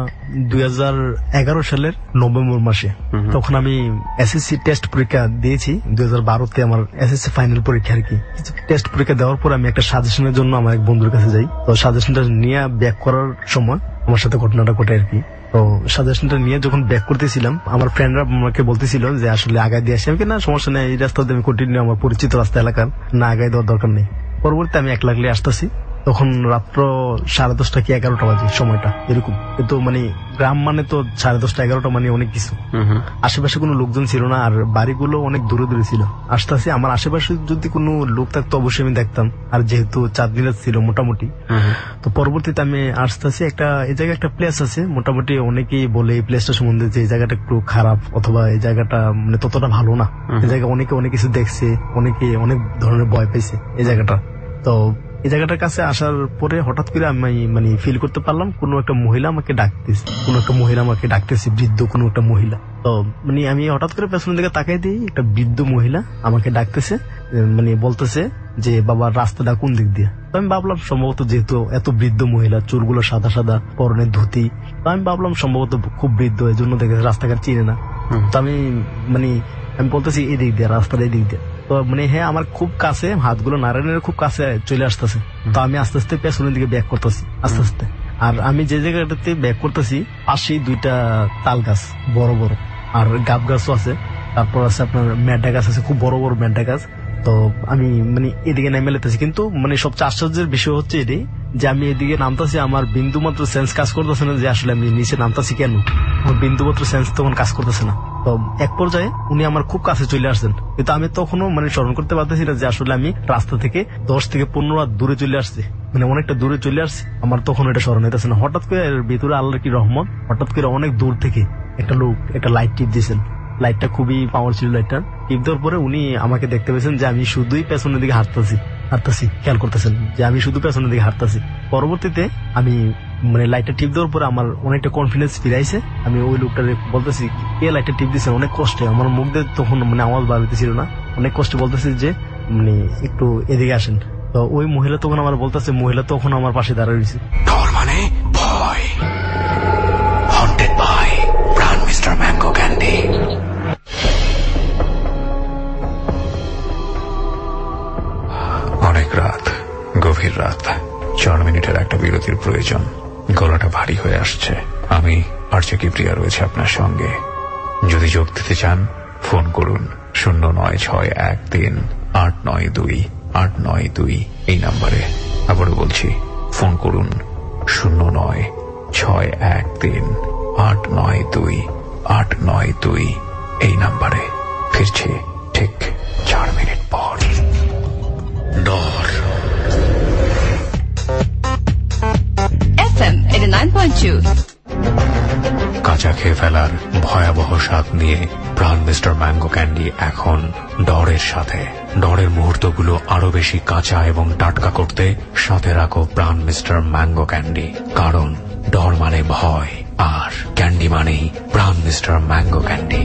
2011 সালের নভেম্বর মাসে। তখন আমি এসএসসি টেস্ট পরীক্ষা দিয়েছি। 2012-তে আমার এসএসসি ফাইনাল পরীক্ষা আর কি। টেস্ট পরীক্ষা দেওয়ার পর আমি একটা সাজেশনের জন্য আমার এক বন্ধুর কাছে যাই। তো সাজেশনটা নিয়ে ব্যাক করার সময় আমার সাথে ঘটনাটা ঘটে আর কি। তো সাজেশনটা নিয়ে যখন ব্যাক করতেছিলাম আমার ফ্রেন্ডরা আমাকে বলতেছিল যে আসলে আগায় দিয়ে আসি। আমি না, সমস্যা নেই, এই রাস্তাতে আমি কন্টিনিউ, আমার পরিচিত রাস্তা এলাকার, না আগায় দেওয়ার দরকার নেই। পরবর্তীতে আমি একলা আসতেছি, তখন রাত্র 10:30 কি 11টা বাজে সময়টা এরকম। কিন্তু মানে গ্রাম মানে তো 10:30 11টা মানে অনেক কিছু। আশেপাশে কোনো লোকজন ছিল না, আর বাড়িগুলো অনেক দূরে দূরে ছিল। আস্তে আস্তে আমার আশেপাশে যদি কোনো লোক থাকতো অবশ্যই আমি দেখতাম, আর যেহেতু চাঁদনি রাত ছিল মোটামুটি। তো পরবর্তীতে আমি আসতে আসি একটা, এই জায়গায় একটা প্লেস আছে মোটামুটি অনেকেই বলে এই প্লেসটা সম্বন্ধে যে এই জায়গাটা একটু খারাপ অথবা এই জায়গাটা মানে ততটা ভালো না। এই জায়গা অনেকে অনেক কিছু দেখছে, অনেকে অনেক ধরনের ভয় পাইছে এই জায়গাটা। তো এই জায়গাটার কাছে আসার পরে হঠাৎ করে আমি মানে ফিল করতে পারলাম কোনো একটা মহিলা আমাকে ডাকতেছে, বৃদ্ধ কোনো একটা মহিলা। তো মানে আমি হঠাৎ করে পেছনের দিকে তাকাই দিই, একটা বৃদ্ধ মহিলা আমাকে ডাকতেছে, মানে বলতেছে যে বাবা রাস্তাটা কোন দিক দিয়ে। তো আমি ভাবলাম সম্ভবত যেহেতু এত বৃদ্ধ মহিলা, চুলগুলো সাদা সাদা, পরনে ধুতি, তো আমি ভাবলাম সম্ভবত খুব বৃদ্ধ, এই জন্য দেখে রাস্তাঘাট চিনে না। তো আমি বলতেছি এদিক দিয়ে, রাস্তার এদিক দিয়ে। তো মানে হ্যাঁ, আমার খুব কাছে, হাতগুলো নারায়ণের খুব কাছে চলে আসতেছে। তো আমি আস্তে আস্তে পেছনের দিকে ব্যাক করতেছি আস্তে আস্তে। আর আমি যে জায়গাটাতে ব্যাক করতেছি পাশেই 2টা তাল গাছ বড় বড়, আর গাব গাছও আছে, তারপর আছে আপনার মেডা গাছ আছে, খুব বড় বড় মেডা গাছ। তো আমি মানে এদিকে নেমে লেতেছি, কিন্তু মানে সবচেয়ে আশ্চর্যের বিষয় হচ্ছে এটাই যে আমি এদিকে নামতাছি, আমার বিন্দু মাত্র সেন্স কাজ করতেছে না যে আসলে আমি নিচে নামতাছি কেন। আমার বিন্দু মাত্র সেন্স তখন কাজ করতেছে না। তো এক পর্যায়ে উনি আমার খুব কাছে চলে আসছেন, কিন্তু আমি তখনও মানে স্মরণ করতে পারতেছি না যে আসলে আমি রাস্তা থেকে 10 থেকে 15 হাত দূরে চলে আসছি, মানে অনেকটা দূরে চলে আসছি। আমার তখন এটা স্মরণ হইতেছে না। হঠাৎ করে ভিতরে আল্লাহর কি রহমত, হঠাৎ করে অনেক দূর থেকে একটা লোক একটা লাইট টিপ দিয়েছেন। লাইটটা খুবই পাওয়ার ছিল, লাইটটা টিপ দেওয়ার পরে উনি আমাকে দেখতে পেয়েছেন যে আমি শুধুই পেছনের দিকে হাঁটতেছি, খেয়াল করতেছেন যে আমি শুধু পেছনের দিকে হাঁটতেছি। পরবর্তীতে আমি মানে লাইটটা টিপ দেওয়ার পরে আমার অনেকটা কনফিডেন্স ফিরাইছে। আমি ওই লোকটা বলতেছি কে লাইটটা টিপ দিয়েছেন, অনেক কষ্টে, আমার মুখ দিয়ে তখন মানে আওয়াজ বার হইতেছিল না, অনেক কষ্টে বলতেছি যে মানে একটু এদিকে আসেন। তো ওই মহিলা তখন আমার বলতেছে, মহিলা তখন আমার পাশে দাঁড়িয়ে রয়েছে। ডর মানে ভয়, haunted by Pran mister mango candy. অনেক রাত, গভীর রাত, 4 মিনিটের একটা বিরতির প্রয়োজন। গলাটা ভারী হয়ে আসছে। আমি আরজে কিপ্রিয়া রয়েছে আপনার সঙ্গে। যদি যোগ দিতে চান ফোন করুন 09613892 এই নাম্বারে। আবারও বলছি, ফোন করুন 09613892 এই নাম্বারে। ফিরছি ঠিক 4 মিনিট পর। ডর FM 89.2 কাঁচা খেয়ে ফেলার ভয়াবহ স্বাদ নিয়ে প্রাণ মিস্টার ম্যাঙ্গো ক্যান্ডি এখন ডরের সাথে। ডরের মুহূর্তগুলো আরো বেশি কাঁচা এবং টাটকা করতে সাথে রাখো প্রাণ মিস্টার ম্যাঙ্গো ক্যান্ডি, কারণ ডর মানে ভয় আর ক্যান্ডি মানেই প্রাণ মিস্টার ম্যাঙ্গো ক্যান্ডি।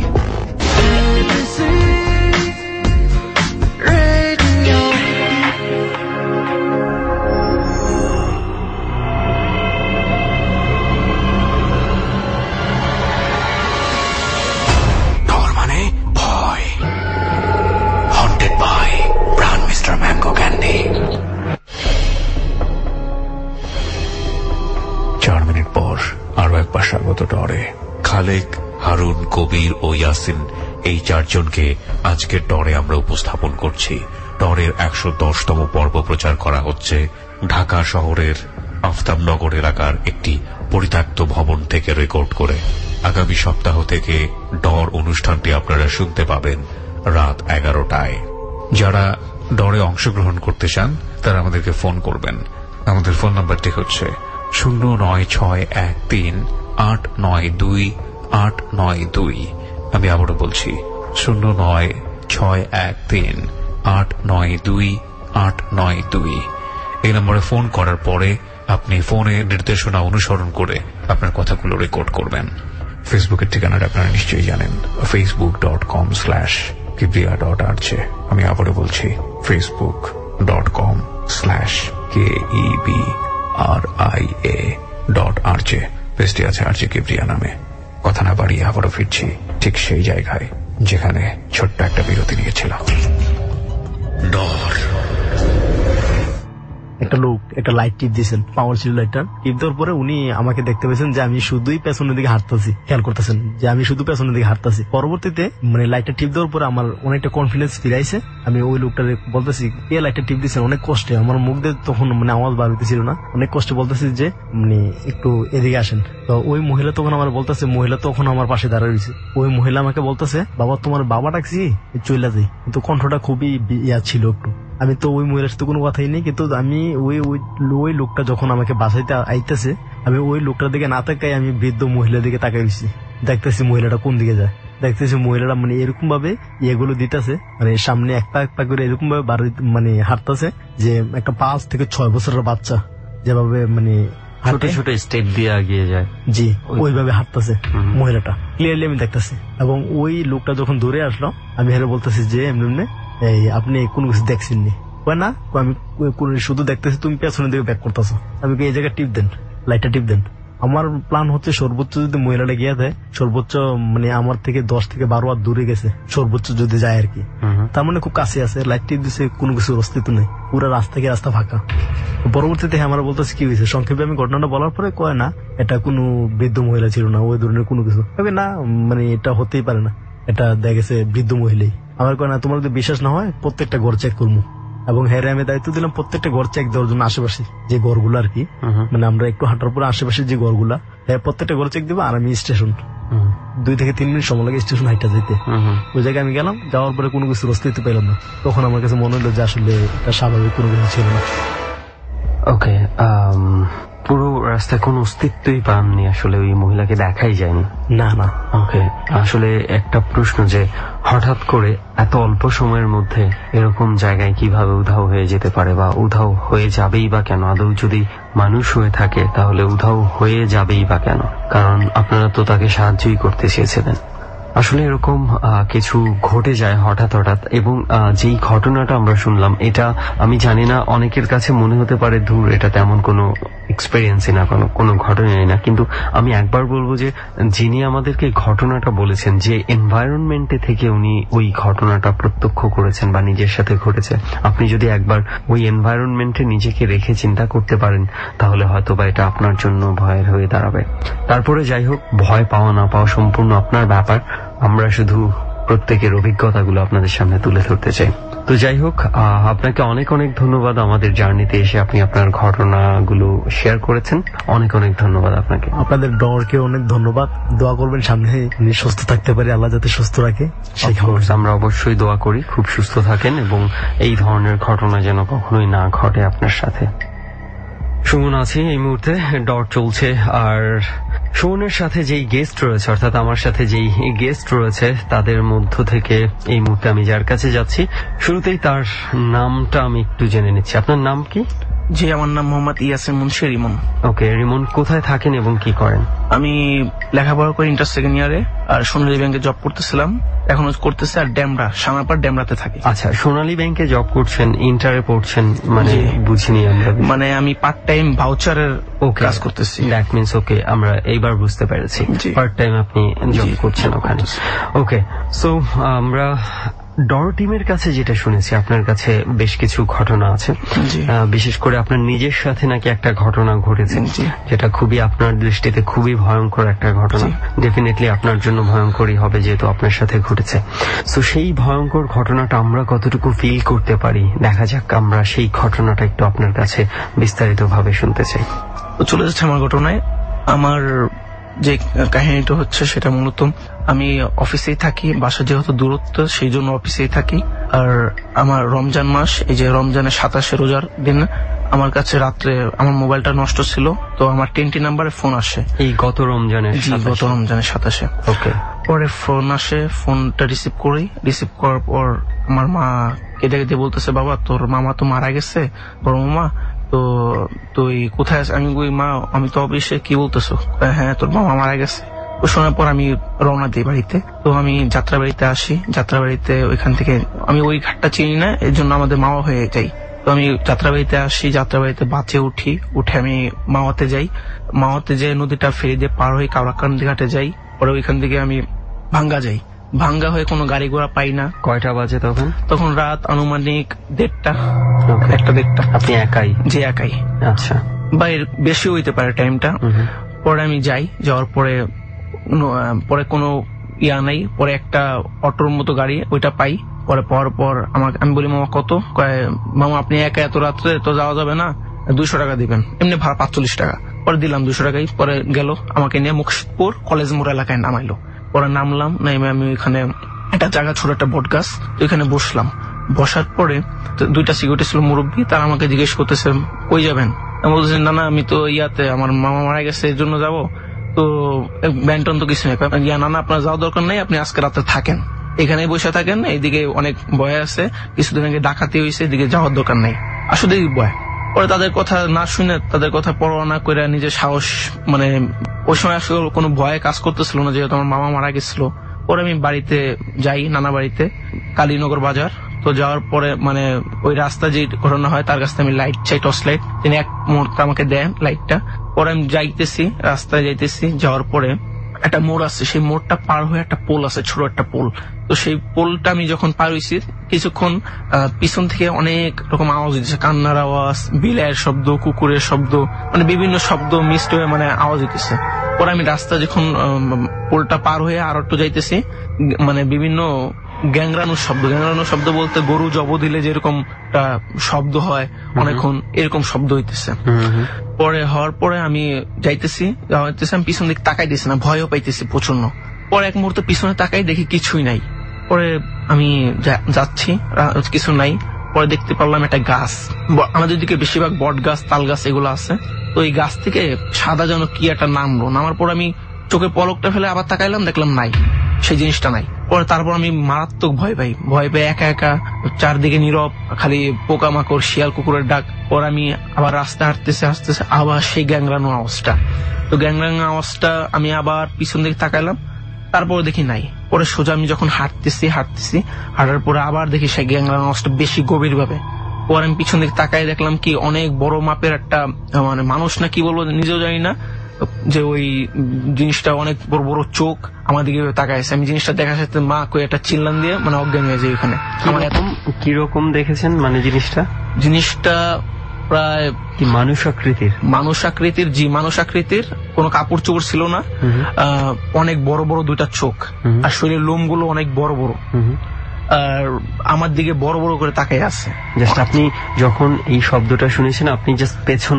স্বাগত ডরে। খালেক, হারুন, কবির ও ইয়াসিন এই 4 জনকে আজকের ডরে আমরা উপস্থাপন করছি। ডরের 110তম পর্ব প্রচার করা হচ্ছে ঢাকা শহরের আফতাবনগর এলাকার একটি পরিত্যক্ত ভবন থেকে রেকর্ড করে। আগামী সপ্তাহ থেকে ডর অনুষ্ঠানটি আপনারা শুনতে পাবেন রাত 11টায়। যারা ডরে অংশগ্রহণ করতে চান তারা আমাদেরকে ফোন করবেন। আমাদের ফোন নাম্বারটি হচ্ছে 09613892892। আমি আবারও বলছি 09613892892। এই নম্বরে ফোন করার পরে আপনি ফোনে নির্দেশনা অনুসরণ করে আপনার কথাগুলো রেকর্ড করবেন। ফেসবুকের ঠিকানাটা আপনারা নিশ্চয়ই জানেন, facebook.com/kibriya.rj। আমি আবারও বলছি facebook.com/KEBRIA.RJ। পেজটি আছে আরজে কিবরিয়া নামে। কথা না বাড়িয়ে আবারও ফিরছি ঠিক সেই জায়গায় যেখানে ছোট্ট একটা বিরতি নিয়েছিলাম। ডর। একটা লোক একটা লাইট টিপ দিয়েছেন, পাওয়ার ছিল লাইটটা। টিপ দেওয়ার পরে উনি আমাকে দেখতে পেয়েছেন যে আমি শুধুই পেছনের দিকে হাঁটতেছি, খেয়াল করতেছেন যে আমি শুধু পেছনের দিকে হাঁটতেছি। পরবর্তীতে মানে লাইটটা টিপ দেওয়ার পরে আমার অনেকটা কনফিডেন্স ফিরাইছে। আমি ওই লোকটা বলতেছি, কে লাইটটা টিপ দিচ্ছেন অনেক কষ্টে, আমার মুখ দিয়ে তখন মানে আওয়াজ বার হইতেছিল না, অনেক কষ্টে বলতেছি যে মানে একটু এদিকে আসেন। তো ওই মহিলা তখন আমার বলতেছে, মহিলা তখন আমার পাশে দাঁড়িয়ে রয়েছে। ওই মহিলা আমাকে বলতেছে, বাবা তোমার বাবা ডাকছি, চলে যাই। কিন্তু কণ্ঠটা খুবই ইয়া ছিল একটু। আমি তো ওই মহিলার সাথে কোনো কথাই নেই, কিন্তু আমি ওই লোকটা যখন আমাকে বাসাইতে আইতেছে, আমি ওই লোকটার দিকে না তাকাই আমি বৃদ্ধ মহিলার দিকে তাকাই দিচ্ছি, দেখতেছি মহিলাটা কোন দিকে যায়। দেখতেছি মহিলাটা মানে এরকম ভাবে ইয়েগুলো দিতেছে, মানে সামনে একটা একটা করে এরকম ভাবে মানে হাঁটতেছে যে একটা 5 থেকে 6 বছরের বাচ্চা যেভাবে মানে ছোট ছোট স্টেপ দিয়ে এগিয়ে যায়, জি ওইভাবে হাঁটতেছে মহিলাটা, ক্লিয়ারলি আমি দেখতেছি। এবং ওই লোকটা যখন দূরে আসলো, আমি হেরে বলতেছি যে এমনি এই আপনি কোনো কিছু দেখছেন নি? না, আমি শুধু দেখতেছি তুমি পেছনের দিকে ব্যাক করতেছো। আমি এই জায়গায় টিপ দেন, লাইটটা টিপ দেন। আমার প্ল্যান হচ্ছে সর্বোচ্চ যদি মহিলাটা গিয়ে দেয়, সর্বোচ্চ মানে আমার থেকে 10 থেকে 12 হাত দূরে গেছে সর্বোচ্চ যদি যায় আর কি। তার মানে খুব কাছে আছে, লাইট টিপ দিচ্ছে, কোনো কিছুর অস্তিত্ব নেই, পুরো রাস্তা ফাঁকা। পরবর্তীতে আমার বলতেছে কি হয়েছে, সংক্ষেপে আমি ঘটনাটা বলার পরে কয় না এটা কোনো বৃদ্ধ মহিলা ছিল না, ওই ধরনের কোনো কিছু না, মানে এটা হতেই পারে না, এটা দেখেছে বৃদ্ধ মহিলাই। আমার কয় না, তোমার যদি বিশ্বাস না হয় প্রত্যেকটা ঘর চেক করবো। এবং হ্যাঁ আমি দায়িত্ব দিলাম প্রত্যেকটা ঘর চেক দেওয়ার জন্য, আশেপাশে যে ঘরগুলো আর কি, মানে আমরা একটু হাঁটার পরে আশেপাশে যে ঘরগুলা, হ্যাঁ প্রত্যেকটা ঘর চেক দিবো। আর আমি স্টেশন 2 থেকে 3 মিনিট সময় লাগে স্টেশন হাইটা যেতে। ওই জায়গায় আমি গেলাম, যাওয়ার পরে কোনো কিছু অস্তিত্ব পেলাম না। তখন আমার কাছে মনে হলো যে আসলে এটা স্বাভাবিক কোনো কিছু ছিল না। ওকে, পুরো রাস্তায় কোনো অস্তিত্বই পাননি, আসলে ওই মহিলাকে দেখাই যায়নি? না। ওকে, আসলে একটা প্রশ্ন যে হঠাৎ করে এত অল্প সময়ের মধ্যে এরকম জায়গায় কিভাবে উধাও হয়ে যেতে পারে, বা উধাও হয়ে যাবেই বা কেন? আদৌ যদি মানুষ হয়ে থাকে তাহলে উধাও হয়ে যাবেই বা কেন? কারণ আপনারা তো তাকে সাহায্যই করতে চেয়েছিলেন। আসলে এরকম কিছু ঘটে যায় হঠাৎ। এবং যেই ঘটনাটা আমরা শুনলাম, এটা আমি জানি না, অনেকের কাছে মনে হতে পারে দূর, এটা তেমন কোনো এক্সপেরিয়েন্সই না, কোনো ঘটনাই না। কিন্তু আমি একবার বলবো যে যিনি আমাদেরকে ঘটনাটা বলেছেন, যে এনভায়রনমেন্টে থেকে উনি ওই ঘটনাটা প্রত্যক্ষ করেছেন বা নিজের সাথে ঘটেছে, আপনি যদি একবার ওই এনভায়রনমেন্টে নিজেকে রেখে চিন্তা করতে পারেন, তাহলে হয়তো বা এটা আপনার জন্য ভয়ের হয়ে দাঁড়াবে। তারপরে যাই হোক, ভয় পাওয়া না পাওয়া সম্পূর্ণ আপনার ব্যাপার। আমরা শুধু প্রত্যেকের অভিজ্ঞতাগুলো আপনাদের সামনে তুলে ধরতে চাই। তো যাই হোক, আপনাকে অনেক অনেক ধন্যবাদ আমাদের জার্নিতে এসে আপনি আপনার ঘটনাগুলো শেয়ার করেছেন। অনেক অনেক ধন্যবাদ আপনাকে। আপনাদের ডরকে অনেক ধন্যবাদ। দোয়া করবেন সামনে সুস্থ থাকতে পারি, আল্লাহ যাতে সুস্থ রাখে। আমরা অবশ্যই দোয়া করি খুব সুস্থ থাকেন এবং এই ধরনের ঘটনা যেন কখনোই না ঘটে আপনার সাথে। সুমন আছি এই মুহূর্তে, ডর চলছে। আর সুমনের সাথে যেই গেস্ট রয়েছে, অর্থাৎ আমার সাথে যেই গেস্ট রয়েছে, তাদের মধ্য থেকে এই মুহূর্তে আমি যার কাছে যাচ্ছি, শুরুতেই তার নামটা আমি একটু জেনে নিচ্ছি। আপনার নাম কি? জি, আমার নাম মোহাম্মদ ইয়াসির মুন্সি রিমন। ওকে, রিমন কোথায় থাকেন এবং কি করেন? আমি লেখাপড়া করি ইন্টার সেকেন্ড ইয়ারে, আর সোনালী ব্যাংকে জব করতেছিলাম, এখন করতেছি, আর সানাপাড় ড্যামরাতে থাকি। আচ্ছা, সোনালী ব্যাংকে জব করছেন, ইন্টারে পড়ছেন, মানে বুঝিনি আমরা। মানে আমি পার্ট টাইম ভাউচারের কাজ করতেছি। দ্যাট মিনস, ওকে, আমরা এইবার বুঝতে পেরেছি, পার্ট টাইম আপনি জব করছেন ওখানে। ওকে, সো আমরা ডর টিমের কাছে যেটা শুনেছি, আপনার কাছে বেশ কিছু ঘটনা আছে, বিশেষ করে আপনার নিজের সাথে নাকি একটা ঘটনা ঘটেছে, যেটা খুবই আপনার দৃষ্টিতে খুবই ভয়ঙ্কর একটা ঘটনা। ডেফিনেটলি আপনার জন্য ভয়ঙ্করই হবে, যেহেতু আপনার সাথে ঘটেছে। তো সেই ভয়ঙ্কর ঘটনাটা আমরা কতটুকু ফিল করতে পারি, দেখা যাক। আমরা সেই ঘটনাটা একটু আপনার কাছে বিস্তারিত ভাবে শুনতে চাই। চলে যাচ্ছে আমার ঘটনায়। আমার যে কাহিনীটা হচ্ছে সেটা মূলত আমি অফিসেই থাকি, বাসা যেহেতু দূরত্ব সেই জন্য অফিসেই থাকি। আর আমার রমজান মাস, এই যে রমজানের 27 রোজার দিন আমার কাছে রাত্রে আমার মোবাইলটা নষ্ট ছিল, তো আমার 10 নাম্বারে ফোন আসে। এই গত রমজানের? জি, গত রমজানের 27। ওকে। পরে ফোন আসে, ফোনটা রিসিভ করি। রিসিভ করার পর আমার মা কেঁদে কেঁদে বলতেছে, বাবা তোর মামা তো মারা গেছে, বড় মামা, তো তুই কোথায় আছিস? আমি বলি, মা আমি তো অফিসে। কি বলতেছো? হ্যাঁ তোর মামা মারা গেছে। তো শোনার পর আমি রওনা দিই বাড়িতে। তো আমি যাত্রাবাড়িতে আসি। যাত্রাবাড়িতে ওইখান থেকে আমি ওই ঘাটটা চিনি না, এর জন্য আমাদের মাওয়া হয়ে যাই। তো আমি যাত্রাবাড়িতে আসি, যাত্রাবাড়িতে বাসে উঠি, উঠে আমি মাওয়াতে যাই। মাওয়াতে যে নদীটা ফেরি দিয়ে পার হয়ে কাওড়াকান্দি ঘাটে যাই। পরে ওইখান থেকে আমি ভাঙ্গা যাই। ভাঙ্গা হয়ে কোনো গাড়ি ঘোড়া পাই না। কয়টা বাজে তখন? তখন রাত আনুমানিক 1:30, 1:30। আপনি একাই? যে একাই। আচ্ছা। বা এর বেশি হইতে পারে টাইমটা। পরে আমি যাই, যাওয়ার পরে কোনো ইয়া নাই। পরে একটা অটোর মতো গাড়ি ওইটা পাই। পরে পাওয়ার পর আমি বলি, মামা কত? মামা আপনি একা এত রাত্রে তো যাওয়া যাবে না, 200 টাকা দিবেন। এমনি ভাড়া 45 টাকা। পরে দিলাম 200 টাকাই। পরে গেল আমাকে নিয়ে মুর্শিদপুর কলেজ মোড় এলাকায় নামাইলো। পরে নামলাম, নামে আমি ওইখানে একটা জায়গা, ছোট একটা বট গাছ, ওইখানে বসলাম। বসার পরে 2টা সিকিউরিটি ছিল মুরব্বী, তারা আমাকে জিজ্ঞেস করতেছে কই যাবেন? আমি বলতেছি, না না আমি তো ইয়াতে, আমার মামা মারা গেছে এর জন্য যাবো। তো ব্যান্টন তো কিছু নেই। না না আপনার যাওয়ার দরকার নেই, আপনি আজকে রাতে থাকেন, এখানে বসে থাকেন, এইদিকে অনেক ভয় আছে, কিছুদিন আগে ডাকাতি হয়েছে, এদিকে যাওয়ার দরকার নেই, আসলে ভয়। পরে তাদের কথা না শুনে, তাদের কথা পরোয়া না করে নিজের সাহস, মানে ওই সময় আসলে কোনো ভয়ে কাজ করতেছিল না, যেহেতু আমার মামা মারা গেছিল। পরে আমি বাড়িতে যাই, নানা বাড়িতে, কালীনগর বাজার। তো যাওয়ার পরে মানে ওই রাস্তা যে ঘটনা হয় তার কাছ থেকে আমি লাইট চাই, টর্চ লাইট। তিনি এক মুহূর্তে আমাকে দেন লাইটটা। পরে আমি যাইতেছি, রাস্তায় যাইতেছি, যাওয়ার পরে একটা মোড় আছে, সেই মোড়টা পার হয়ে একটা পোল আছে, ছোট একটা পোল। তো সেই পোলটা আমি যখন পার হয়েছি, কিছুক্ষণ পিছন থেকে অনেক রকম আওয়াজ দিচ্ছে, কান্নার আওয়াজ, বিলাইয়ের শব্দ, কুকুরের শব্দ, মানে বিভিন্ন শব্দ মিক্সড হয়ে মানে আওয়াজ দিতেছে। পরে আমি রাস্তা যখন পোলটা পার হয়ে আর একটু যাইতেছি, মানে বিভিন্ন গ্যাংরানোর শব্দ বলতে গরু জব দিলে যেরকম শব্দ হয় অনেকক্ষণ, এরকম শব্দ হইতেছে। পরে হওয়ার পরে আমি যাইতেছি, আমি পিছন দিকে তাকাইতেছি না, ভয়ও পাইতেছি প্রচন্ড। পরে এক মুহূর্তে পিছনে তাকাই, দেখি কিছুই নাই। পরে আমি যাচ্ছি, কিছু নাই। পরে দেখতে পারলাম একটা গাছ, আমাদের দিকে বেশিরভাগ বট গাছ, তাল গাছ এগুলো আছে। তো এই গাছ থেকে সাদা যেন কি একটা নামার পর আমি চোখে পলকটা ফেলে আবার তাকাইলাম, দেখলাম নাই, সেই জিনিসটা নাই। পরে তারপর আমি মারাত্মক ভয় পাই, একা একা চারদিকে নীরব, খালি পোকামাকড়, শিয়াল, কুকুরের ডাক। পরে আমি আবার রাস্তা হাঁটতেছে আবার সেই গ্যাংরানো আওয়াজটা। তো গ্যাংরানো আওয়াজটা আমি আবার পিছন দিকে তাকাইলাম, তারপরে দেখি নাই। পরে সোজা আমি যখন হাঁটতেছি হাঁটার পরে আবার দেখি সেই গ্যাংরানো আওয়াজটা বেশি গভীর ভাবে। পরে আমি পিছন দিকে তাকাই, দেখলাম কি অনেক বড় মাপের একটা, মানে মানুষ না কি বলবো নিজেও জানি না, যে ওই জিনিসটা অনেক বড় বড় চোখ আমার দিকে তাকাইছে। আমি জিনিসটা দেখার সাথে মা কই একটা চিল্লান দিয়ে মানে অজ্ঞান হয়ে যায় ওখানে। কিরকম দেখেছেন? মানে জিনিসটা প্রায় মানুষ আকৃতির, জি মানুষ আকৃতির, কোনো কাপড় চোপড় ছিল না, অনেক বড় বড় 2টা চোখ, আর শরীরের লোমগুলো অনেক বড় বড়, আর আমার দিকে বড় বড় করে তাকাই আছে। আপনি যখন এই শব্দটা শুনেছেন, আপনি জাস্ট পেছন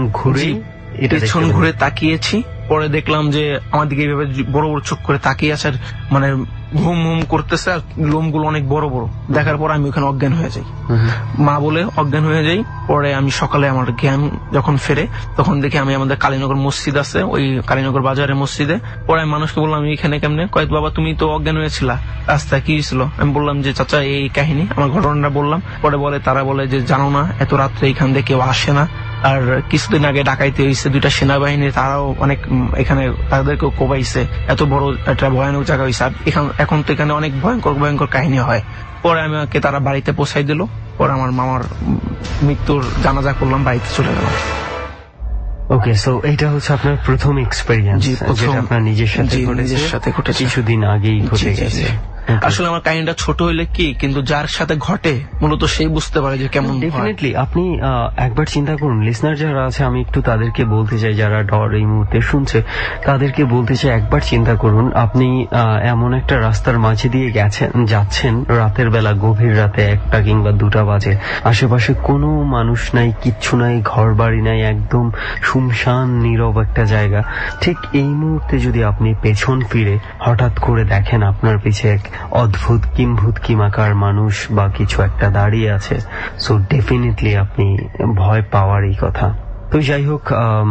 ঘুরে তাকিয়েছি। পরে দেখলাম যে আমার দিকে এইভাবে বড় বড় চোখ করে তাকিয়ে আছে, আর মানে ঘুম ঘুম করতেছে, আর লোমগুলো অনেক বড় বড়। দেখার পর আমি ওখানে অজ্ঞান হয়ে যাই, মা বলে অজ্ঞান হয়ে যাই। পরে আমি সকালে আমার জ্ঞান যখন ফেরে, তখন দেখি আমি আমাদের কালীনগর মসজিদ আছে, ওই কালীনগর বাজারের মসজিদে। পরে আমি মানুষকে বললাম আমি এখানে কেমনে? কয়েক বাবা তুমি তো অজ্ঞান হয়েছিলা, রাস্তায় কি হয়েছিল? আমি বললাম যে চাচা এই কাহিনী, আমার ঘটনাটা বললাম। পরে তারা বলে যে জানো না, এত রাত্রে এখান থেকে কেউ আসে না, আর কিছুদিন আগে ডাকাইতে হয়েছে, 2টা সেনাবাহিনী, তারাও অনেক এখানে তাদেরকেও কোবাইছে, এত বড় একটা ভয়ানক জায়গা হয়েছে। আর এখন তো এখানে অনেক ভয়ঙ্কর কাহিনী হয়। পরে আমাকে তারা বাড়িতে পৌঁছাই দিল। পরে আমার মামার মৃত্যুর জানাজা করলাম, বাড়িতে চলে গেলাম। ওকে, সো এটা হচ্ছে আপনার প্রথম এক্সপেরিয়েন্স, যেটা আপনার নিজের সাথে ঘটেছে, কিছুদিন আগেই ঘটে গেছে। আসলে আমার কাহিনীটা ছোট হইলে কি, কিন্তু যার সাথে ঘটে মূলত সেই বুঝতে পারে যে কেমন। ডেফিনেটলি আপনি একবার চিন্তা করুন, লিসনার যারা আছে আমি একটু তাদেরকে বলতে চাই, যারা ডর এই মুহূর্তে শুনছে তাদেরকে বলতে চাই, একবার চিন্তা করুন আপনি এমন একটা রাস্তার মাঝে দিয়ে যাচ্ছেন রাতের বেলা, গভীর রাতে 1টা কিংবা 2টা বাজে, আশেপাশে কোনো মানুষ নাই, কিচ্ছু নাই, ঘর বাড়ি নাই, একদম শুনশান নীরব একটা জায়গা। ঠিক এই মুহূর্তে যদি আপনি পেছন ফিরে হঠাৎ করে দেখেন আপনার পিছে এক অদ্ভুত কিম্ভূত কিমাকার মানুষ বা কিছু একটা দাঁড়িয়ে আছে, সো ডেফিনেটলি আপনি ভয় পাওয়ারই কথা। তো যাই হোক,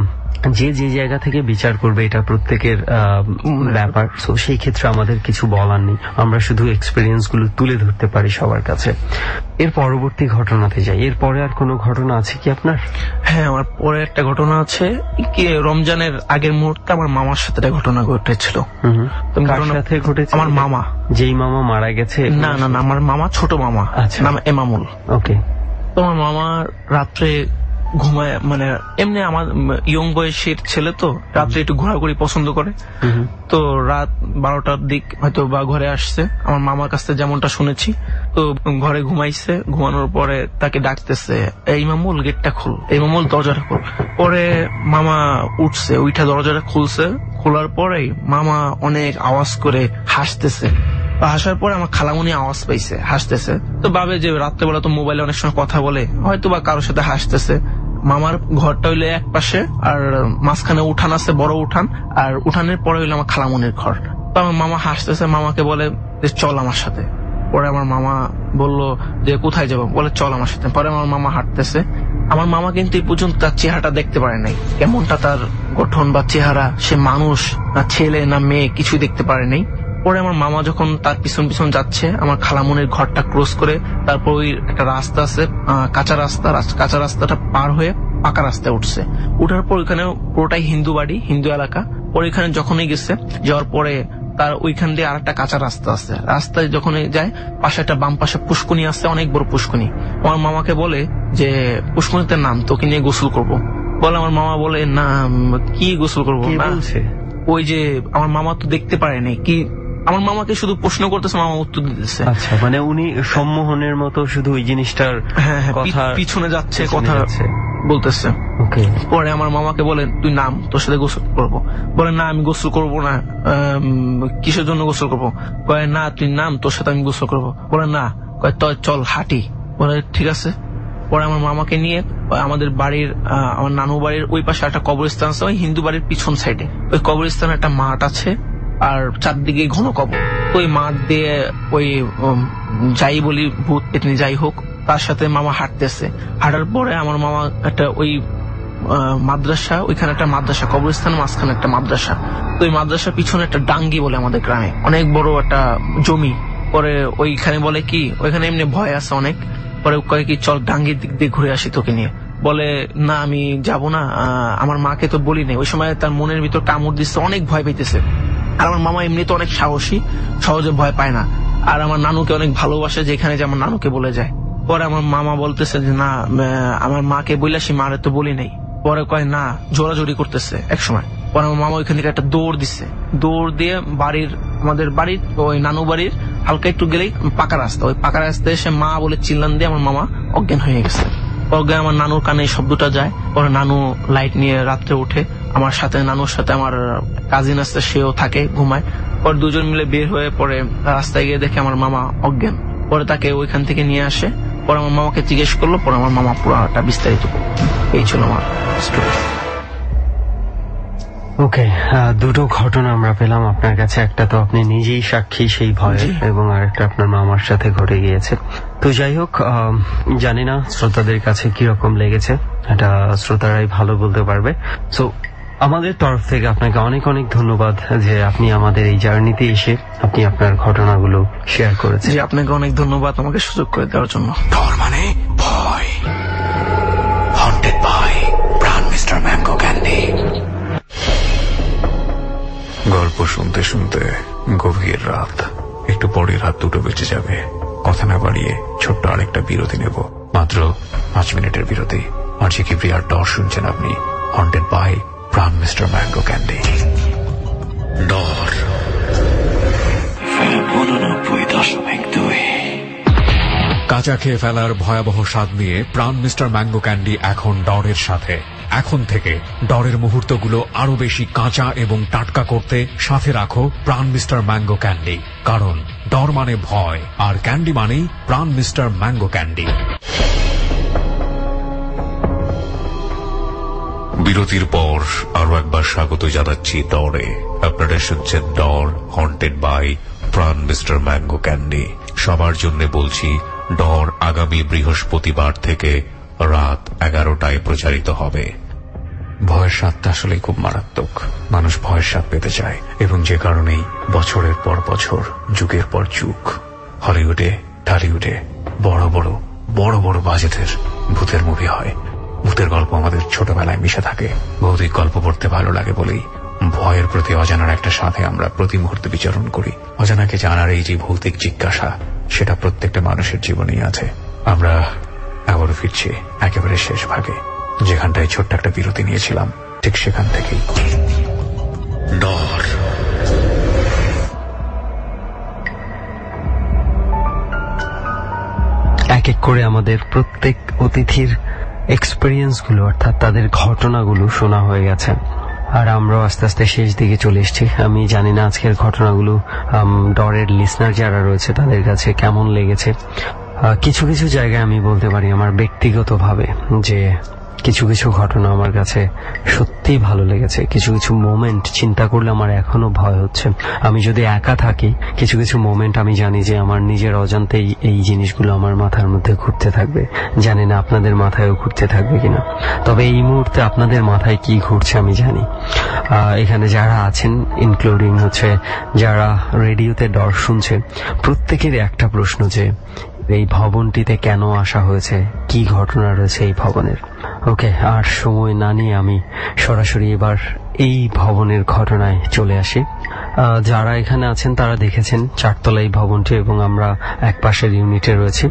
যে যে জায়গা থেকে বিচার করবে এটা প্রত্যেকের ব্যাপার, সো সেই ক্ষেত্রে আমাদের কিছু বলার নেই, আমরা শুধু এক্সপেরিয়েন্স গুলো তুলে ধরতে পারি সবার কাছে। এর পরবর্তী ঘটনাতে যাই, এরপরে আর কোনো ঘটনা আছে কি আপনার? হ্যাঁ, আমার পরে একটা ঘটনা আছে কি, রমজানের আগের মুহূর্তে আমার মামার সাথে একটা ঘটনা ঘটেছিল। কার সাথে ঘটেছে? আমার মামা। যেই মামা মারা গেছে? না না না, আমার মামা, ছোট মামা, নাম এমামুল। ওকে। তো আমার মামা রাত্রে ঘুমায়, মানে এমনি আমার ইয়ং বয়সের ছেলে তো রাত্রে একটু ঘোরাঘুরি পছন্দ করে, তো রাত 12টার দিক হয়তো বা ঘরে আসছে, আমার মামার কাছ থেকে যেমনটা শুনেছি। তো ঘরে ঘুমাইছে, ঘুমানোর পরে তাকে ডাকতেছে, এই মামুল গেটটা খুল, এই মামুল দরজাটা খুল। পরে মামা উঠছে, উঠা দরজাটা খুলছে, খোলার পরে মামা অনেক আওয়াজ করে হাসতেছে। হাসার পরে আমার খালামুনি আওয়াজ পাইছে, হাসতেছে। তো ভাবে যে রাত্রেবেলা তো মোবাইলে অনেক সময় কথা বলে, হয়তো বা কারোর সাথে হাসতেছে। মামার ঘরটা হইলে এক পাশে, আর মাঝখানে উঠান আছে, বড় উঠান, আর উঠানের পরে হইলে আমার খালামুনির ঘর। তো আমার মামা হাসতেছে, মামাকে বলে যে চল আমার সাথে। পরে আমার মামা বলল যে কোথায় যাবো, বলে চল আমার সাথে। পরে আমার মামা হাঁটতেছে। আমার মামা কিন্তু এই পর্যন্ত তার চেহারাটা দেখতে পারে নাই, কেমনটা তার গঠন বা চেহারা, সে মানুষ না ছেলে না মেয়ে কিছুই দেখতে পারে নাই। পরে আমার মামা যখন তার পিছন পিছন যাচ্ছে, আমার খালামুনির ঘরটা ক্রস করে, তারপর ওই একটা রাস্তা আছে, কাঁচা রাস্তা, কাঁচা রাস্তাটা পার হয়ে পাকা রাস্তায় উঠছে। উঠার পর ওইখানে পুরোটাই হিন্দু বাড়ি, হিন্দু এলাকা। পরে ওইখানে যখনই গেছে, যাওয়ার পরে তার ওইখান দিয়ে আর একটা কাঁচা রাস্তা আছে, রাস্তায় যখন যায় পাশে একটা বাম পাশে পুষ্কুনি আছে, অনেক বড় পুষ্কুনি। আমার মামাকে বলে যে পুষ্কুনিতে নাম, তোকে নিয়ে গোসল করবো। বলে আমার মামা বলে না, কি গোসল করবো না, ওই যে আমার মামা তো দেখতে পারে নাই কি, আমার মামাকে শুধু প্রশ্ন করতেছে, মামা উত্তর দিতেছে। আচ্ছা, মানে উনি সম্মোহনের মতো শুধু ওই জিনিসটার পিছনে যাচ্ছে, কথা বলতেছে। পরে আমার মামাকে বলে তুই নাম, তোর সাথে গোসল করবো। বলে না, আমি গোসল করবো না। কিসের জন্য গোসল করবো? কয়ে না, তুই নাম, তোর সাথে আমি গোসল করবো। বলে না, কয়ে তো চল হাঁটি। বলে ঠিক আছে। পরে আমার মামাকে নিয়ে আমাদের বাড়ির, আমার নানু বাড়ির ওই পাশে একটা কবরস্থান আছে, ওই হিন্দু বাড়ির পিছন সাইডে। ওই কবরস্থানে একটা মাঠ আছে, আর চারদিকে ঘন কবর। ওই মাঠ দিয়ে ওই যাই বলি ভূত পেতনি যাই হোক, তার সাথে মামা হাঁটতেছে। হাঁটার পরে আমার মামা একটা ওই মাদ্রাসা, ওইখানে একটা মাদ্রাসা, কবরস্থান মাঝখানে একটা মাদ্রাসা। তো ওই মাদ্রাসার পিছনে একটা ডাঙ্গি বলে আমাদের গ্রামে, অনেক বড় একটা জমি। পরে ওইখানে বলে কি, ওইখানে এমনি ভয় আছে অনেক। পরে কয়ে কি চল ডাঙ্গির দিক দিয়ে ঘুরে আসি তোকে নিয়ে। বলে না, আমি যাব না, আমার মাকে তো বলি নাই। ওই সময় তার মনের ভিতর কামড় দিচ্ছে, অনেক ভয় পাইতেছে। আর আমার মামা এমনি তো অনেক সাহসী, সহজে ভয় পায় না। আর আমার নানুকে অনেক ভালোবাসে, যেখানে যে আমার নানুকে বলে যায়। পরে আমার মামা বলতেছে যে না, আমার মাকে বললাসি, মারে তো বলি নাই। পরে কয় না, জোরাজোরি করতেছে এক সময়। পরে আমার মামা ওইখান থেকে একটা দৌড় দিচ্ছে, দৌড় দিয়ে আমাদের বাড়ির ওই নানু বাড়ির হালকা একটু গেলেই পাকা রাস্তা, ওই পাকা রাস্তায় এসে মা বলে চিল্লান দিয়ে আমার মামা অজ্ঞান হয়ে গেছে। পরে আমার নানুর কানে এই শব্দটা যায়। পরে নানু লাইট নিয়ে রাত্রে উঠে, আমার সাথে নানুর সাথে আমার কাজিন আছে, সেও থাকে, ঘুমায়। পরে দুজন মিলে বের হয়ে পরে রাস্তায় গিয়ে দেখে আমার মামা অজ্ঞান। পরে তাকে ওইখান থেকে নিয়ে আসে। পরে আমার মামাকে জিজ্ঞেস করলো, পরে আমার মামা পুরোটা বিস্তারিত। এই ছিল আমার স্টোরি। ওকে, দুটো ঘটনা আমরা পেলাম আপনার কাছে, একটা তো আপনি নিজেই সাক্ষী সেই ভয়ে, এবং আরেকটা আপনার মামার সাথে ঘটে গিয়েছে। তো যাই হোক, জানি না শ্রোতাদের কাছে কিরকম লেগেছে, এটা শ্রোতারাই ভালো বলতে পারবে। সো আমাদের তরফ থেকে আপনাকে অনেক অনেক ধন্যবাদ যে আপনি আমাদের এই জার্নিতে এসে আপনি আপনার ঘটনাগুলো শেয়ার করেছেন। আপনাকে অনেক ধন্যবাদ আমাকে সুযোগ করে দেওয়ার জন্য। ডর মানে ভয়, haunted by Pran mister mango candy. গল্প শুনতে শুনতে গভীর রাত, একটু পরে রাত 2টো বেজে যাবে। কথা না বাড়িয়ে ছোট্ট আরেকটা বিরতি নেব, মাত্র 5 মিনিটের বিরতি। আরজে কিপ্রিয়ার ডর শুনছেন আপনি, haunted by Pran mister mango candy. Dar 89 কাঁচা খেয়ে ফেলার ভয়াবহ স্বাদ নিয়ে প্রাণ মিস্টার ম্যাঙ্গো ক্যান্ডি এখন ডরের সাথে। এখন থেকে ডরের মুহূর্তগুলো আরো বেশি কাঁচা এবং টাটকা করতে সাথে রাখো প্রাণ মিস্টার ম্যাঙ্গো ক্যান্ডি, কারণ ডর মানে ভয় আর ক্যান্ডি মানেই প্রাণ মিস্টার ম্যাঙ্গো ক্যান্ডি। বিরতির পর আরো একবার স্বাগত জানাচ্ছি ডরে। আপনারা শুনছেন Dar haunted by Pran mister mango candy. সবার জন্য বলছি, ডর আগামী বৃহস্পতিবার থেকে রাত 11টায় প্রচারিত হবে। ভয়ের স্বাদটা আসলে খুব মারাত্মক। মানুষ ভয়ের স্বাদ পেতে চায় এবং যে কারণেই বছরের পর বছর, যুগের পর যুগ হলিউডে, টলিউডে বড় বড় বাজেটের ভূতের মুভি হয়। ভূতের গল্প আমাদের ছোটবেলায় মিশে থাকে। ভৌতিক গল্প পড়তে ভালো লাগে বলেই ভয়ের প্রতি অজানার একটা সাথে আমরা প্রতি মুহূর্তে বিচরণ করি। অজানাকে জানার এই যে ভৌতিক জিজ্ঞাসা, সেটা প্রত্যেকটা মানুষের জীবনেই আছে। আমরা আবারও ফিরছি একেবারে শেষ ভাগে, যেখানটায় ছোট্ট একটা বিরতি নিয়েছিলাম, ঠিক সেখান থেকেই। ডর। এক এক করে আমাদের প্রত্যেক অতিথির এক্সপেরিয়েন্সগুলো, অর্থাৎ তাদের ঘটনাগুলো শোনা হয়ে গেছে, আর আমরাও আস্তে আস্তে শেষ দিকে চলে এসেছি। আমি জানি না আজকের ঘটনাগুলো ডরের লিসনার যারা রয়েছে তাদের কাছে কেমন লেগেছে। কিছু কিছু জায়গায় আমি বলতে পারি আমার ব্যক্তিগতভাবে যে কিছু কিছু ঘটনা আমার কাছে সত্যিই ভালো লেগেছে। কিছু কিছু মোমেন্ট চিন্তা করলে আমার এখনো ভয় হচ্ছে। আমি যদি একা থাকি, কিছু কিছু মোমেন্ট আমি জানি যে আমার নিজের অজান্তেই এই জিনিসগুলো আমার মাথার মধ্যে ঘুরতে থাকবে। জানি না আপনাদের মাথায়ও ঘুরতে থাকবে কিনা, তবে এই মুহূর্তে আপনাদের মাথায় কি ঘুরছে আমি জানি। এখানে যারা আছেন, ইনক্লুডিং হচ্ছে যারা রেডিওতে ডর শুনছে, প্রত্যেকেরই একটা প্রশ্ন যে এই ভবনটিতে কেন আসা হয়েছে, কি ঘটনা রয়েছে এই ভবনের। ওকে, আর সময় না নিয়ে আমি সরাসরি এবার এই ভবনের ঘটনায় চলে আসি। যারা এখানে আছেন তারা দেখেছেন 4 তলা এই ভবনটি, এবং আমরা এক পাশের ইউনিটে রয়েছি।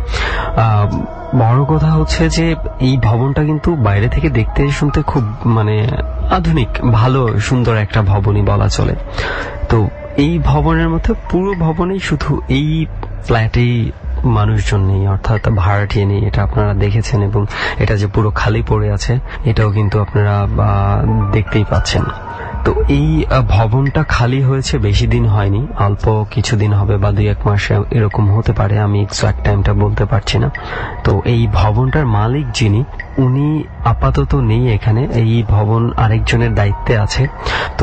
বড় কথা হচ্ছে যে এই ভবনটা কিন্তু বাইরে থেকে দেখতে শুনতে খুব আধুনিক, ভালো, সুন্দর একটা ভবনই বলা চলে। তো এই ভবনের মধ্যে পুরো ভবনেই শুধু এই ফ্ল্যাটেই মানুষজন নেই, অর্থাৎ ভাড়াটিয়ে নেই। এটা আপনারা দেখেছেন, এবং এটা যে পুরো খালি পড়ে আছে এটাও কিন্তু আপনারা দেখতেই পাচ্ছেন। তো এই ভবনটা খালি হয়েছে বেশি দিন হয়নি, অল্প কিছুদিন হবে বা 2-1 মাস এরকম হতে পারে, আমি এক্সাক্ট টাইমটা বলতে পারছি না। তো এই ভবনটার মালিক যিনি, উনি আপাতত নেই এখানে। এই ভবন আরেকজনের দায়িত্বে আছে। তো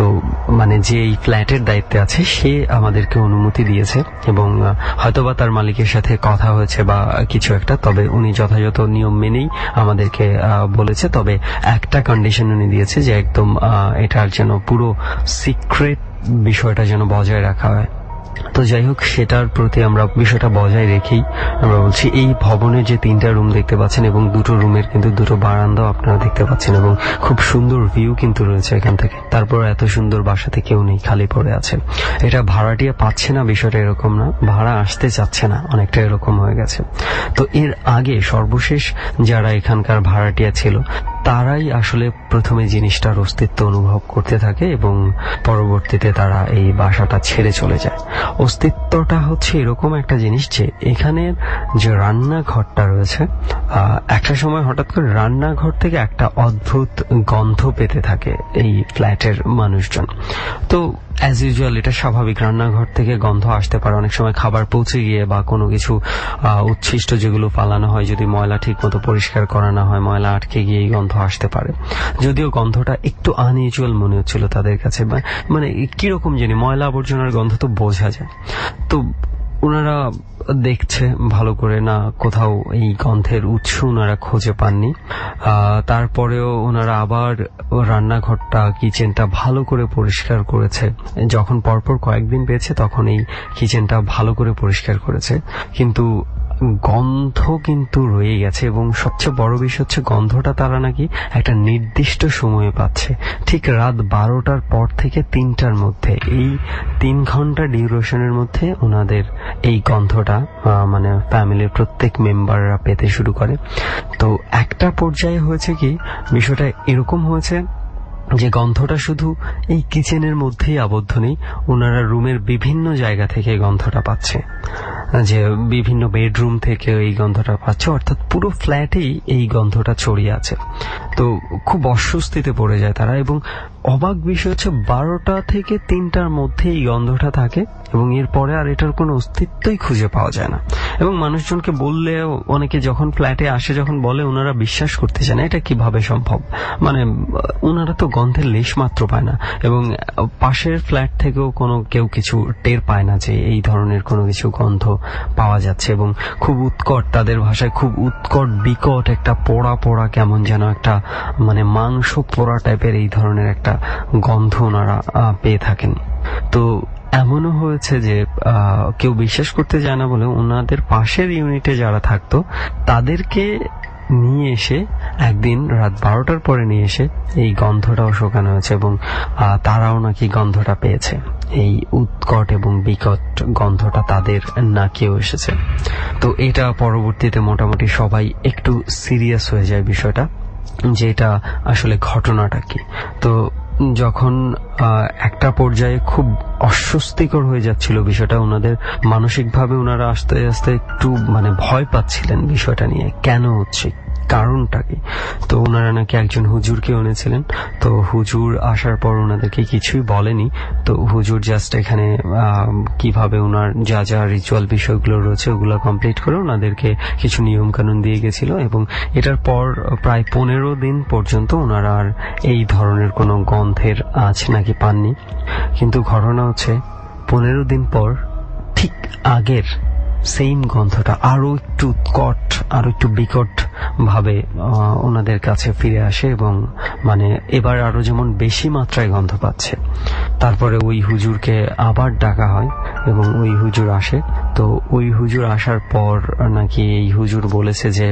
যে এই ফ্ল্যাটের দায়িত্বে আছে সে আমাদেরকে অনুমতি দিয়েছে, এবং হয়তোবা তার মালিকের সাথে কথা হয়েছে বা কিছু একটা, তবে উনি যথাযথ নিয়ম মেনেই আমাদেরকে বলেছে। তবে একটা কন্ডিশন উনি দিয়েছে যে একদম এটার যেন পুরো সিক্রেট বিষয়টা যেন বজায় রাখা হয়। তো যাই হোক, সেটার প্রতি আমরা বিষয়টা বজায় রেখেই আমরা বলছি, এই ভবনের যে 3টা রুম দেখতে পাচ্ছেন এবং 2টো রুমের কিন্তু 2টো বারান্দাও আপনারা দেখতে পাচ্ছেন, এবং খুব সুন্দর ভিউ কিন্তু রয়েছে এখান থেকে। তারপর এত সুন্দর বাসাতে কেউ নেই, খালি পড়ে আছে। এটা ভাড়াটিয়া পাচ্ছে না বিষয়টা এরকম না, ভাড়া আসতে চাচ্ছে না, অনেকটা এরকম হয়ে গেছে। তো এর আগে সর্বশেষ যারা এখানকার ভাড়াটিয়া ছিল তারাই আসলে প্রথমে জিনিসটার অস্তিত্ব অনুভব করতে থাকে এবং পরবর্তীতে তারা এই বাসাটা ছেড়ে চলে যায়। অস্তিত্বটা হচ্ছে এরকম একটা জিনিস যে এখানের যে রান্নাঘরটা রয়েছে, একটা সময় হঠাৎ করে রান্নাঘর থেকে একটা অদ্ভুত গন্ধ পেতে থাকে এই ফ্ল্যাটের মানুষজন। তো অ্যাজ ইউজুয়াল এটা স্বাভাবিক, রান্নাঘর থেকে গন্ধ আসতে পারে। অনেক সময় খাবার পৌঁছে গিয়ে বা কোনো কিছু উচ্ছিষ্ট যেগুলো ফালানো হয়, যদি ময়লা ঠিক মতো পরিষ্কার করা না হয়, ময়লা আটকে গিয়ে এই গন্ধ আসতে পারে। যদিও গন্ধটা একটু আনইউজুয়াল মনে হচ্ছিল তাদের কাছে, কিরকম জানি, ময়লা আবর্জনার গন্ধ তো বোঝা যায়। তো ওনারা দেখছে ভালো করে, না কোথাও এই গন্ধের উৎস ওনারা খুঁজে পাননি। তারপরেও ওনারা আবার রান্নাঘরটা, কিচেনটা ভালো করে পরিষ্কার করেছে। যখন পরপর কয়েকদিন পেয়েছে তখন এই কিচেনটা ভালো করে পরিষ্কার করেছে, কিন্তু গন্ধ কিন্তু রয়ে গেছে। এবং সবচেয়ে বড় বিষয় হচ্ছে গন্ধটা তারা নাকি একটা নির্দিষ্ট সময়ে পাচ্ছে, ঠিক রাত 12টার পর থেকে 3টার মধ্যে। এই 3 ঘন্টা ডিউরেশনের মধ্যে ওনাদের এই গন্ধটা ফ্যামিলির প্রত্যেক মেম্বাররা পেতে শুরু করে। তো একটা পর্যায়ে হয়েছে কি, বিষয়টা এরকম হয়েছে যে গন্ধটা শুধু এই কিচেনের মধ্যেই আবদ্ধ নেই, ওনারা রুমের বিভিন্ন জায়গা থেকে গন্ধটা পাচ্ছে, যে বিভিন্ন বেডরুম থেকে এই গন্ধটা পাচ্ছে, অর্থাৎ পুরো ফ্ল্যাটেই এই গন্ধটা ছড়িয়ে আছে। তো খুব অস্বস্তিতে পড়ে যায় তারা, এবং অবাক বিষয় হচ্ছে 12টা থেকে 3টার মধ্যে এই গন্ধটা থাকে এবং এরপরে আর এটার কোনো অস্তিত্বই খুঁজে পাওয়া যায় না। এবং মানুষজনকে বললে, অনেকে যখন ফ্ল্যাটে আসে যখন বলে, ওনারা বিশ্বাস করতে চায় না এটা কিভাবে সম্ভব, মানে ওনারা তো গন্ধের লেশ মাত্র পায় না, এবং পাশের ফ্ল্যাট থেকেও কোনো কেউ কিছু টের পায় না যে এই ধরনের কোনো কিছু গন্ধ পাওয়া যাচ্ছে। এবং খুব উৎকট, তাদের ভাষায় খুব উৎকট বিকট একটা পোড়া পোড়া, কেমন যেন একটা মানে মাংস পোড়া টাইপের এই ধরনের একটা গন্ধ ওনারা পেয়ে থাকেন। তো এমনও হয়েছে যে কেউ বিশ্বাস করতে চায় না বলে ওনাদের পাশের ইউনিটে যারা থাকতো তাদেরকে নিয়ে এসে একদিন রাত 12টার পরে নিয়ে এসে এই গন্ধটাও শোকানো হয়েছে, এবং তারাও নাকি গন্ধটা পেয়েছে। এই উৎকট এবং বিকট গন্ধটা তাদের নাকেও এসেছে। তো এটা পরবর্তীতে মোটামুটি সবাই একটু সিরিয়াস হয়ে যায় বিষয়টা, যে এটা আসলে ঘটনাটা কি। তো যখন একটা পর্যায়ে খুব অস্বস্তিকর হয়ে যাচ্ছিল বিষয়টা, ওনাদের মানসিকভাবে ওনারা আস্তে আস্তে একটু মানে ভয় পাচ্ছিলেন বিষয়টা নিয়ে, কেন হচ্ছে, কারণটা কি। তো ওনারা নাকি একজন হুজুরকে এনেছিলেন। তো হুজুর আসার পর ওনাদেরকে কিছুই বলেনি। তো হুজুর জাস্ট এখানে কিভাবে ওনার যা যা রিচুয়াল বিষয়গুলো রয়েছে ওগুলো কমপ্লিট করে ওনাদেরকে কিছু নিয়ম কানুন দিয়ে গেছিল, এবং এটার পর প্রায় 15 দিন পর্যন্ত ওনারা আর এই ধরনের কোনো গন্ধের আঁচ নাকি পাননি। কিন্তু ঘটনা হচ্ছে 15 দিন পর ঠিক আগের সেম গন্ধটা আরো একটু উৎকট, আরো একটু বিকট ভাবে ওনাদের কাছে ফিরে আসে, এবং মানে এবার আরো যেমন বেশি মাত্রায় গন্ধ পাচ্ছে। তারপরে ওই হুজুরকে আবার ডাকা হয় এবং ওই হুজুর আসে। তো ওই হুজুর আসার পর নাকি এই হুজুর বলেছে যে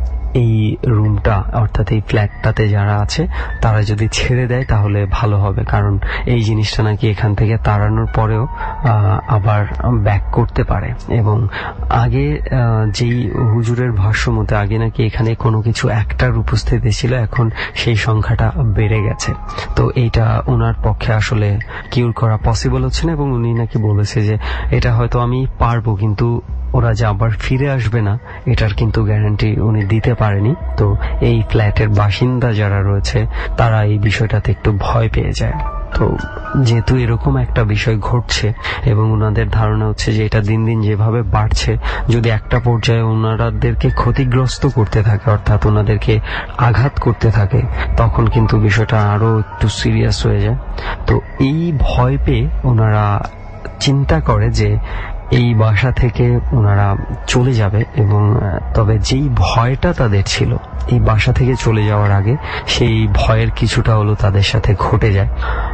এই রুমটা অর্থাৎ এই ফ্ল্যাটটাতে যারা আছে তারা যদি ছেড়ে দেয় তাহলে ভালো হবে, কারণ এই জিনিসটা নাকি এখান থেকে তাড়ানোর পরেও আবার ব্যাক করতে পারে। এবং আগে যেই হুজুরের ভাষ্য মতে আগে নাকি এখানে কোনো কিছু একটার উপস্থিতি ছিল, এখন সেই সংখ্যাটা বেড়ে গেছে। তো এইটা ওনার পক্ষে আসলে কিউর করা পসিবল হচ্ছে না, এবং উনি নাকি বলেছে যে এটা হয়তো আমি পারবো, কিন্তু ওরা যে আবার ফিরে আসবে না এটার কিন্তু গ্যারান্টি উনি দিতে পারেনি। তো এই ফ্ল্যাটের বাসিন্দা যারা রয়েছে তারা এই বিষয়টাতে একটু ভয় পেয়ে যায়। তো যেহেতু এরকম একটা বিষয় ঘটছে এবং ওনাদের ধারণা হচ্ছে যে এটা দিন দিন যেভাবে বাড়ছে, যদি একটা পর্যায়ে ওনাদেরকে ক্ষতিগ্রস্ত করতে থাকে অর্থাৎ ওনাদেরকে আঘাত করতে থাকে, তখন কিন্তু বিষয়টা আরো একটু সিরিয়াস হয়ে যায়। তো এই ভয় পেয়ে ওনারা চিন্তা করে যে এই বাসা থেকে ওনারা চলে যাবে, এবং তবে যেই ভয়টা তাদের ছিল এই বাসা থেকে চলে যাওয়ার আগে সেই ভয়ের কিছুটা হলো তাদের সাথে ঘটে যায়।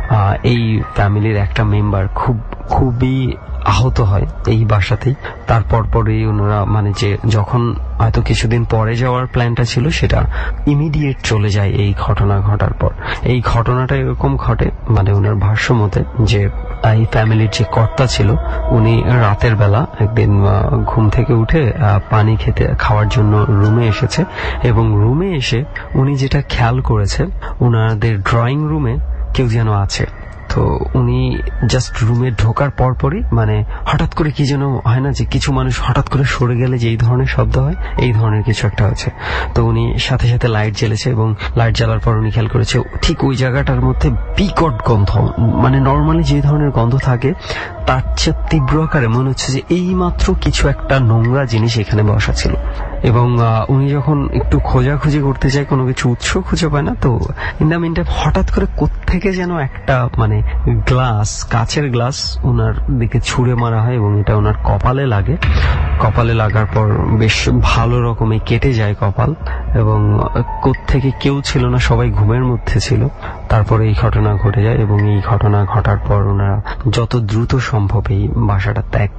এই ফ্যামিলির একটা মেম্বার খুবই আহত হয় এই বাসাতেই। তারপর পরেই ওনারা মানে যে যখন হয়তো কিছুদিন পরে যাওয়ার প্ল্যানটা ছিল সেটা ইমিডিয়েট চলে যায় এই ঘটনা ঘটার পর। এই ঘটনাটা এরকম ঘটে মানে ওনার ভাষ্য মতে যে এই ফ্যামিলির যে কর্তা ছিল উনি রাতের বেলা একদিন ঘুম থেকে উঠে পানি খাওয়ার জন্য রুমে এসেছে, এবং রুমে এসে উনি যেটা খেয়াল করেছে ওনাদের ড্রয়িং রুমে কেউ যেন আছে। তো উনি জাস্ট রুমে ঢোকার পরপরই মানে হঠাৎ করে কি যেন হয় না যে কিছু মানুষ হঠাৎ করে সরে গেলে যে এই ধরনের শব্দ হয়, এই ধরনের কিছু একটা হচ্ছে। তো উনি সাথে সাথে লাইট জ্বেলেছে এবং লাইট জ্বালার পর উনি খেয়াল করেছে ঠিক ওই জায়গাটার মধ্যে বিকট গন্ধ, মানে নর্মালি যে ধরনের গন্ধ থাকে তার চেয়ে তীব্র আকারে মনে হচ্ছে যে এই মাত্র কিছু একটা নোংরা জিনিস এখানে বসা ছিল। এবং উনি যখন একটু খোঁজাখুঁজি করতে চায় কোনো কিছু উৎস খুঁজে পায় না। তো ইন দ্য মিন টাইম হঠাৎ করে কোত্থেকে যেন একটা মানে গ্লাস, কাচের গ্লাস ওনার দিকে ছুঁড়ে মারা হয় এবং এটা ওনার কপালে লাগে। কপালে লাগার পর বেশ ভালো রকমে কেটে যায় কপাল, এবং কোত্থেকে কেউ ছিল না, সবাই ঘুমের মধ্যে ছিল। তারপরে এই ঘটনা ঘটে যায় এবং এই ঘটনা ঘটার পর ওনারা যত দ্রুত সম্ভব এই বাসাটা ত্যাগ করে।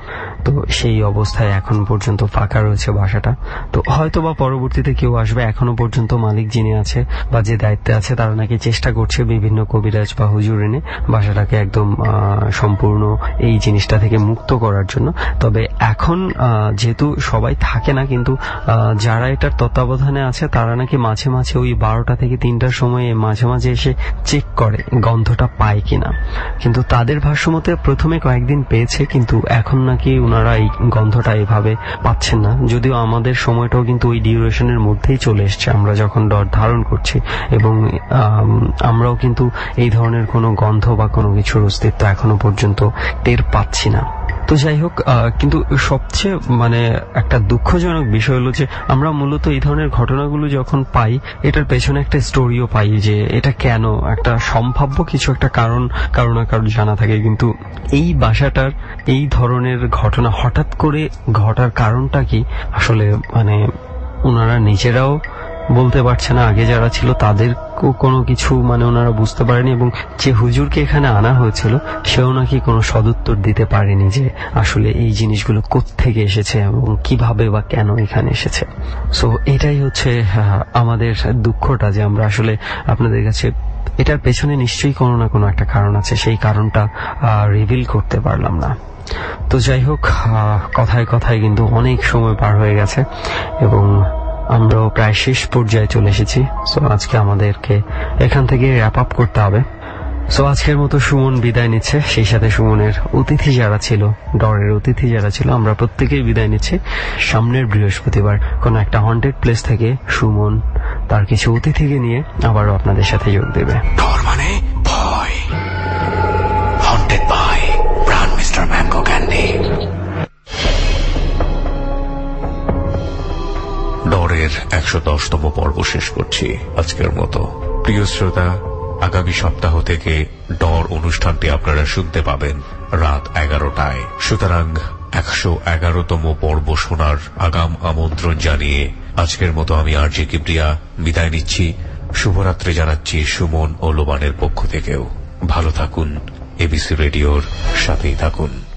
তো সেই অবস্থায় এখন পর্যন্ত ফাঁকা রয়েছে বাসাটা। তো হয়তো বা পরবর্তীতে কেউ আসবে, এখনো পর্যন্ত মালিক যিনি আছে বা যে দায়িত্বে আছে তারা নাকি চেষ্টা করছে বিভিন্ন কবিরাজ বা হুজুর এনে বাসাটাকে একদম সম্পূর্ণ এই জিনিসটা থেকে মুক্ত করার জন্য। তবে এখন যেহেতু সবাই থাকে না, কিন্তু যারা এটার তত্ত্বাবধানে আছে তারা নাকি মাঝে মাঝে ওই 12টা থেকে 3টার সময় মাঝে মাঝে এসে চেক করে গন্ধটা পায় কিনা। কিন্তু তাদের ভাষ্যমতে প্রথমে কয়েকদিন পেয়েছে, কিন্তু এখন নাকি ওনারা এই গন্ধটা এভাবে পাচ্ছেন না। যদিও আমাদের সময়টাও কিন্তু ওই ডিউরেশনের মধ্যেই চলে এসছে আমরা যখন ডর ধারণ করছি, এবং আমরাও কিন্তু এই ধরনের কোনো গন্ধ বা কোনো কিছুর অস্তিত্ব এখনো পর্যন্ত টের পাচ্ছি না। তো যাই হোক, কিন্তু সবচেয়ে একটা দুঃখজনক বিষয় হলো যে আমরা মূলত এই ধরনের ঘটনাগুলো যখন পাই এটার পেছনে একটা স্টোরিও পাই যে এটা কেন, একটা সম্ভাব্য কিছু একটা কারণ না কারণ জানা থাকে। কিন্তু এই বাসাটার এই ধরনের ঘটনা হঠাৎ করে ঘটার কারণটা কি আসলে ওনারা নিজেরাও বলতে পারছে না, আগে যারা ছিল তাদেরকেও কোনো কিছু ওনারা বুঝতে পারেনি, এবং যে হুজুরকে এখানে আনা হয়েছিল সেও নাকি কোনো সদুত্তর দিতে পারেনি যে আসলে এই জিনিসগুলো কোত্থেকে এসেছে এবং কিভাবে বা কেন এখানে এসেছে। সো এটাই হচ্ছে আমাদের দুঃখটা, যে আমরা আসলে আপনাদের কাছে এটার পেছনে নিশ্চয়ই কোনো না কোনো একটা কারণ আছে, সেই কারণটা রিভিল করতে পারলাম না। তো যাই হোক, কথায় কথায় কিন্তু অনেক সময় পার হয়ে গেছে এবং আমরাও প্রায় শেষ পর্যায়ে চলে এসেছি। সো আজকে আমাদেরকে এখান থেকে র্যাপ আপ করতে হবে। সো আজকের মতো সুমন বিদায় নিচ্ছে, সেই সাথে সুমনের অতিথি যারা ছিল, ডরের অতিথি যারা ছিল, আমরা প্রত্যেকেই বিদায় নিচ্ছি। সামনের বৃহস্পতিবার কোন একটা হন্টেড প্লেস থেকে সুমন তার কিছু অতিথিকে নিয়ে আবারও আপনাদের সাথে যোগ দেবে। ডর মানে ভয়। Haunted by Pran mister mango candy. ডরের 110তম পর্ব শেষ করছি আজকের মতো। প্রিয় শ্রোতা, আগামী সপ্তাহ থেকে ডর অনুষ্ঠানটি আপনারা শুনতে পাবেন রাত 11টায়। সুতরাং 111তম পর্ব শোনার আগাম আমন্ত্রণ জানিয়ে আজকের মতো আমি আরজে কিবরিয়া বিদায় নিচ্ছি। শুভরাত্রি জানাচ্ছি সুমন ও লোবানের পক্ষ থেকেও। ভালো থাকুন, এবিসি রেডিওর সাথেই থাকুন।